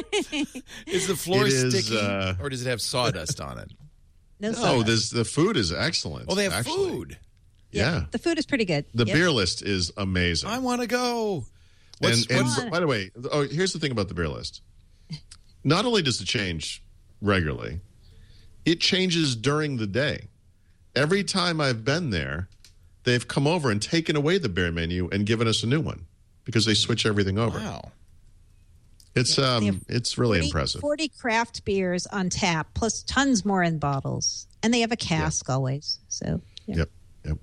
A: Is the floor
E: It is,
A: sticky,
E: uh,
A: or does it have sawdust on it?
D: No,
E: No,
D: sawdust.
E: there's the food is excellent.
A: Oh, they have
E: actually.
A: food.
E: Yeah.
D: The food is pretty good.
E: The
D: Yep.
E: beer list is amazing.
A: I want to go. What's,
E: and and
A: what's-
E: by the way, oh, here's the thing about the beer list. Not only does it change regularly, it changes during the day. Every time I've been there, they've come over and taken away the beer menu and given us a new one because they switch everything over.
A: wow.
E: It's
D: They have
E: um, it's really
D: forty,
E: impressive.
D: forty craft beers on tap, plus tons more in bottles. And they have a cask always. So, yeah.
E: Yep, yep.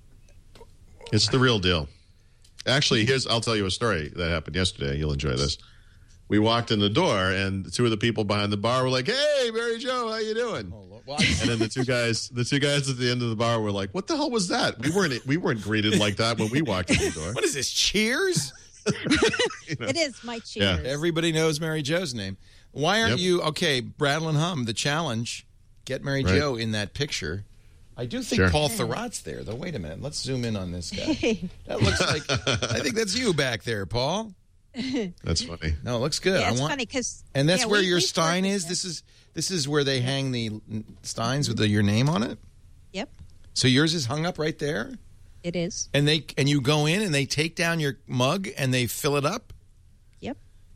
E: It's the real deal. Actually, here's I'll tell you a story that happened yesterday. You'll enjoy this. We walked in the door, and two of the people behind the bar were like, "Hey, Mary Jo, how you doing?"
A: Oh, Lord. Well, I-
E: And then the two guys, the two guys at the end of the bar were like, "What the hell was that? We weren't we weren't greeted like that when we walked in the door."
A: what is this? Cheers?
D: It is my cheers.
E: Yeah.
A: Everybody knows Mary Jo's name. Why aren't
E: Yep.
A: you okay? Rattle and hum. The challenge. Get Mary
E: Right.
A: Jo in that picture. I do think
E: Sure.
A: Paul Thurrott's there, though. Wait a minute. Let's zoom in on this guy. That looks like. I think that's you back there, Paul.
E: That's funny.
A: No, it looks good.
D: Yeah,
A: I
D: it's
A: want,
D: funny because.
A: and that's
D: yeah,
A: where
D: we-
A: your
D: we've
A: stein
D: worked
A: is.
D: with
A: This is this is where they hang the steins with the, your name on it.
D: Yep,
A: So yours is hung up right there,
D: it is.
A: and they and you go in and they take down your mug and they fill it up.
D: Yep.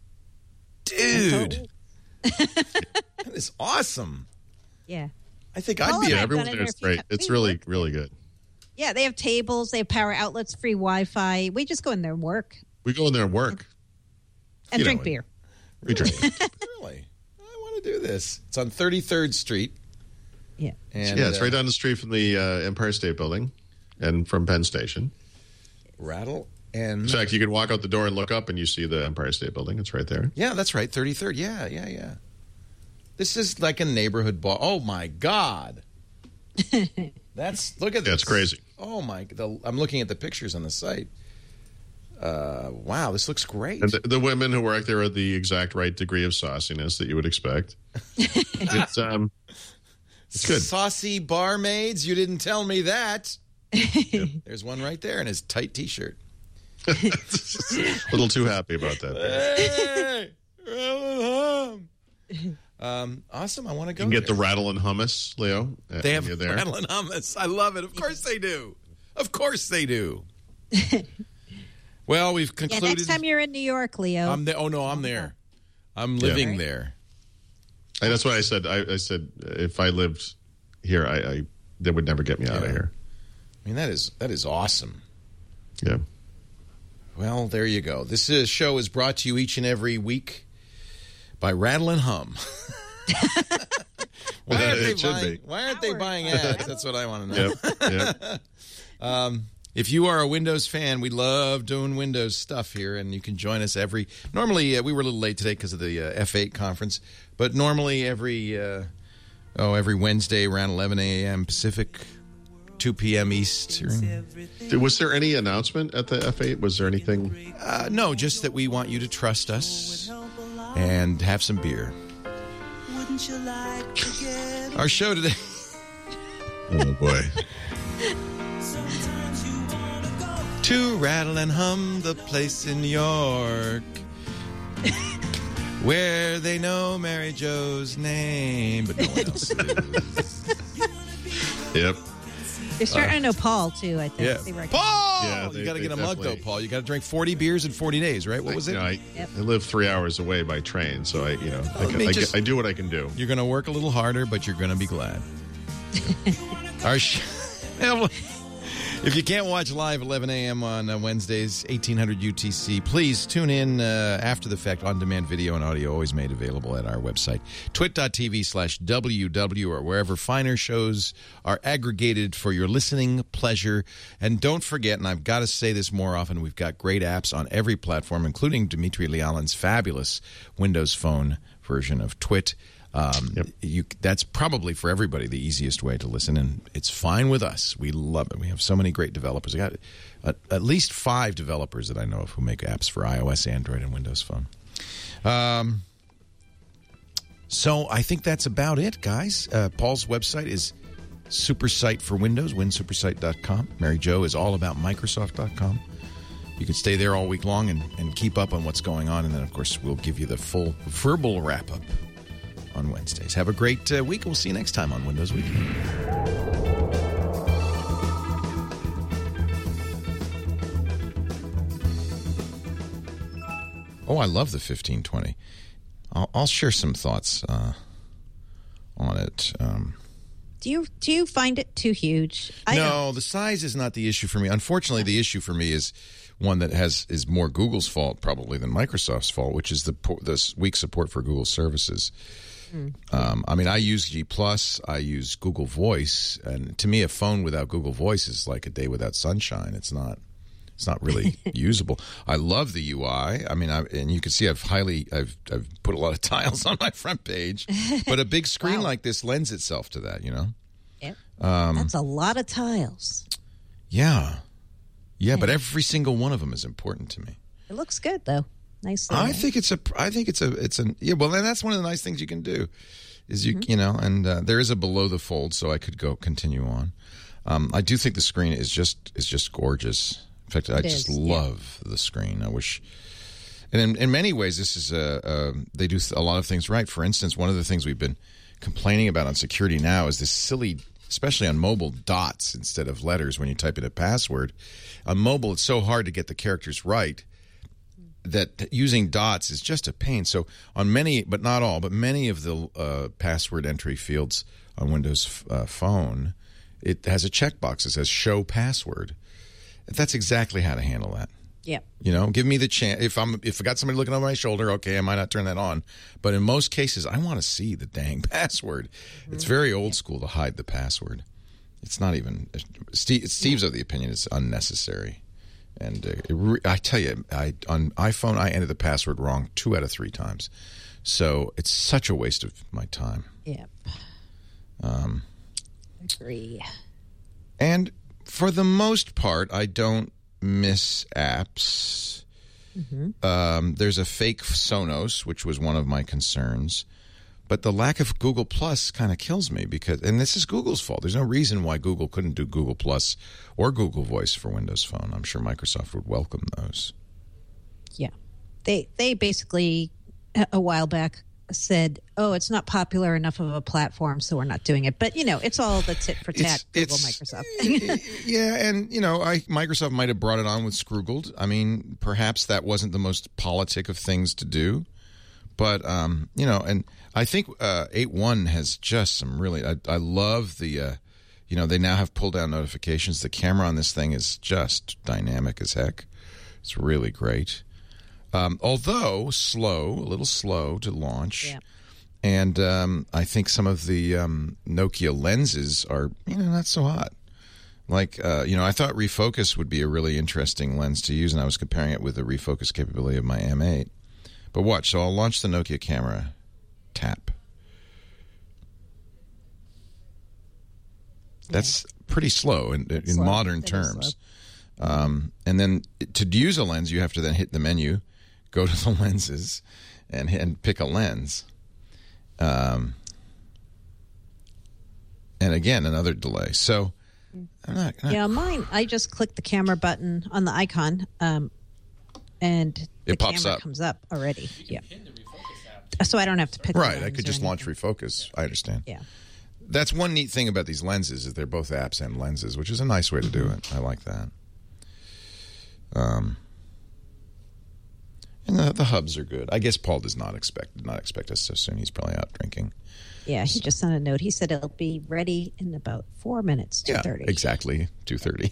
A: Dude, that is awesome.
D: Yeah.
A: I think
D: Paul
A: I'd be.
D: and
E: Yeah,
D: I've
E: everyone
D: done it
E: there
D: a
E: is
D: few
E: great.
D: times.
E: It's
D: We
E: really
D: worked
E: really good.
D: Yeah, they have tables, they have power outlets, free Wi-Fi. We just go in there and work
E: We go in there and work.
D: and
E: You
D: drink
E: know,
D: beer.
E: We drink.
A: Really, I want to do this. It's on thirty-third Street.
D: Yeah.
A: And,
E: yeah, it's
A: uh,
E: right down the street from the uh, Empire State Building and from Penn Station.
A: Rattle and
E: In fact, you can walk out the door and look up and you see the Empire State Building. It's right there.
A: yeah, that's right. thirty-third. Yeah, yeah, yeah. This is like a neighborhood bar. Oh my God. That's look at this.
E: Yeah, it's crazy.
A: Oh my! The, I'm looking at the pictures on the site. Uh, wow, this looks great.
E: And the, the women who work there are the exact right degree of sauciness that you would expect. it's um, it's good.
A: Saucy barmaids, you didn't tell me that. Yep. There's one right there in his tight T-shirt.
E: A little too happy about that.
A: Hey, um, awesome. I want to go.
E: You can get the
A: there.
E: rattle and hummus, Leo. uh,
A: They
E: when
A: have
E: you're there.
A: rattle and hummus. I love it. Of course they do. Of course they do. Well, we've
D: Yeah,
A: concluded.
D: next time you're in New York, Leo.
A: I'm there. Oh no, I'm there. I'm living
D: Right.
A: there.
E: And that's why I said. I, I said if I lived here, I, I they would never get me out
A: Yeah.
E: of here.
A: I mean, that is that is awesome.
E: Yeah.
A: Well, there you go. This is, show is brought to you each and every week by Rattle and Hum. why aren't they
E: It should
A: buying?
E: be.
A: Why aren't they
D: Howard.
A: buying ads? That's what I want to know.
E: Yep. Yep.
A: Um, if you are a Windows fan, we love doing Windows stuff here, and you can join us every. Normally, uh, we were a little late today because of the uh, F eight conference, but normally every uh, oh every Wednesday around eleven a.m. Pacific, two p.m. Eastern.
E: Was there any announcement at the F eight? Was there anything?
A: Uh, no, just that we want you to trust us and have some beer. Our show today.
E: Oh boy.
A: To Rattle and Hum, the place in New York where they know Mary Jo's name, but no one else does.
E: Yep.
D: They're starting to know Paul, too, I think.
A: Yeah.
D: They recognize-
A: Paul!
E: Yeah,
A: you
E: they-
A: got to
E: they
A: get a mug, though,
E: definitely-
A: Paul. You got to drink forty beers in forty days, right? What was it?
E: You know, I,
D: Yep.
E: I live three hours away by train, so I, you know, I,
A: Let
E: can,
A: me
E: I,
A: just-
E: I do what I can do.
A: You're going to work a little harder, but you're going to be glad. Our sh- If you can't watch live eleven a.m. on uh, Wednesdays, eighteen hundred U T C, please tune in uh, after the fact. On-demand video and audio always made available at our website, twit.tv slash WW, or wherever finer shows are aggregated for your listening pleasure. And don't forget, and I've got to say this more often, we've got great apps on every platform, including Dmitry Lealin's fabulous Windows Phone version of Twit. Um,
E: Yep.
A: you, that's probably for everybody the easiest way to listen, and it's fine with us. We love it. We have so many great developers. I got at, at least five developers that I know of who make apps for iOS, Android, and Windows Phone. Um, so I think that's about it, guys. Uh, Paul's website is Supersite for Windows, win supersite dot com. Mary Jo is all about Microsoft dot com. you can stay there all week long and, and keep up on what's going on. And then, of course, we'll give you the full verbal wrap-up on Wednesdays. Have a great uh, week. We'll see you next time on Windows Weekly. Oh, I love the fifteen twenty. I'll, I'll share some thoughts uh, on it. Um,
D: do you do you find it too huge? I
A: no,
D: don't.
A: the size is not the issue for me. Unfortunately, the issue for me is one that has is more Google's fault probably than Microsoft's fault, which is the this weak support for Google services. Mm. Um, I mean, I use G Plus, I use Google Voice, and to me, a phone without Google Voice is like a day without sunshine. It's not. It's not really usable. I love the U I. I mean, I, and you can see I've highly, I've, I've put a lot of tiles on my front page. But a big screen wow. like this lends itself to that, you know.
D: Yep.
A: Um,
D: That's a lot of tiles.
A: Yeah. yeah, yeah. But every single one of them is important to me.
D: It looks good though. Nicely.
A: I think it's a. I think it's a. It's a. Yeah. Well, and that's one of the nice things you can do, is you mm-hmm. you know, and uh, there is a below the fold, so I could go continue on. Um, I do think the screen is just is just gorgeous. In fact, I
D: it
A: just
D: is,
A: love yeah. the screen. I wish, and in, in many ways, this is a, a they do a lot of things right. For instance, one of the things we've been complaining about on Security Now is this silly, especially on mobile, dots instead of letters when you type in a password. On mobile, it's so hard to get the characters right that using dots is just a pain. So on many, but not all, but many of the uh, password entry fields on Windows uh, Phone, it has a checkbox that says Show Password. That's exactly how to handle that.
D: Yeah.
A: You know, give me the chance. If I'm if I got somebody looking over my shoulder, okay, I might not turn that on. But in most cases, I want to see the dang password. Mm-hmm. It's very old school to hide the password. It's not even. Steve, Steve's of the opinion it's unnecessary. And uh, it re, I tell you, I on iPhone I entered the password wrong two out of three times. So it's such a waste of my time.
D: Yep.
A: Um,
D: Agree.
A: And for the most part, I don't miss apps. Mm-hmm. Um, there's a fake Sonos, which was one of my concerns. But the lack of Google Plus kind of kills me because, and this is Google's fault. There's no reason why Google couldn't do Google Plus or Google Voice for Windows Phone. I'm sure Microsoft would welcome those.
D: Yeah. They, they basically, a while back, said, oh, it's not popular enough of a platform, so we're not doing it. But, you know, it's all the tit for tat, Google, it's, Microsoft.
A: Yeah, and, you know, I, Microsoft might have brought it on with Scroogled. I mean, perhaps that wasn't the most politic of things to do. But, um, you know, and I think uh, eight point one has just some really, I, I love the, uh, you know, they now have pull-down notifications. The camera on this thing is just dynamic as heck. It's really great. Um, although slow, a little slow to launch.
D: Yeah.
A: And um, I think some of the um, Nokia lenses are, you know, not so hot. Like, uh, you know, I thought refocus would be a really interesting lens to use, and I was comparing it with the refocus capability of my M eight. But watch, so I'll launch the Nokia camera, tap. That's pretty slow in, in
D: slow.
A: modern
D: It
A: terms. Um, and then to use a lens, you have to then hit the menu, go to the lenses, and, and pick a lens. Um, and again, another delay. So, I'm not, I'm not,
D: yeah, mine, I just click the camera button on the icon, um, and the
A: it pops
D: camera
A: up.
D: comes up already. Yeah. So I don't have to pick.
A: Right, I could just launch refocus. I understand.
D: Yeah.
A: That's one neat thing about these lenses is they're both apps and lenses, which is a nice way to do it. I like that. Um, and the, the hubs are good. I guess Paul does not expect did not expect us so soon. He's probably out drinking.
D: Yeah, he just sent a note. He said it'll be ready in about four minutes. Two thirty.
A: Yeah, exactly. Two thirty.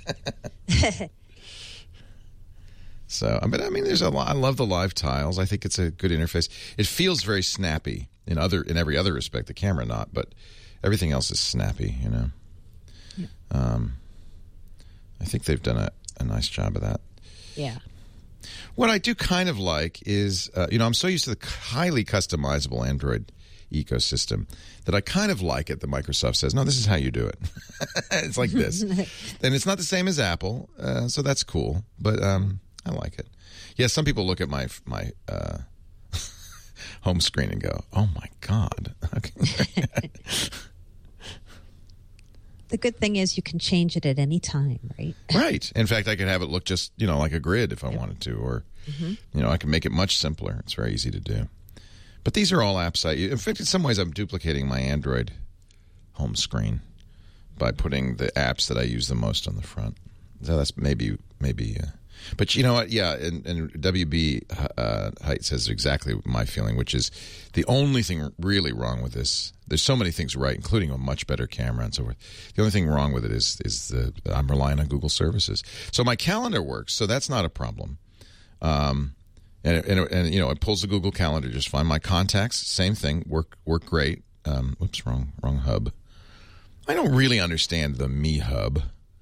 A: So, but I mean, there's a lot. I love the live tiles. I think it's a good interface. It feels very snappy in other in every other respect. The camera not, but everything else is snappy. You know. Yeah. Um, I think they've done a, a nice job of that.
D: Yeah.
A: What I do kind of like is, uh, you know, I'm so used to the highly customizable Android ecosystem that I kind of like it that Microsoft says, no, this is how you do it. It's like this. And it's not the same as Apple, uh, so that's cool. But um, I like it. Yeah, some people look at my my uh, home screen and go, oh, my God.
D: the good thing is you can change it at any time, right?
A: Right. In fact, I could have it look just, you know, like a grid if I yep. wanted to, or, mm-hmm. you know, I can make it much simpler. It's very easy to do. But these are all apps I use. In fact, in some ways, I'm duplicating my Android home screen by putting the apps that I use the most on the front. So that's maybe, maybe, uh, but you know what? Yeah, and, and W B uh, Height says exactly my feeling, which is the only thing really wrong with this. There's so many things right, including a much better camera and so forth. The only thing wrong with it is is the I'm relying on Google services. So my calendar works, so that's not a problem. Um, and, and and you know it pulls the Google Calendar just fine. My contacts, same thing, work work great. Um, oops, wrong wrong hub. I don't really understand the Me Hub.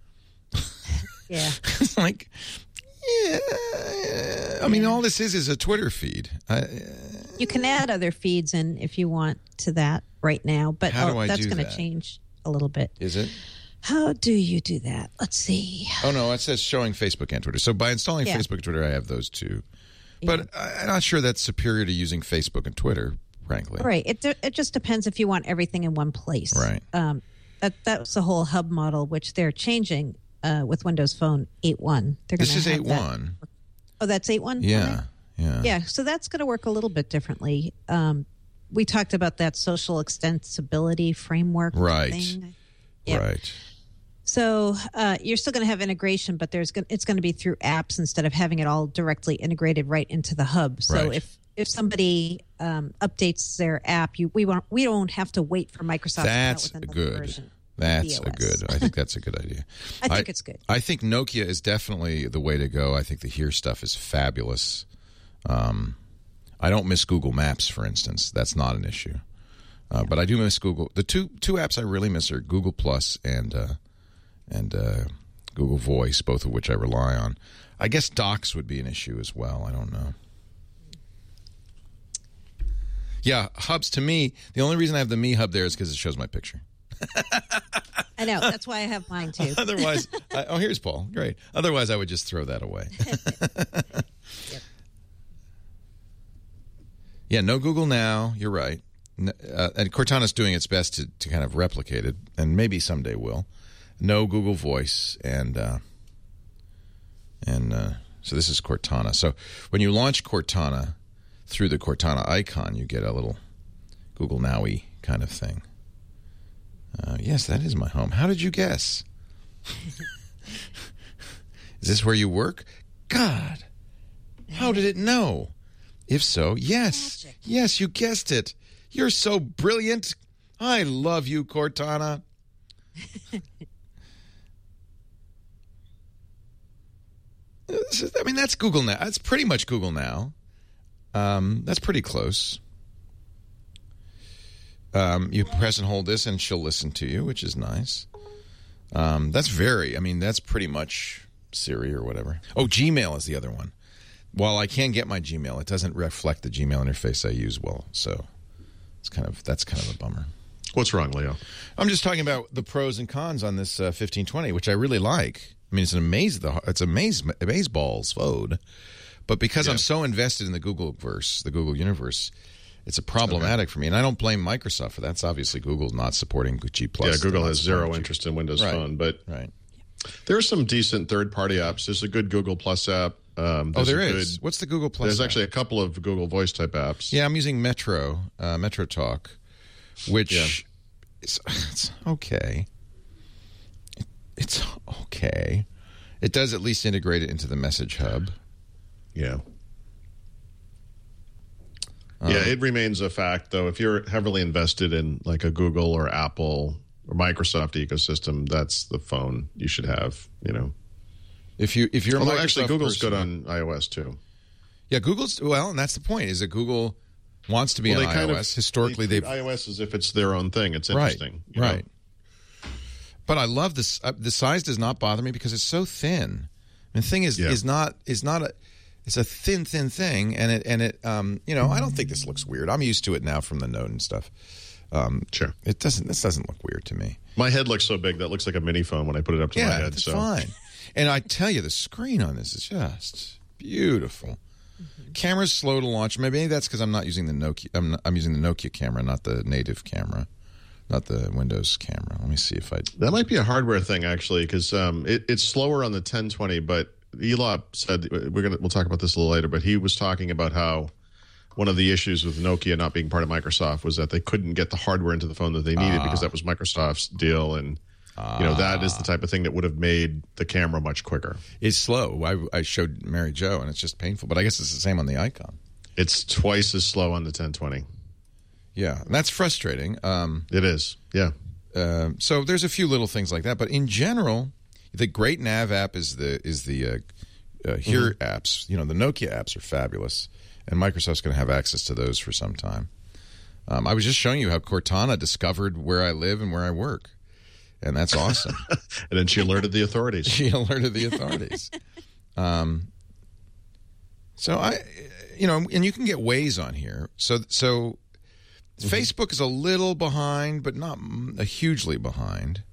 D: Yeah,
A: it's like. Yeah, I mean, all this is is a Twitter feed. I,
D: you can add other feeds in if you want to that right now, but
A: how do
D: oh,
A: I
D: that's
A: do
D: going to
A: that?
D: change a little bit.
A: Is it?
D: How do you do that? Let's see.
A: Oh, no, it says showing Facebook and Twitter. So by installing
D: Yeah.
A: Facebook and Twitter, I have those two. But yeah. I'm not sure that's superior to using Facebook and Twitter, frankly.
D: Right. It it just depends if you want everything in one place.
A: Right.
D: Um, that That's the whole hub model, which they're changing. Uh, with Windows Phone eight point one. They're
A: This
D: gonna
A: is
D: have
A: eight point one.
D: That. Oh, that's eight point one?
A: Yeah, yeah.
D: Yeah, so that's going to work a little bit differently. Um, we talked about that social extensibility framework
A: Right.
D: thing. Yep.
A: Right.
D: So uh, you're still going to have integration, but there's gonna, it's going to be through apps instead of having it all directly integrated right into the hub. So
A: Right.
D: if if somebody um, updates their app, you we won't we don't have to wait for Microsoft
A: That's
D: to come out with another
A: good.
D: version.
A: That's
D: of
A: a
D: the O S.
A: good. I think that's a good idea.
D: I think it's good.
A: I think Nokia is definitely the way to go. I think the Here stuff is fabulous. Um, I don't miss Google Maps, for instance. That's not an issue. Uh, yeah. But I do miss Google. The two two apps I really miss are Google Plus and uh, and uh, Google Voice, both of which I rely on. I guess Docs would be an issue as well. I don't know. Yeah, hubs to me, the only reason I have the Me Hub there is because it shows my picture.
D: I know. That's why I have mine, too.
A: Otherwise, I, oh, here's Paul. Great. Otherwise, I would just throw that away.
D: Yep.
A: Yeah, no Google Now. You're right. Uh, and Cortana's doing its best to, to kind of replicate it, and maybe someday will. No Google Voice, and uh, and uh, so this is Cortana. So when you launch Cortana through the Cortana icon, you get a little Google Now-y kind of thing. Uh, yes, that is my home. How did you guess? Is this where you work? God, how did it know? If so, yes.
D: Magic.
A: Yes, you guessed it. You're so brilliant. I love you, Cortana. I mean, that's Google Now. That's pretty much Google Now. Um, that's pretty close. Um, you press and hold this, and she'll listen to you, which is nice. Um, that's very, I mean, that's pretty much Siri or whatever. Oh, Gmail is the other one. While I can get my Gmail, it doesn't reflect the Gmail interface I use well. So it's kind of that's kind of a bummer.
E: What's wrong, Leo?
A: I'm just talking about the pros and cons on this uh, fifteen twenty, which I really like. I mean, it's an amaze. It's a maze, amaze balls phone. But because yeah. I'm so invested in the Google verse, the Google universe, it's a problematic okay. for me. And I don't blame Microsoft for that. It's obviously Google's not supporting G Plus.
E: Yeah, Google has zero interest in Windows
A: right.
E: Phone. But
A: right.
E: there are some decent third-party apps. There's a good Google Plus app. Um,
A: oh, there is. Good, What's the Google Plus
E: There's
A: app?
E: actually a couple of Google Voice type apps.
A: Yeah, I'm using Metro, uh, Metro Talk, which yeah. is it's okay. It, it's okay. It does at least integrate it into the Message Hub.
E: Yeah.
A: Um,
E: yeah, it remains a fact, though. If you're heavily invested in like a Google or Apple or Microsoft ecosystem, that's the phone you should have, you know.
A: If you if you're
E: Although
A: Microsoft
E: actually Google's
A: person,
E: good on iOS too.
A: Yeah, Google's well, and that's the point. Is that Google wants to be
E: well,
A: on
E: kind
A: iOS.
E: Of,
A: Historically,
E: they
A: they've
E: iOS as if it's their own thing. It's interesting,
A: right? Right. Know? But I love this. Uh, the size does not bother me because it's so thin. And the thing is,
E: yeah.
A: is not is not a. It's a thin, thin thing, and it and it. Um, you know, I don't think this looks weird. I'm used to it now from the Note and stuff. Um,
E: sure,
A: it doesn't. This doesn't look weird to me.
E: My head looks so big that looks like a mini phone when I put it up to
A: yeah,
E: my head.
A: It's
E: so
A: fine. And I tell you, the screen on this is just beautiful. Mm-hmm. Camera's slow to launch. Maybe that's because I'm not using the Nokia. I'm, not, I'm using the Nokia camera, not the native camera. not the Windows camera. Let me see if I.
E: That might be a hardware thing actually, because um, it, it's slower on the ten twenty. But Elop said we're gonna we'll talk about this a little later. But he was talking about how one of the issues with Nokia not being part of Microsoft was that they couldn't get the hardware into the phone that they needed ah. because that was Microsoft's deal, and ah. you know that is the type of thing that would have made the camera much quicker.
A: It's slow. I, I showed Mary Jo, and it's just painful. But I guess it's the same on the Icon.
E: It's twice as slow on the ten twenty.
A: Yeah, and that's frustrating. Um,
E: it is, yeah.
A: Uh, so there's a few little things like that, but in general, the Great Nav app is the is the uh, uh, Here mm-hmm. apps. You know, the Nokia apps are fabulous, and Microsoft's going to have access to those for some time. Um, I was just showing you how Cortana discovered where I live and where I work, and that's awesome.
E: And then she alerted the authorities.
A: She alerted the authorities. um, so I, you know, and you can get Waze on here. So so. Mm-hmm. Facebook is a little behind, but not hugely behind.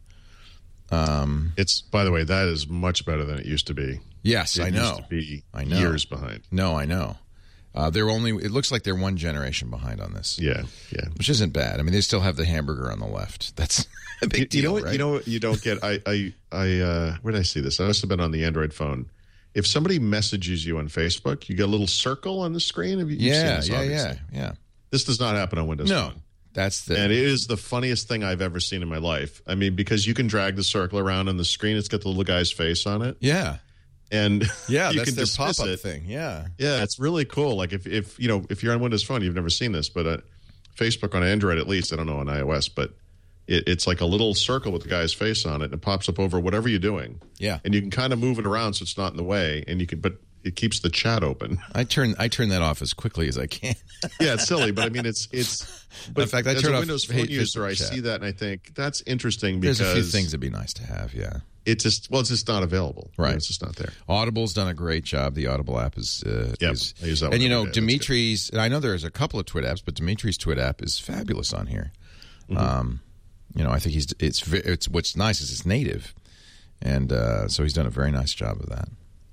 A: Um,
E: it's, by the way, that is much better than it used to be.
A: Yes,
E: it
A: I know.
E: Used to be
A: I know.
E: Years behind.
A: No, I know. Uh, they're only. It looks like they're one generation behind on this.
E: Yeah, yeah.
A: Which isn't bad. I mean, they still have the hamburger on the left. That's a big
E: you,
A: deal,
E: you know what,
A: right?
E: You know what you don't get? I, I, I. Uh, where did I see this? I must have been on the Android phone. If somebody messages you on Facebook, you get a little circle on the screen. Have you, you've
A: yeah,
E: seen this,
A: yeah,
E: obviously.
A: yeah, yeah.
E: This does not happen on Windows
A: No,
E: Phone.
A: That's the
E: and it is the funniest thing I've ever seen in my life. I mean, because you can drag the circle around on the screen, it's got the little guy's face on it.
A: Yeah,
E: and
A: yeah,
E: you
A: that's
E: can
A: their
E: dismiss
A: pop-up
E: it.
A: thing. Yeah,
E: yeah, it's really cool. Like if if you know if you're on Windows Phone, you've never seen this, but uh, Facebook on Android at least, I don't know on iOS, but it, it's like a little circle with the guy's face on it, and it pops up over whatever you're doing.
A: Yeah,
E: and you can kind of move it around so it's not in the way, and you can, but it keeps the chat open.
A: I turn I turn that off as quickly as I can.
E: Yeah, it's silly, but I mean, it's it's. But
A: in fact, I
E: as
A: turn
E: a
A: off
E: Windows Phone user, I
A: chat.
E: see that and I think that's interesting because
A: there's a few things that'd be nice to have. Yeah,
E: it just well, it's just not available.
A: Right,
E: you know, it's just not there.
A: Audible's done a great job. The Audible app is, uh,
E: yep,
A: is
E: I use that
A: and you know
E: day.
A: Dimitri's. And I know there's a couple of Twit apps, but Dimitri's Twit app is fabulous on here. Mm-hmm. Um, you know, I think he's it's it's what's nice is it's native, and uh, so he's done a very nice job of that.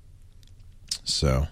A: So.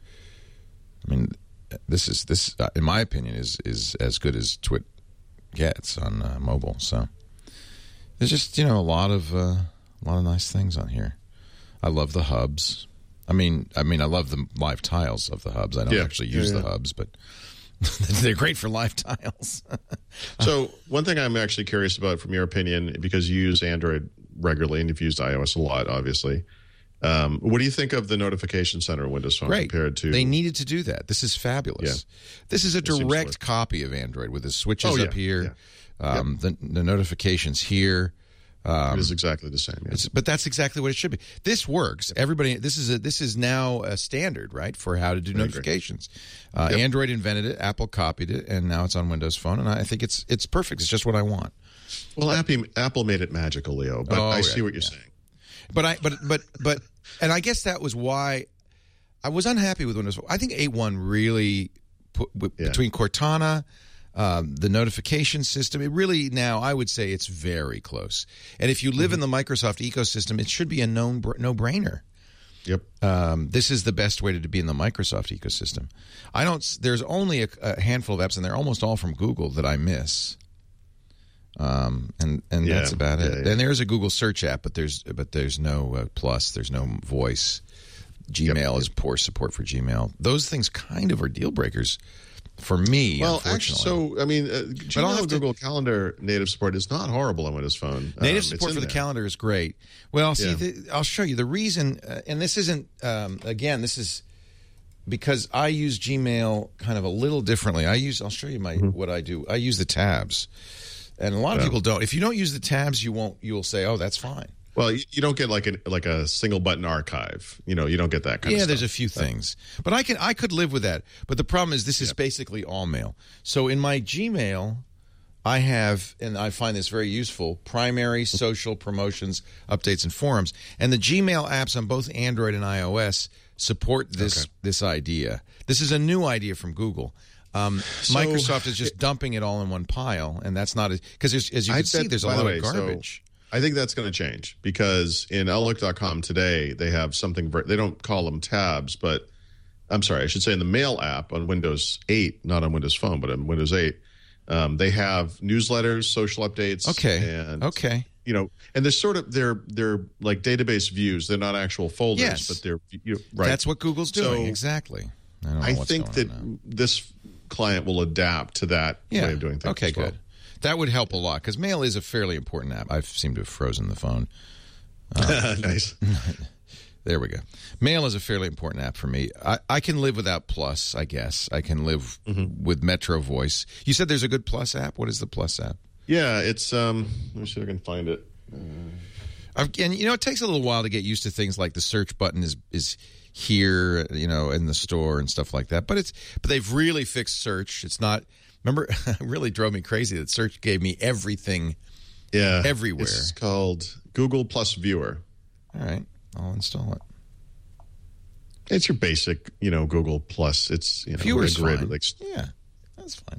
A: I mean, this is this, uh, in my opinion, is is as good as Twit gets on uh, mobile. So there's just you know a lot of uh, a lot of nice things on here. I love the hubs. I mean, I mean, I love the live tiles of the hubs. I don't
E: yeah.
A: actually use
E: yeah, yeah.
A: the hubs, but they're great for live tiles.
E: So one thing I'm actually curious about, from your opinion, because you use Android regularly and you've used iOS a lot, obviously. Um, what do you think of the notification center in Windows Phone
A: Great.
E: compared to...
A: They needed to do that. This is fabulous. Yeah. This is a direct copy of Android with the switches
E: oh, yeah.
A: up here,
E: yeah.
A: um,
E: yep.
A: the, the notifications here. Um,
E: it is exactly the same. Yeah.
A: It's, but that's exactly what it should be. This works. Everybody. This is a, this is now a standard, right, for how to do I notifications. Uh, yep. Android invented it. Apple copied it, and now it's on Windows Phone. And I think it's it's perfect. It's just what I want.
E: Well, Apple, Apple made it magical, Leo. But
A: oh,
E: I
A: right.
E: see what you're
A: yeah.
E: saying.
A: But I but but but and I guess that was why I was unhappy with Windows. I think eight point one really put, yeah. between Cortana, um, the notification system. It really now I would say it's very close. And if you live mm-hmm. in the Microsoft ecosystem, it should be a known no brainer.
E: Yep.
A: Um, this is the best way to be in the Microsoft ecosystem. I don't. There's only a, a handful of apps, and they're almost all from Google that I miss. Um, and and
E: yeah,
A: that's about
E: yeah,
A: it.
E: yeah.
A: And there's a Google search app, but there's but there's no uh, plus. There's no voice. Gmail
E: yep.
A: is poor support for Gmail. Those things kind of are deal breakers for me.
E: Well,
A: unfortunately.
E: actually, so I mean, uh, Gmail and Google to, Calendar native support is not horrible on Windows Phone.
A: Native
E: um,
A: support for the
E: there.
A: calendar is great. Well, see,
E: yeah.
A: the, I'll show you the reason, uh, and this isn't um, again. This is because I use Gmail kind of a little differently. I use. I'll show you my mm-hmm. what I do. I use the tabs. And a lot of
E: yeah.
A: people don't. If you don't use the tabs, you won't. You will say, "Oh, that's fine."
E: Well, you, you don't get like a like a single button archive. You know, you don't get that kind
A: yeah,
E: of stuff.
A: Yeah, there's a few things, but I can I could live with that. But the problem is, this is yeah. basically all mail. So in my Gmail, I have, and I find this very useful: primary, social, promotions, updates, and forums. And the Gmail apps on both Android and iOS support this okay. this idea. This is a new idea from Google. Um,
E: so,
A: Microsoft is just dumping it all in one pile, and that's not because as you can
E: I
A: see,
E: bet,
A: there's a
E: lot
A: lot
E: way,
A: of garbage.
E: So I think that's going to change because in Outlook dot com today they have something. They don't call them tabs, but I'm sorry, I should say in the Mail app on Windows eight, not on Windows Phone, but on Windows eight, Um, they have newsletters, social updates.
A: Okay.
E: And,
A: okay.
E: You know, and they're sort of they're they're like database views. They're not actual folders,
A: Yes.
E: but they're you know, right.
A: That's what Google's doing.
E: So,
A: exactly. I, don't know
E: I
A: what's
E: think
A: going
E: that
A: on now.
E: this client will adapt to that
A: Yeah.
E: way of doing things.
A: Okay,
E: as well.
A: good. That would help a lot because Mail is a fairly important app. I seem to have frozen the phone. Uh,
E: Nice.
A: There we go. Mail is a fairly important app for me. I, I can live without Plus, I guess. I can live
E: Mm-hmm.
A: with Metro Voice. You said there's a good Plus app? What is the Plus app?
E: Yeah, it's um. Let me see if I can find it.
A: I've, and, you know, it takes a little while to get used to things like the search button is is here, you know, in the store and stuff like that. But it's but they've really fixed search. It's not... Remember, it really drove me crazy that search gave me everything
E: Yeah,
A: everywhere.
E: It's called Google Plus Viewer.
A: All right, I'll install it.
E: It's your basic, you know, Google Plus. It's you know,
A: Viewer's
E: a grid,
A: fine.
E: like
A: Yeah, that's fine.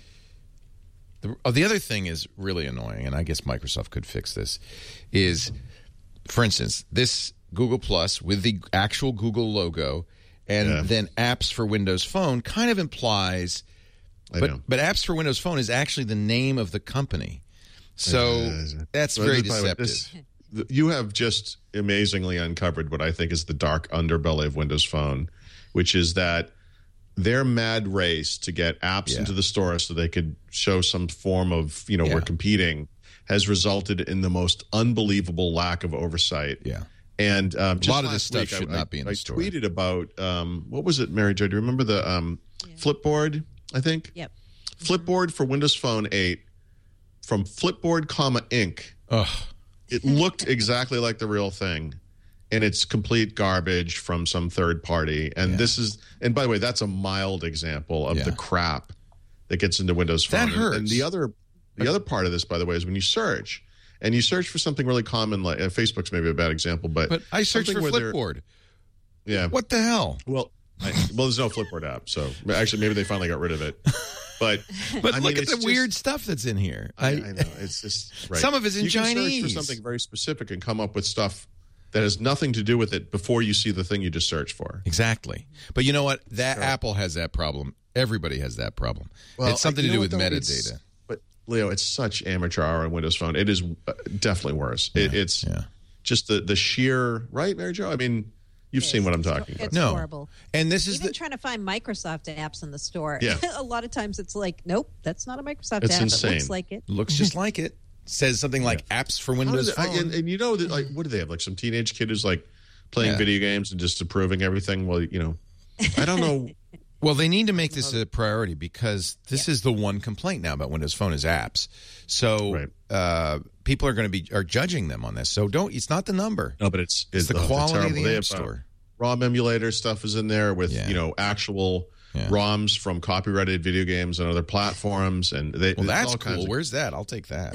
A: The, oh, the other thing is really annoying, and I guess Microsoft could fix this, is, for instance, this Google Plus with the actual Google logo and
E: Yeah.
A: then apps for Windows Phone kind of implies,
E: I
A: but,
E: know.
A: but apps for Windows Phone is actually the name of the company. So
E: Uh,
A: that's
E: Well,
A: very
E: this- by the way,
A: deceptive.
E: this- th- you have just amazingly uncovered what I think is the dark underbelly of Windows Phone, which is that their mad race to get apps
A: Yeah.
E: into the store so they could show some form of, you know,
A: Yeah.
E: we're competing, has resulted in the most unbelievable lack of oversight.
A: Yeah.
E: And um, just
A: A lot of
E: last
A: this stuff
E: week,
A: should
E: I,
A: not be in
E: I,
A: the store.
E: I tweeted about, um, what was it, Mary Jo? Do you remember the um, Flipboard, I think?
D: Yep.
E: Flipboard for Windows Phone eight from Flipboard, comma, Incorporated.
A: Ugh.
E: It looked exactly like the real thing, and it's complete garbage from some third party. And
A: Yeah.
E: this is, and by the way, that's a mild example of
A: Yeah.
E: the crap that gets into Windows Phone.
A: That
E: And- And,
A: hurts.
E: the other, the other part of this, by the way, is when you search, and you search for something really common, like uh, Facebook's maybe a bad example, but
A: But I searched for
E: something where they're-
A: Flipboard.
E: Yeah.
A: What the hell?
E: Well, I, well, there's no Flipboard app, so actually maybe they finally got rid of it. But
A: But
E: I
A: look
E: mean,
A: at
E: it's
A: the
E: just-
A: weird stuff that's in here.
E: I, I know it's just right.
A: Some of it's in
E: you can search
A: Chinese.
E: for something very specific and come up with stuff that has nothing to do with it before you see the thing you just searched for.
A: Exactly. But you know what? That Apple has that problem. Everybody has that problem. it's something
E: you
A: to
E: know
A: do with
E: what, though? It's-
A: metadata.
E: But Leo, it's such amateur hour on Windows Phone. It is uh, definitely worse. It, it's
A: yeah.
E: just the the sheer right, Mary Jo. I mean, you've seen what I'm talking about.
D: It's
A: No.
D: horrible.
A: And this is
D: Even
A: the
D: trying to find Microsoft apps in the store.
E: Yeah.
D: A lot of times it's like, nope, that's not a Microsoft
E: It's
D: app. It
E: insane.
D: looks like it.
A: looks just like it. Says something like apps for
E: How
A: Windows
E: does it- I-
A: Phone.
E: and, and you know that, like, what do they have? Like some teenage kid who's like playing
A: Yeah.
E: video games and just approving everything. Well, you know, I don't know.
A: Well, they need to make this a priority because this is the one complaint now about Windows Phone is apps. So
E: Right.
A: uh, people are going to be are judging them on this. So don't. It's not the number.
E: No, but it's
A: It's the
E: oh,
A: quality of
E: terrible.
A: the
E: They
A: App
E: have, uh,
A: Store.
E: ROM emulator stuff is in there with
A: Yeah.
E: you know actual
A: Yeah.
E: ROMs from copyrighted video games and other platforms, and they.
A: Well,
E: it's
A: that's
E: all kinds
A: cool.
E: of-
A: Where's that? I'll take that.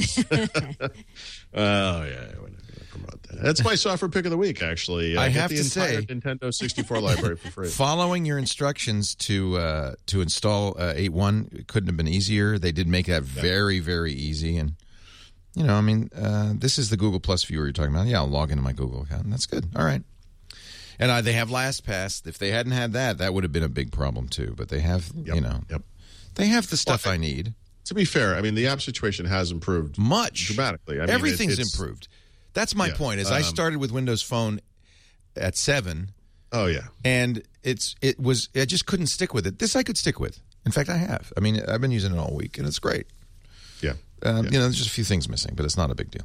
E: Oh yeah, we're not going to promote that. That's my software pick of the week. Actually,
A: I
E: get
A: have
E: the
A: to
E: entire
A: say-
E: Nintendo sixty-four library for free.
A: Following your instructions to uh, to install uh, eight point one it couldn't have been easier. They did make that very, very easy. And, you know, I mean, uh, this is the Google Plus viewer you're talking about. Yeah, I'll log into my Google account. And that's good. All right. And uh, they have LastPass. If they hadn't had that, that would have been a big problem, too. But they have,
E: Yep,
A: you know,
E: yep.
A: they have the stuff
E: Well,
A: I need.
E: To be fair, I mean the app situation has improved
A: Much.
E: dramatically. I mean,
A: Everything's
E: it, it's,
A: improved. That's my
E: Yeah,
A: point, is I
E: um,
A: started with Windows Phone at seven.
E: Oh yeah,
A: And it's it was I just couldn't stick with it. This I could stick with. In fact, I have. I mean, I've been using it all week, and it's great.
E: yeah.
A: Um,
E: yeah.
A: You know, there's just a few things missing, but it's not a big deal.